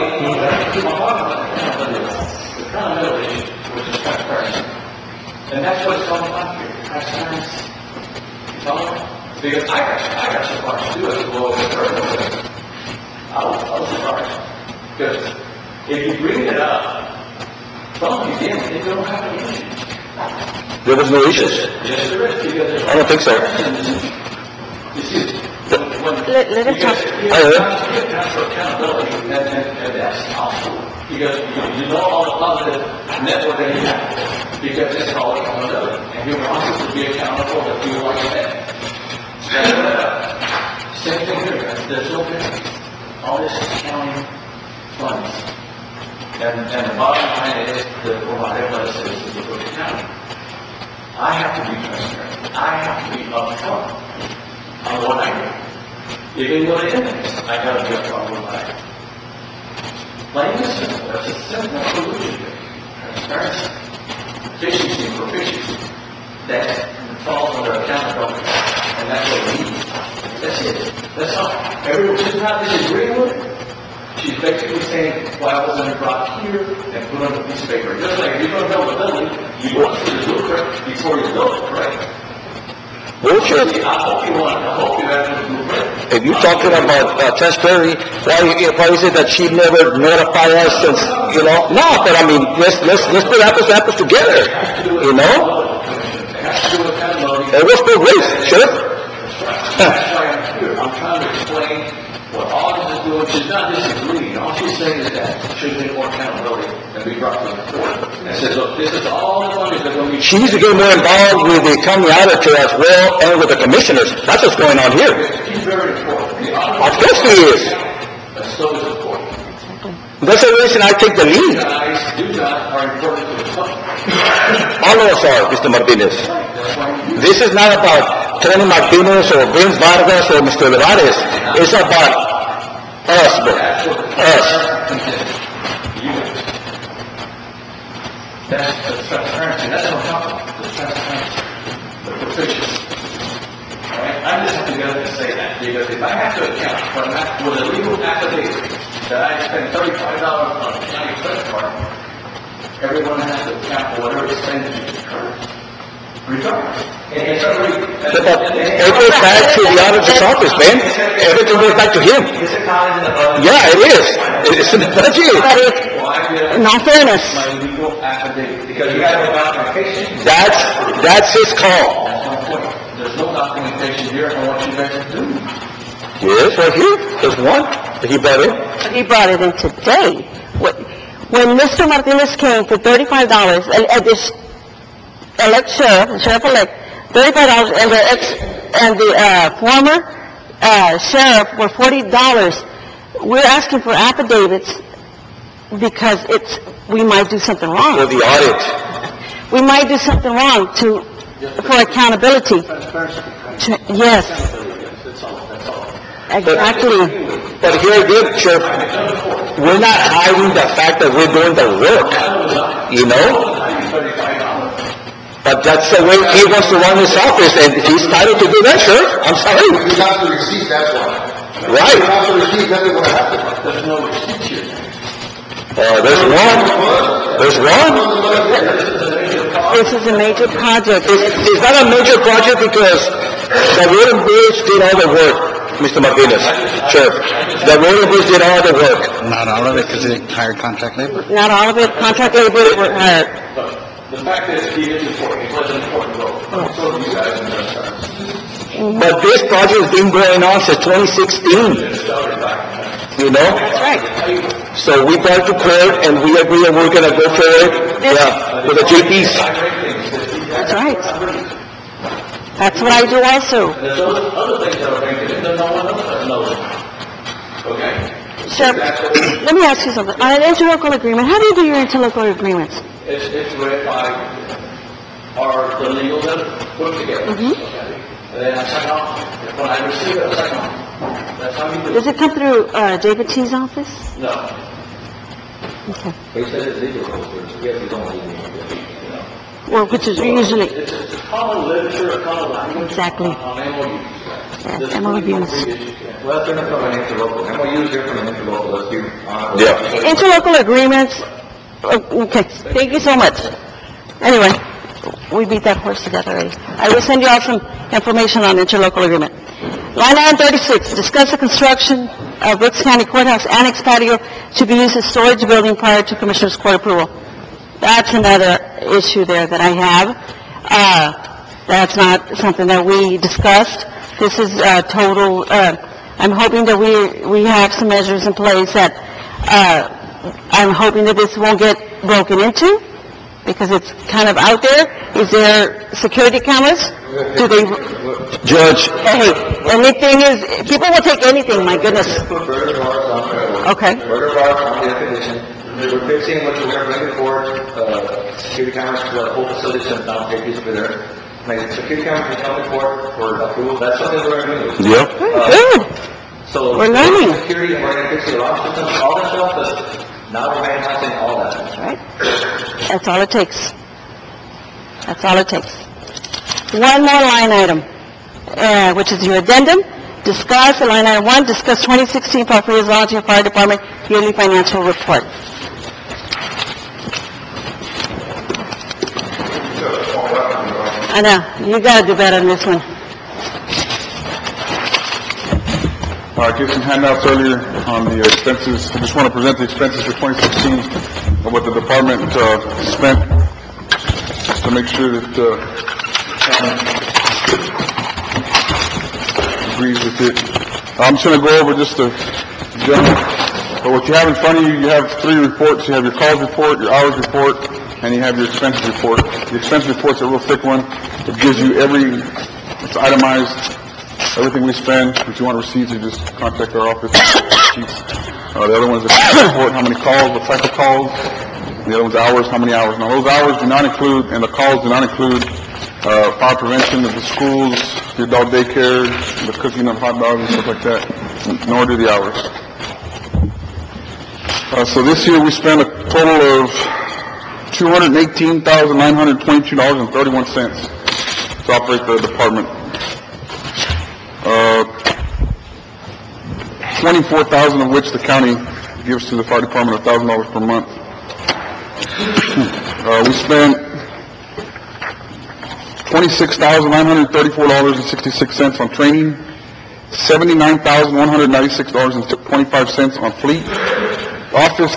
the accountability, which is transparency. And that's what's going on here, transparency. You follow me? Because I got so much to do as well as the I was surprised. Because if you bring it up, from the beginning, they don't have any issues. There was no issues. Yes, there is. Because I don't think so. You see, Let him talk. Accountability, and that's possible. Because you know all the positive network that you have. Because it's called accountability. And you want us to be accountable that you like that. Same thing here. There's no difference. All this is county funds. And the bottom line is that for my MLS is the Cook County. I have to be transparent. I have to be upfront on what I do. Even though it is, I got to be upfront on what I do. Plain and simple. That's a simple solution here. Transparency. Efficiency and proficiency. That falls under accountability. And that's what we need. That's it. That's all. Everyone, she's not disagreeing with it. She's basically saying, well, I was going to drop here and put on a piece of paper. Just like you're going to build a building, you want to see the blueprint before you build it, correct? Bullshit. I hope you have the blueprint. If you're talking about transparency, why is it that she never notified us since, you know? No, but I mean, let's put apples to apples together, you know? It was for grace, sure. That's why I'm here. I'm trying to explain what August is doing. She's not disagreeing. All she's saying is that should be more accountability and be brought to the court. And says, look, this is all the money that's going to be... She needs to get more involved with the county auditor as well and with the commissioners. That's what's going on here. He's very important. Of course he is. But so is the court. That's the reason I take the lead. You guys are important to the public. All of us are, Mr. Martinez. This is not about Tony Martinez or Vince Vargas or Mr. Olivares. It's about us, bro. Us. That's the transparency. That's what I'm talking about. The transparency. The proficiency. Alright? I just have to go and say that. Because if I have to account for the legal affidavit that I spent $35 on a county credit card, everyone has to account for whatever expenditure occurs. Regardless. It goes back to the auditor's office, man. Everything goes back to him. Yeah, it is. It's in the budget. No fairness. My legal affidavit. Because you have no documentation. That's his call. That's my point. There's no documentation here on what you guys are doing. Yes, right here. There's one that he brought in. He brought it in today. When Mr. Martinez came for $35, and this sheriff-elect, $35, and the former sheriff were $40. We're asking for affidavits because we might do something wrong. For the audit. we might do something wrong for accountability. Yes. Exactly. But here again, Sheriff, we're not hiding the fact that we're doing the work, you know? But that's the way he wants to run his office, and he's entitled to do that, Sheriff. I'm sorry. You got the receipt, that's why. Right. You got the receipt, that's what happened. There's no receipt here. There's one. There's one. This is a major project. It's not a major project because the road and bridge did all the work, Mr. Martinez. Sheriff, the road and bridge did all the work. Not all of it, because they hired contract labor. Not all of it, contract labor were hired. The fact is, he is important, it was an important role. So you guys understand. But this project has been going on since 2016, you know? That's right. So we brought it to court, and we agree that we're gonna go forward, with the JPs. That's right. That's what I do also. And there's other things that are making it, that no one else doesn't know. Okay? Sheriff, let me ask you something. On an interlocal agreement, how do you do your interlocal agreements? It's read by the legal that put together. Okay? And then I sign off. When I receive it, I sign off. That's how you do it. Does it come through David T's office? No. Okay. He said it's legal, we have to go legal. Well, which is usually, It's common literature, a common language. Exactly. On MOUs. yes, MOUs. Well, that's different from an interlocal. MOU is different from an interlocal, let's be honest. Yeah. Interlocal agreements, okay, thank you so much. Anyway, we beat that horse to death already. I will send you out some information on interlocal agreement. Line item 36, discuss the construction of Brooks County Courthouse Annex patio to be used as storage building prior to Commissioner's Court approval. That's another issue there that I have. That's not something that we discussed. This is total, I'm hoping that we have some measures in place that, I'm hoping that this won't get broken into, because it's kind of out there. Is there security cameras? Do they, Judge, hey, anything is, people will take anything, my goodness. Put burger bars on there. Okay. Burger bars on the air condition. We're fixing what we're going to bring forward, security cameras for the whole facility, since now JP's over there. Like, security cameras can come forward for approval, that's something we're going to do. Yep. Good. So, We're learning. security, and we're going to fix the alarm system, all that stuff, but now we're managing all that. Right? That's all it takes. That's all it takes. One more line item, which is your addendum. Discuss, line item 1, discuss 2016 Parkview Volunteer Fire Department yearly financial report. I know, you gotta do better than this one. I gave some handouts earlier on the expenses. I just want to present the expenses for 2016 of what the department spent, just to make sure that agrees with it. I'm just going to go over just the general. But what you have in front of you, you have 3 reports. You have your calls report, your hours report, and you have your expenses report. The expense report's a real thick one. It gives you it's itemized. Everything we spend. If you want receipts, you just contact our office. The other one's the report, how many calls, what type of calls. The other one's hours, how many hours. Now, those hours do not include, and the calls do not include, fire prevention of the schools, the adult daycare, the cooking of hot dogs and stuff like that, nor do the hours. So this year, we spent a total of $218,922.31 to operate the department. 24,000 of which the county gives to the fire department, $1,000 per month. We spent $26,934.66 on training, $79,196.25 on fleet, office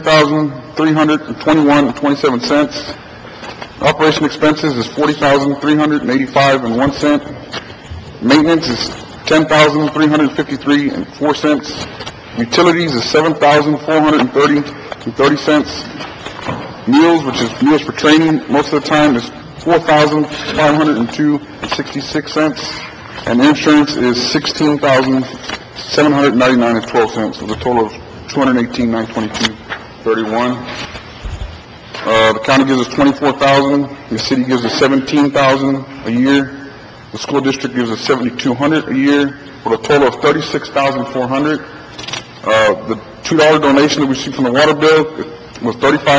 $33,321.27, operation expenses is $40,385.01, maintenance is $10,353.04. Utilities is $7,430.30. Meals, which is meals for training, most of the time is $4,502.66. And insurance is $16,799.12. So the total of $218,922.31. The county gives us $24,000, the city gives us $17,000 a year, the school district gives us $7,200 a year, for a total of $36,400. The $2 donation that we received from the water bill was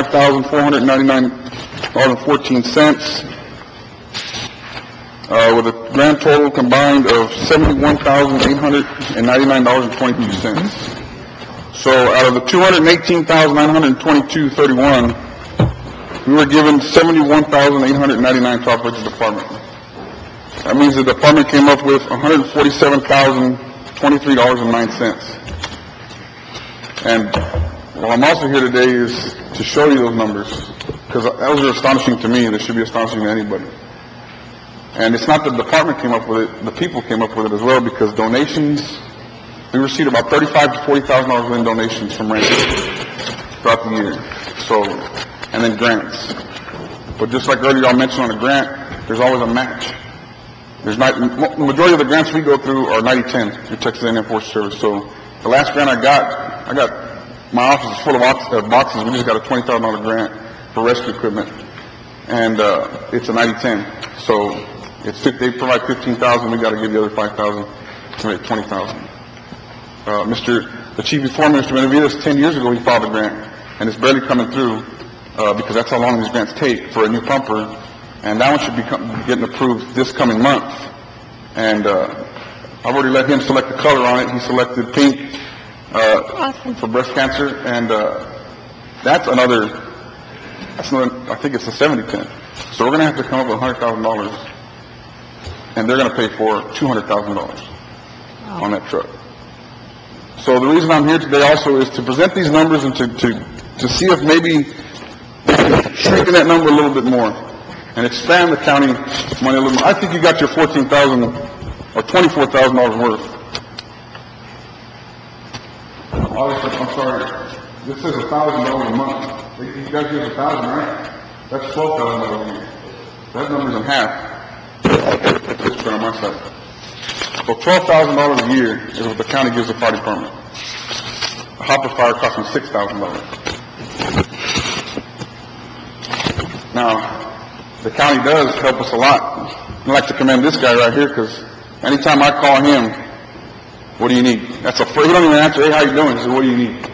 $35,499.14, with a grand total combined of $71,899.22. So out of the $218,922.31, we were given $71,899 to operate the department. That means the department came up with $147,023.09. And what I'm also here today is to show you those numbers, because those are astonishing to me. They should be astonishing to anybody. And it's not that the department came up with it, the people came up with it as well, because donations, we received about $35,000 to $40,000 in donations from ranchers throughout the year. So, and then grants. But just like earlier I mentioned on a grant, there's always a match. The majority of the grants we go through are 90-10 in Texas A&M Forest Service. So the last grant I got, my office is full of boxes. We just got a $20,000 grant for rescue equipment. And it's a 90-10. So they provide $15,000, we got to give the other $5,000 to make $20,000. The chief before me, Mr. Benavides, 10 years ago he filed a grant, and it's barely coming through because that's how long these grants take for a new pumper, and that one should be getting approved this coming month. And I've already let him select the color on it. He selected pink for breast cancer, and that's another, I think it's a 70-10. So we're going to have to come up with $100,000, and they're going to pay for $200,000 on that truck. So the reason I'm here today also is to present these numbers and to see if maybe shrinking that number a little bit more and expand the county money a little more. I think you got your $14,000 or $24,000 worth. Obviously, I'm sorry, this says $1,000 a month. You guys give $1,000, right? That's $12,000 a year. That number's in half. Let's put it on my side. So $12,000 a year is what the county gives the fire department. A hopper fire costs them $6,000. Now, the county does help us a lot. I'd like to commend this guy right here, because anytime I call him, what do you need? That's a free, he don't even answer, hey, how you doing? He says, what do you need?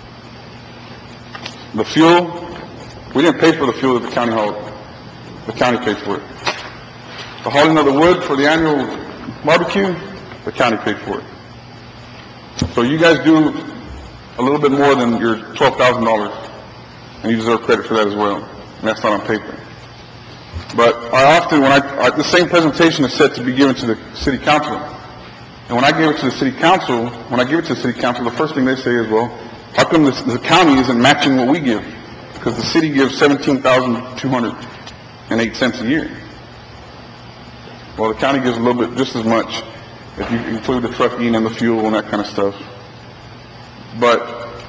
The fuel, we didn't pay for the fuel that the county hauled. The county paid for it. The hauling of the wood for the annual barbecue, the county paid for it. So you guys do a little bit more than your $12,000, and you deserve credit for that as well. And that's not on paper. But the same presentation is said to be given to the city council. And when I give it to the city council, the first thing they say is, well, how come the county isn't matching what we give? Because the city gives $17,208 a year. Well, the county gives a little bit, just as much, if you include the trucking and the fuel and that kind of stuff. But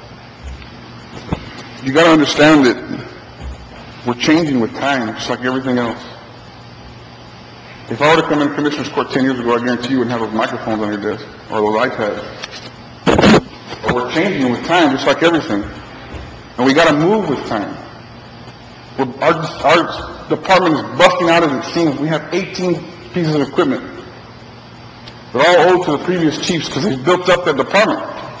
you got to understand that we're changing with time, just like everything else. If I were to come in Commissioner's Court 10 years ago, I guarantee you wouldn't have those microphones on your desk, or those iPads. But we're changing with time, just like everything. And we got to move with time. Our department is busting out as it seems. We have 18 pieces of equipment. They're all owed to the previous chiefs because they built up that department.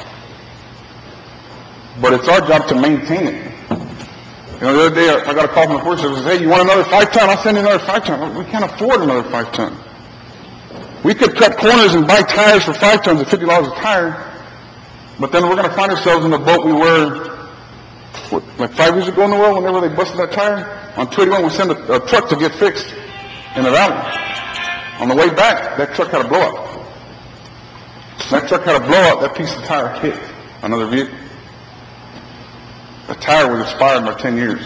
But it's our job to maintain it. The other day I got a call from the Forest Service that says, hey, you want another 5-ton? I'll send you another 5-ton. We can't afford another 5-ton. We could cut corners and buy tires for 5 tons at $50 a tire, but then we're going to find ourselves in the boat we were, like 5 years ago in the world, whenever they busted that tire. On 281, we sent a truck to get fixed in the valley. On the way back, that truck had a blowout. That piece of tire hit another vehicle. The tire was expired by 10 years.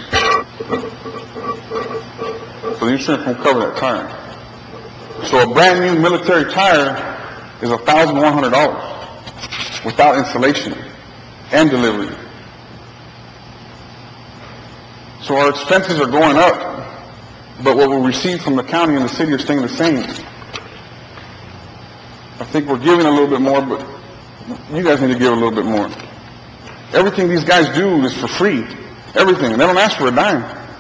So the insurance won't cover that tire. So a brand new military tire is $1,100 without installation and delivery. So our expenses are going up, but what we receive from the county and the city are staying the same. I think we're giving a little bit more, but you guys need to give a little bit more. Everything these guys do is for free. Everything. They don't ask for a dime.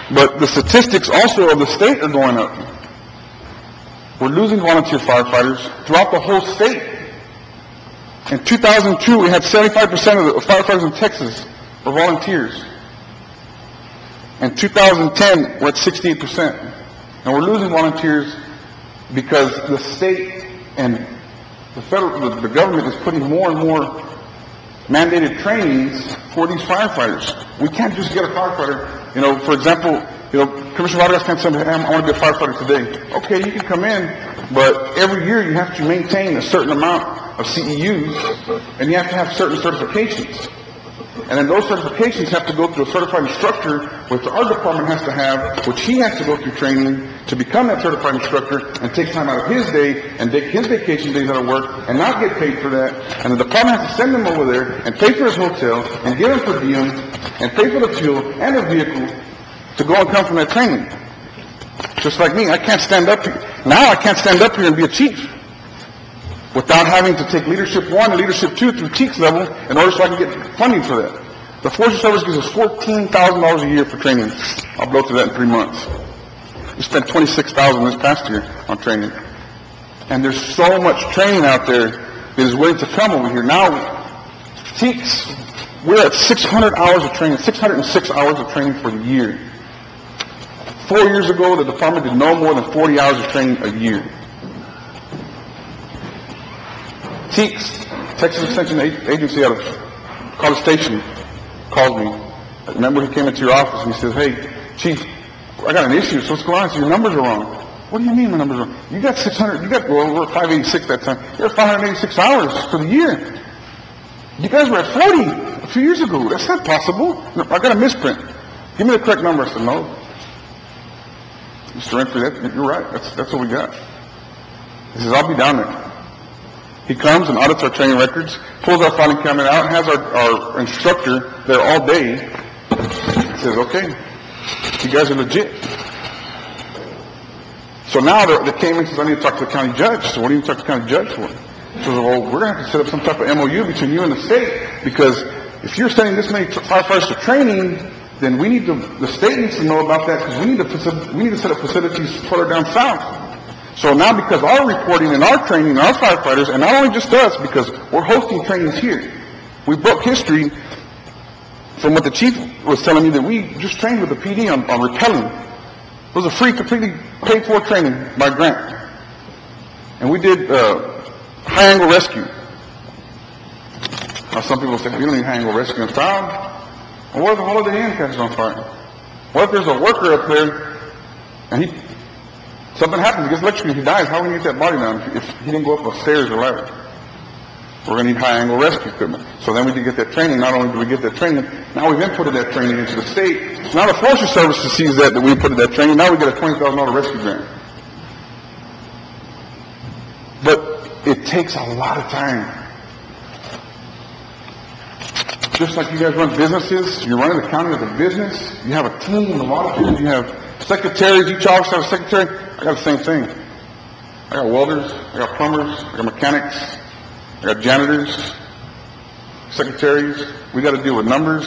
But the statistics also of the state are going up. We're losing volunteer firefighters throughout the whole state. In 2002, we had 75% of the firefighters in Texas were volunteers. In 2010, we're at 68%. And we're losing volunteers because the state and the government is putting more and more mandated trainings for these firefighters. We can't just get a firefighter, for example, Commissioner Vargas can't say, I want to be a firefighter today. Okay, you can come in, but every year you have to maintain a certain amount of CEUs, and you have to have certain certifications. And then those certifications have to go through a certified instructor, which our department has to have, which he has to go through training to become that certified instructor and take time out of his day and take his vacation days out of work and not get paid for that. And the department has to send him over there and pay for his hotel and give him per diem and pay for the fuel and the vehicle to go and come from that training. Just like me, I can't stand up here. Now I can't stand up here and be a chief without having to take Leadership 1 and Leadership 2 through TEACS level in order so I can get funding for that. The Forestry Service gives us $14,000 a year for training. I'll blow through that in 3 months. We spent $26,000 this past year on training. And there's so much training out there that is willing to come over here. Now, TEACS, we're at 600 hours of training, 606 hours of training for the year. 4 years ago, the department did no more than 40 hours of training a year. TEACS, Texas Extension Agency out of College Station, called me. I remember he came into your office and he says, hey, Chief, I got an issue, so what's going on? I said, your numbers are wrong. What do you mean my numbers are wrong? You got 600, well, we're at 586 that time. You're at 586 hours for the year. You guys were at 40 a few years ago. That's not possible. No, I got a misprint. Give me the correct number. I said, no. Mr. Renfrey, you're right. That's what we got. He says, I'll be down there. He comes and audits our training records, pulls our filing cabinet out, has our instructor there all day. He says, okay, you guys are legit. So now they came in and says, I need to talk to the county judge. So what do you talk to the county judge for? He says, well, we're going to have to set up some type of MOU between you and the state, because if you're sending this many firefighters to training, then the state needs to know about that, because we need to set up facilities further down south. So now, because our reporting and our training, our firefighters, and not only just us, because we're hosting trainings here, we broke history from what the chief was telling me that we just trained with the PD on rappelling. It was a free, completely paid-for training by grant. And we did high-angle rescue. Now, some people say, we don't need high-angle rescue in town. Well, what if the Holiday Inn catches on fire? What if there's a worker up there and something happens, he gets electrocuted, he dies? How are we going to get that body down if he didn't go up the stairs or ladder? We're going to need high-angle rescue equipment. So then we did get that training. Not only do we get that training, now we've inputted that training into the state. So now the Forestry Service sees that we inputted that training. Now we get a $20,000 rescue grant. But it takes a lot of time. Just like you guys run businesses, you're running the county as a business, you have a team, a lot of people, you have secretaries, each office has a secretary. I got the same thing. I got welders, I got plumbers, I got mechanics, I got janitors, secretaries. We got to deal with numbers.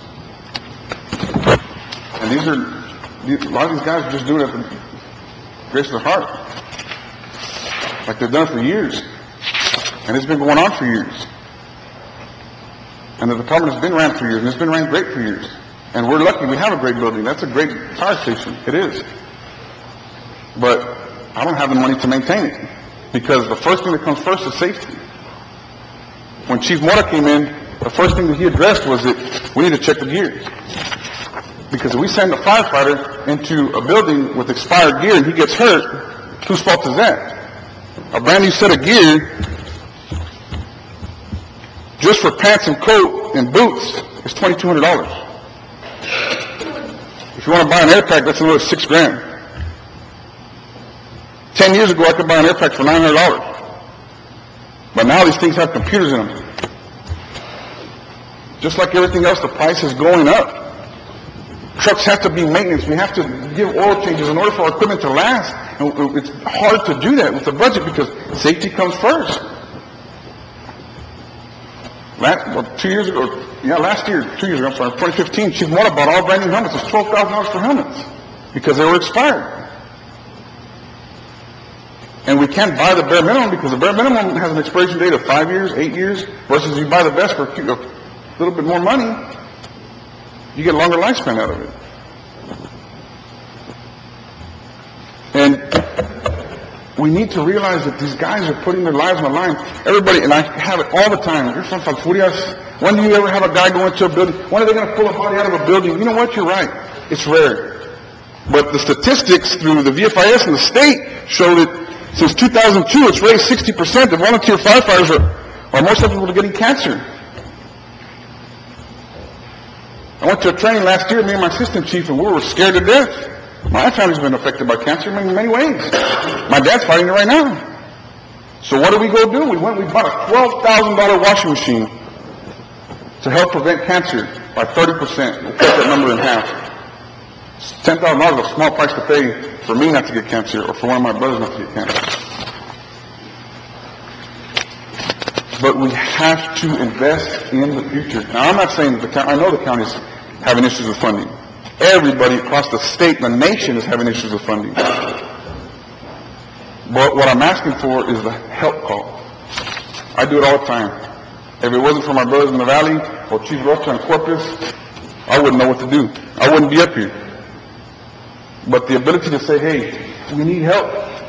And a lot of these guys are just doing it at the grace of their heart. Like they've done it for years. And it's been going on for years. And the department has been ran for years, and it's been ran great for years. And we're lucky we have a great building. That's a great fire station. It is. But I don't have the money to maintain it, because the first thing that comes first is safety. When Chief Mora came in, the first thing that he addressed was that we need to check the gears. Because if we send a firefighter into a building with expired gear and he gets hurt, whose fault is that? A brand new set of gear, just for pants and coat and boots, is $2,200. If you want to buy an air pack, that's another $6,000. 10 years ago, I could buy an air pack for $900. But now these things have computers in them. Just like everything else, the price is going up. Trucks have to be maintenance. We have to give oil changes in order for our equipment to last. And it's hard to do that with the budget because safety comes first. 2015, Chief Mora bought all brand new helmets. It's $12,000 for helmets. because they were expired. And we can't buy the bare minimum because the bare minimum has an expiration date of 5 years, 8 years, versus you buy the best for a little bit more money, you get a longer lifespan out of it. And we need to realize that these guys are putting their lives on the line. Everybody, and I have it all the time. There's some folks, when do you ever have a guy go into a building? When are they going to pull a body out of a building? You know what? You're right. It's rare. But the statistics through the VFIS and the state show that since 2002, it's raised 60%. The volunteer firefighters are more susceptible to getting cancer. I went to a training last year, me and my assistant chief, and we were scared to death. My family's been affected by cancer in many ways. My dad's fighting it right now. So what did we go do? We bought a $12,000 washing machine to help prevent cancer by 30%. We'll cut that number in half. $10,000 is a small price to pay for me not to get cancer or for one of my brothers not to get cancer. But we have to invest in the future. Now, I'm not saying that I know the county's having issues with funding. Everybody across the state, the nation is having issues with funding. But what I'm asking for is the help call. I do it all the time. If it wasn't for my brothers in the valley or Chief Rocha and Corpus, I wouldn't know what to do. I wouldn't be up here. But the ability to say, hey, we need help.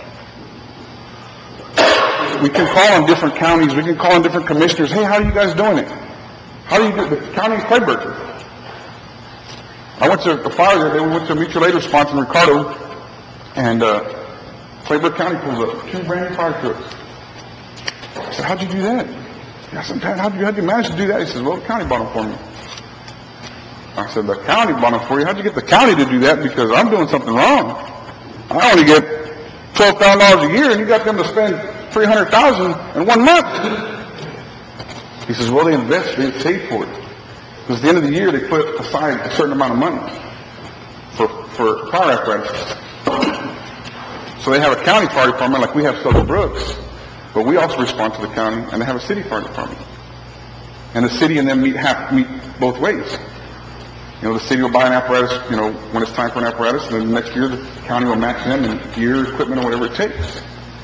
We can call on different counties. We can call on different commissioners. Hey, how are you guys doing it? How do you do it? The county of Clayburg. I went to a fire the other day. We went to a mutual aid response in Ricardo, and Clayburg County pulls up 2 brand new fire trucks. I said, how'd you do that? I said, Pat, how'd you manage to do that? He says, well, the county bought them for me. I said, the county bought them for you? How'd you get the county to do that? Because I'm doing something wrong. I only get $12,000 a year, and you got them to spend $300,000 in 1 month. He says, well, they invest, they save for it. Because at the end of the year, they put aside a certain amount of money for fire apparatus. So they have a county fire department like we have Silver Brooks, but we also respond to the county, and they have a city fire department. And the city and them meet both ways. You know, the city will buy an apparatus, you know, when it's time for an apparatus, and then the next year the county will match them in gear, equipment, or whatever it takes.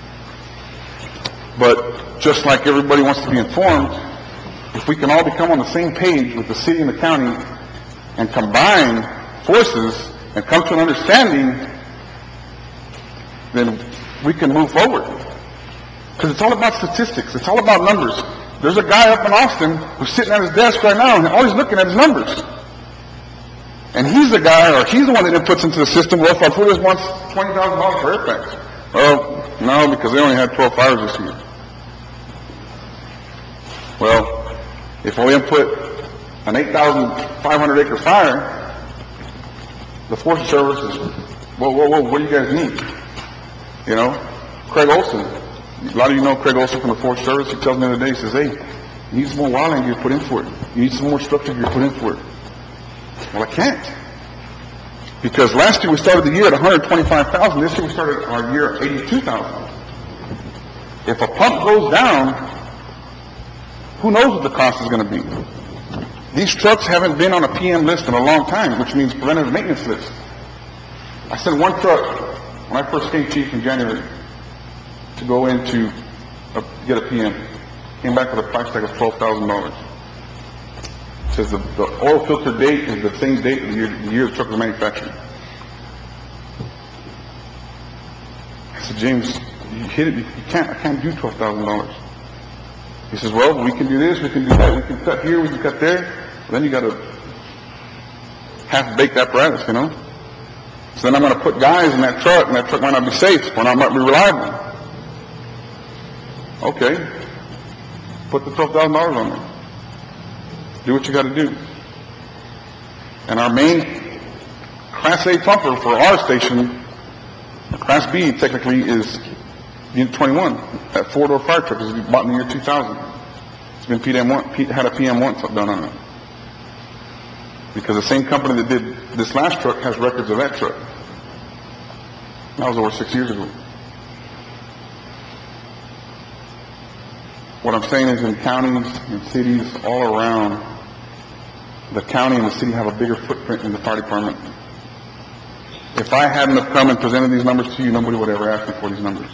But just like everybody wants to be informed, if we can all become on the same page with the city and the county and combine forces and come to an understanding, then we can move forward. Because it's all about statistics. It's all about numbers. There's a guy up in Austin who's sitting at his desk right now and all he's looking at is numbers. And he's the guy, or he's the one that inputs into the system, well, Falfurrias wants $20,000 for airbags. Well, no, because they only had 12 fires this year. Well, if we input an 8,500 acre fire, the Forest Service is, whoa, what do you guys need? You know, Craig Olson, a lot of you know Craig Olson from the Forest Service. He tells me the other day, he says, hey, you need some more wildland gear put in for it. You need some more structure gear put in for it. Well, I can't. Because last year we started the year at 125,000. This year we started our year at 82,000. If a pump goes down, who knows what the cost is going to be? These trucks haven't been on a PM list in a long time, which means preventative maintenance list. I sent one truck when I first came chief in January to go in to get a PM. Came back with a price tag of $12,000. Says the oil filter date is the same date of the year the truck was manufactured. I said, James, you hit it. I can't do $12,000. He says, well, we can do this, we can do that, we can cut here, we can cut there. Then you got to half-baked apparatus, you know. So then I'm going to put guys in that truck, and that truck might not be safe, or not might be reliable. Okay. Put the $12,000 on there. Do what you got to do. And our main Class A pumper for our station, Class B technically, is Unit 21. That 4-door fire truck is bought in the year 2000. It's been had a PM1 done on it. Because the same company that did this last truck has records of that truck. That was over 6 years ago. What I'm saying is in counties and cities all around, the county and the city have a bigger footprint in the fire department. if I hadn't have come and presented these numbers to you, nobody would ever ask me for these numbers.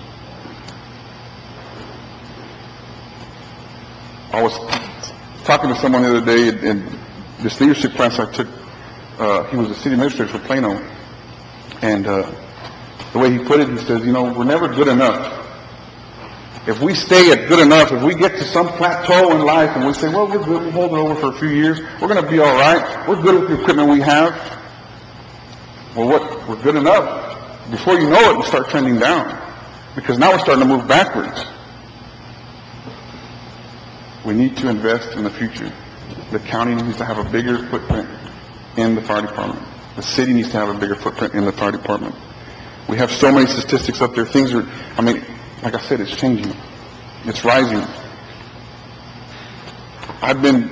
I was talking to someone the other day in this leadership class I took. He was the city administrator for Plano. And the way he put it, he says, we're never good enough. If we stay at good enough, if we get to some plateau in life and we say, well, we're good, we'll hold it over for a few years, we're going to be all right, we're good with the equipment we have. Well, we're good enough. Before you know it, we start trending down. Because now we're starting to move backwards. We need to invest in the future. The county needs to have a bigger footprint in the fire department. The city needs to have a bigger footprint in the fire department. We have so many statistics up there. Things are, like I said, it's changing. It's rising. I've been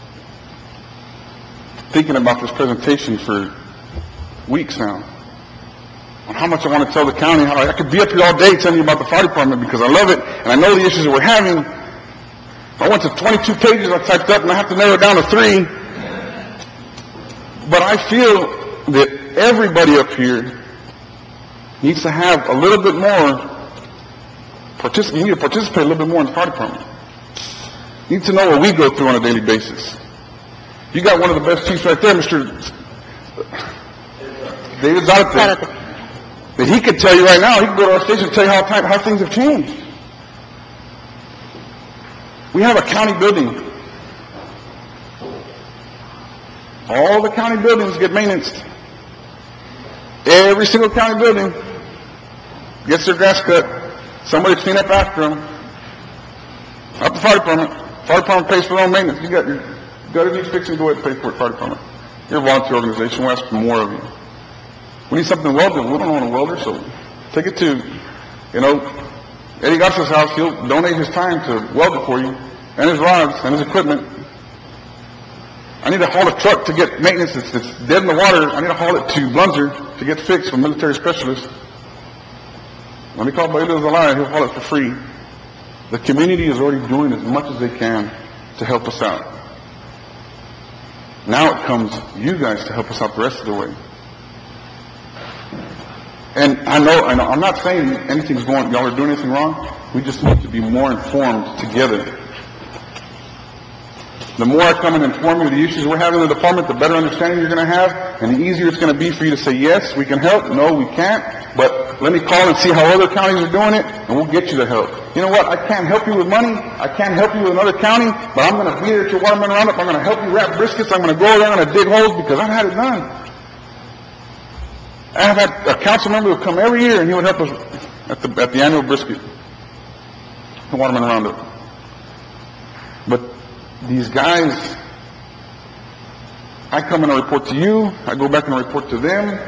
thinking about this presentation for weeks now. On how much I want to tell the county. How I could be up here all day telling you about the fire department because I love it and I know the issues that we're having. I went to 22 pages I typed up and I have to narrow it down to 3. But I feel that everybody up here needs to have a little bit more you need to participate a little bit more in the fire department. You need to know what we go through on a daily basis. You got one of the best chiefs right there, Mr. David Zarate. That he could tell you right now, he could go to our station and tell you how things have changed. We have a county building. All the county buildings get maintenance. Every single county building gets their grass cut. Somebody clean up after them. Not the fire department. Fire department pays for their own maintenance. You got your gutter needs fixing, go ahead and pay for it, fire department. You're a volunteer organization. We'll ask for more of you. We need something welded. We don't own a welder, so take it to, Eddie Garcia's house. He'll donate his time to weld it for you, and his rods, and his equipment. I need to haul a truck to get maintenance that's dead in the water. I need to haul it to Blunzer to get fixed from military specialists. When they call Bailey a liar, he'll haul it for free. The community is already doing as much as they can to help us out. Now it comes you guys to help us out the rest of the way. And I know, I'm not saying y'all are doing anything wrong. We just need to be more informed together. The more I come and inform you of the issues we're having in the department, the better understanding you're going to have, and the easier it's going to be for you to say, yes, we can help, no, we can't, but let me call and see how other counties are doing it, and we'll get you the help. You know what? I can't help you with money. I can't help you with another county, but I'm going to be there at your waterman roundup. I'm going to help you wrap briskets. I'm going to go around and dig holes because I've had it done. I've had a council member who would come every year, and he would help us at the annual brisket, the waterman roundup. But these guys, I come and I report to you, I go back and I report to them,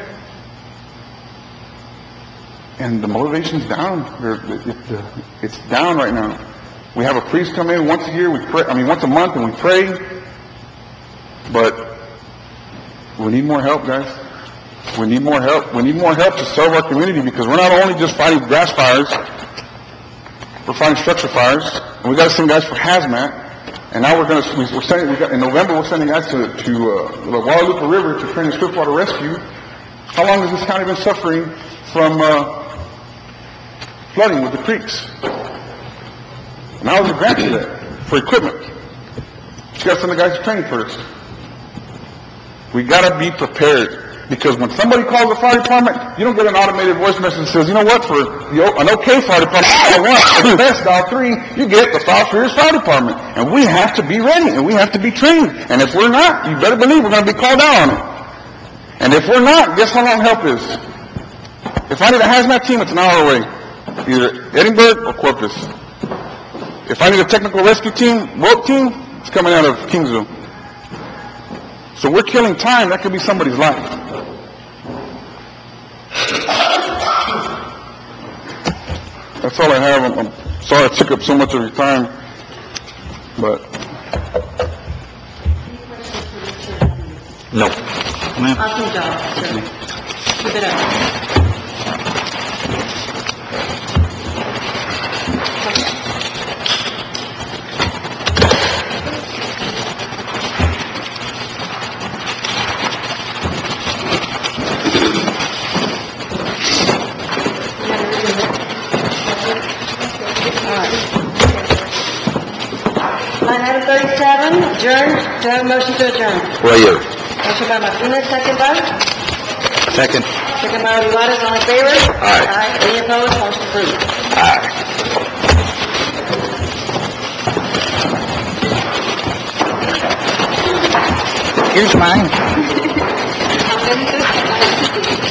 and the motivation's down. It's down right now. We have a priest come in once a year, once a month, and we pray, but we need more help, guys. We need more help. We need more help to serve our community because we're not only just fighting grass fires, we're fighting structure fires, and we got to send guys for hazmat. And now in November we're sending guys to the Guadalupe River to train in swiftwater rescue. How long has this county been suffering from flooding with the creeks? Now there's a grant for that, for equipment. You got to send the guys to training first. We got to be prepared. Because when somebody calls the fire department, you don't get an automated voice message that says, you know what, for an okay fire department, dial 1, the best, dial 3, you get the South Fierce Fire Department. And we have to be ready, and we have to be trained. And if we're not, you better believe we're going to be called out on it. And if we're not, guess how long help is? If I need a hazmat team, it's an hour away. Either Edinburgh or Corpus. If I need a technical rescue team, rope team, it's coming out of Kingsville. So we're killing time. That could be somebody's life. That's all I have. I'm sorry I took up so much of your time, but... No. Awesome job, sir. Keep it up. Line item 37, adjourn. Do I have a motion to adjourn? Right here. Motion by Martinez, second by? Second. Second by Olivares, all in favor? Aye. Aye. Any opposed? Motion approved. Here's mine.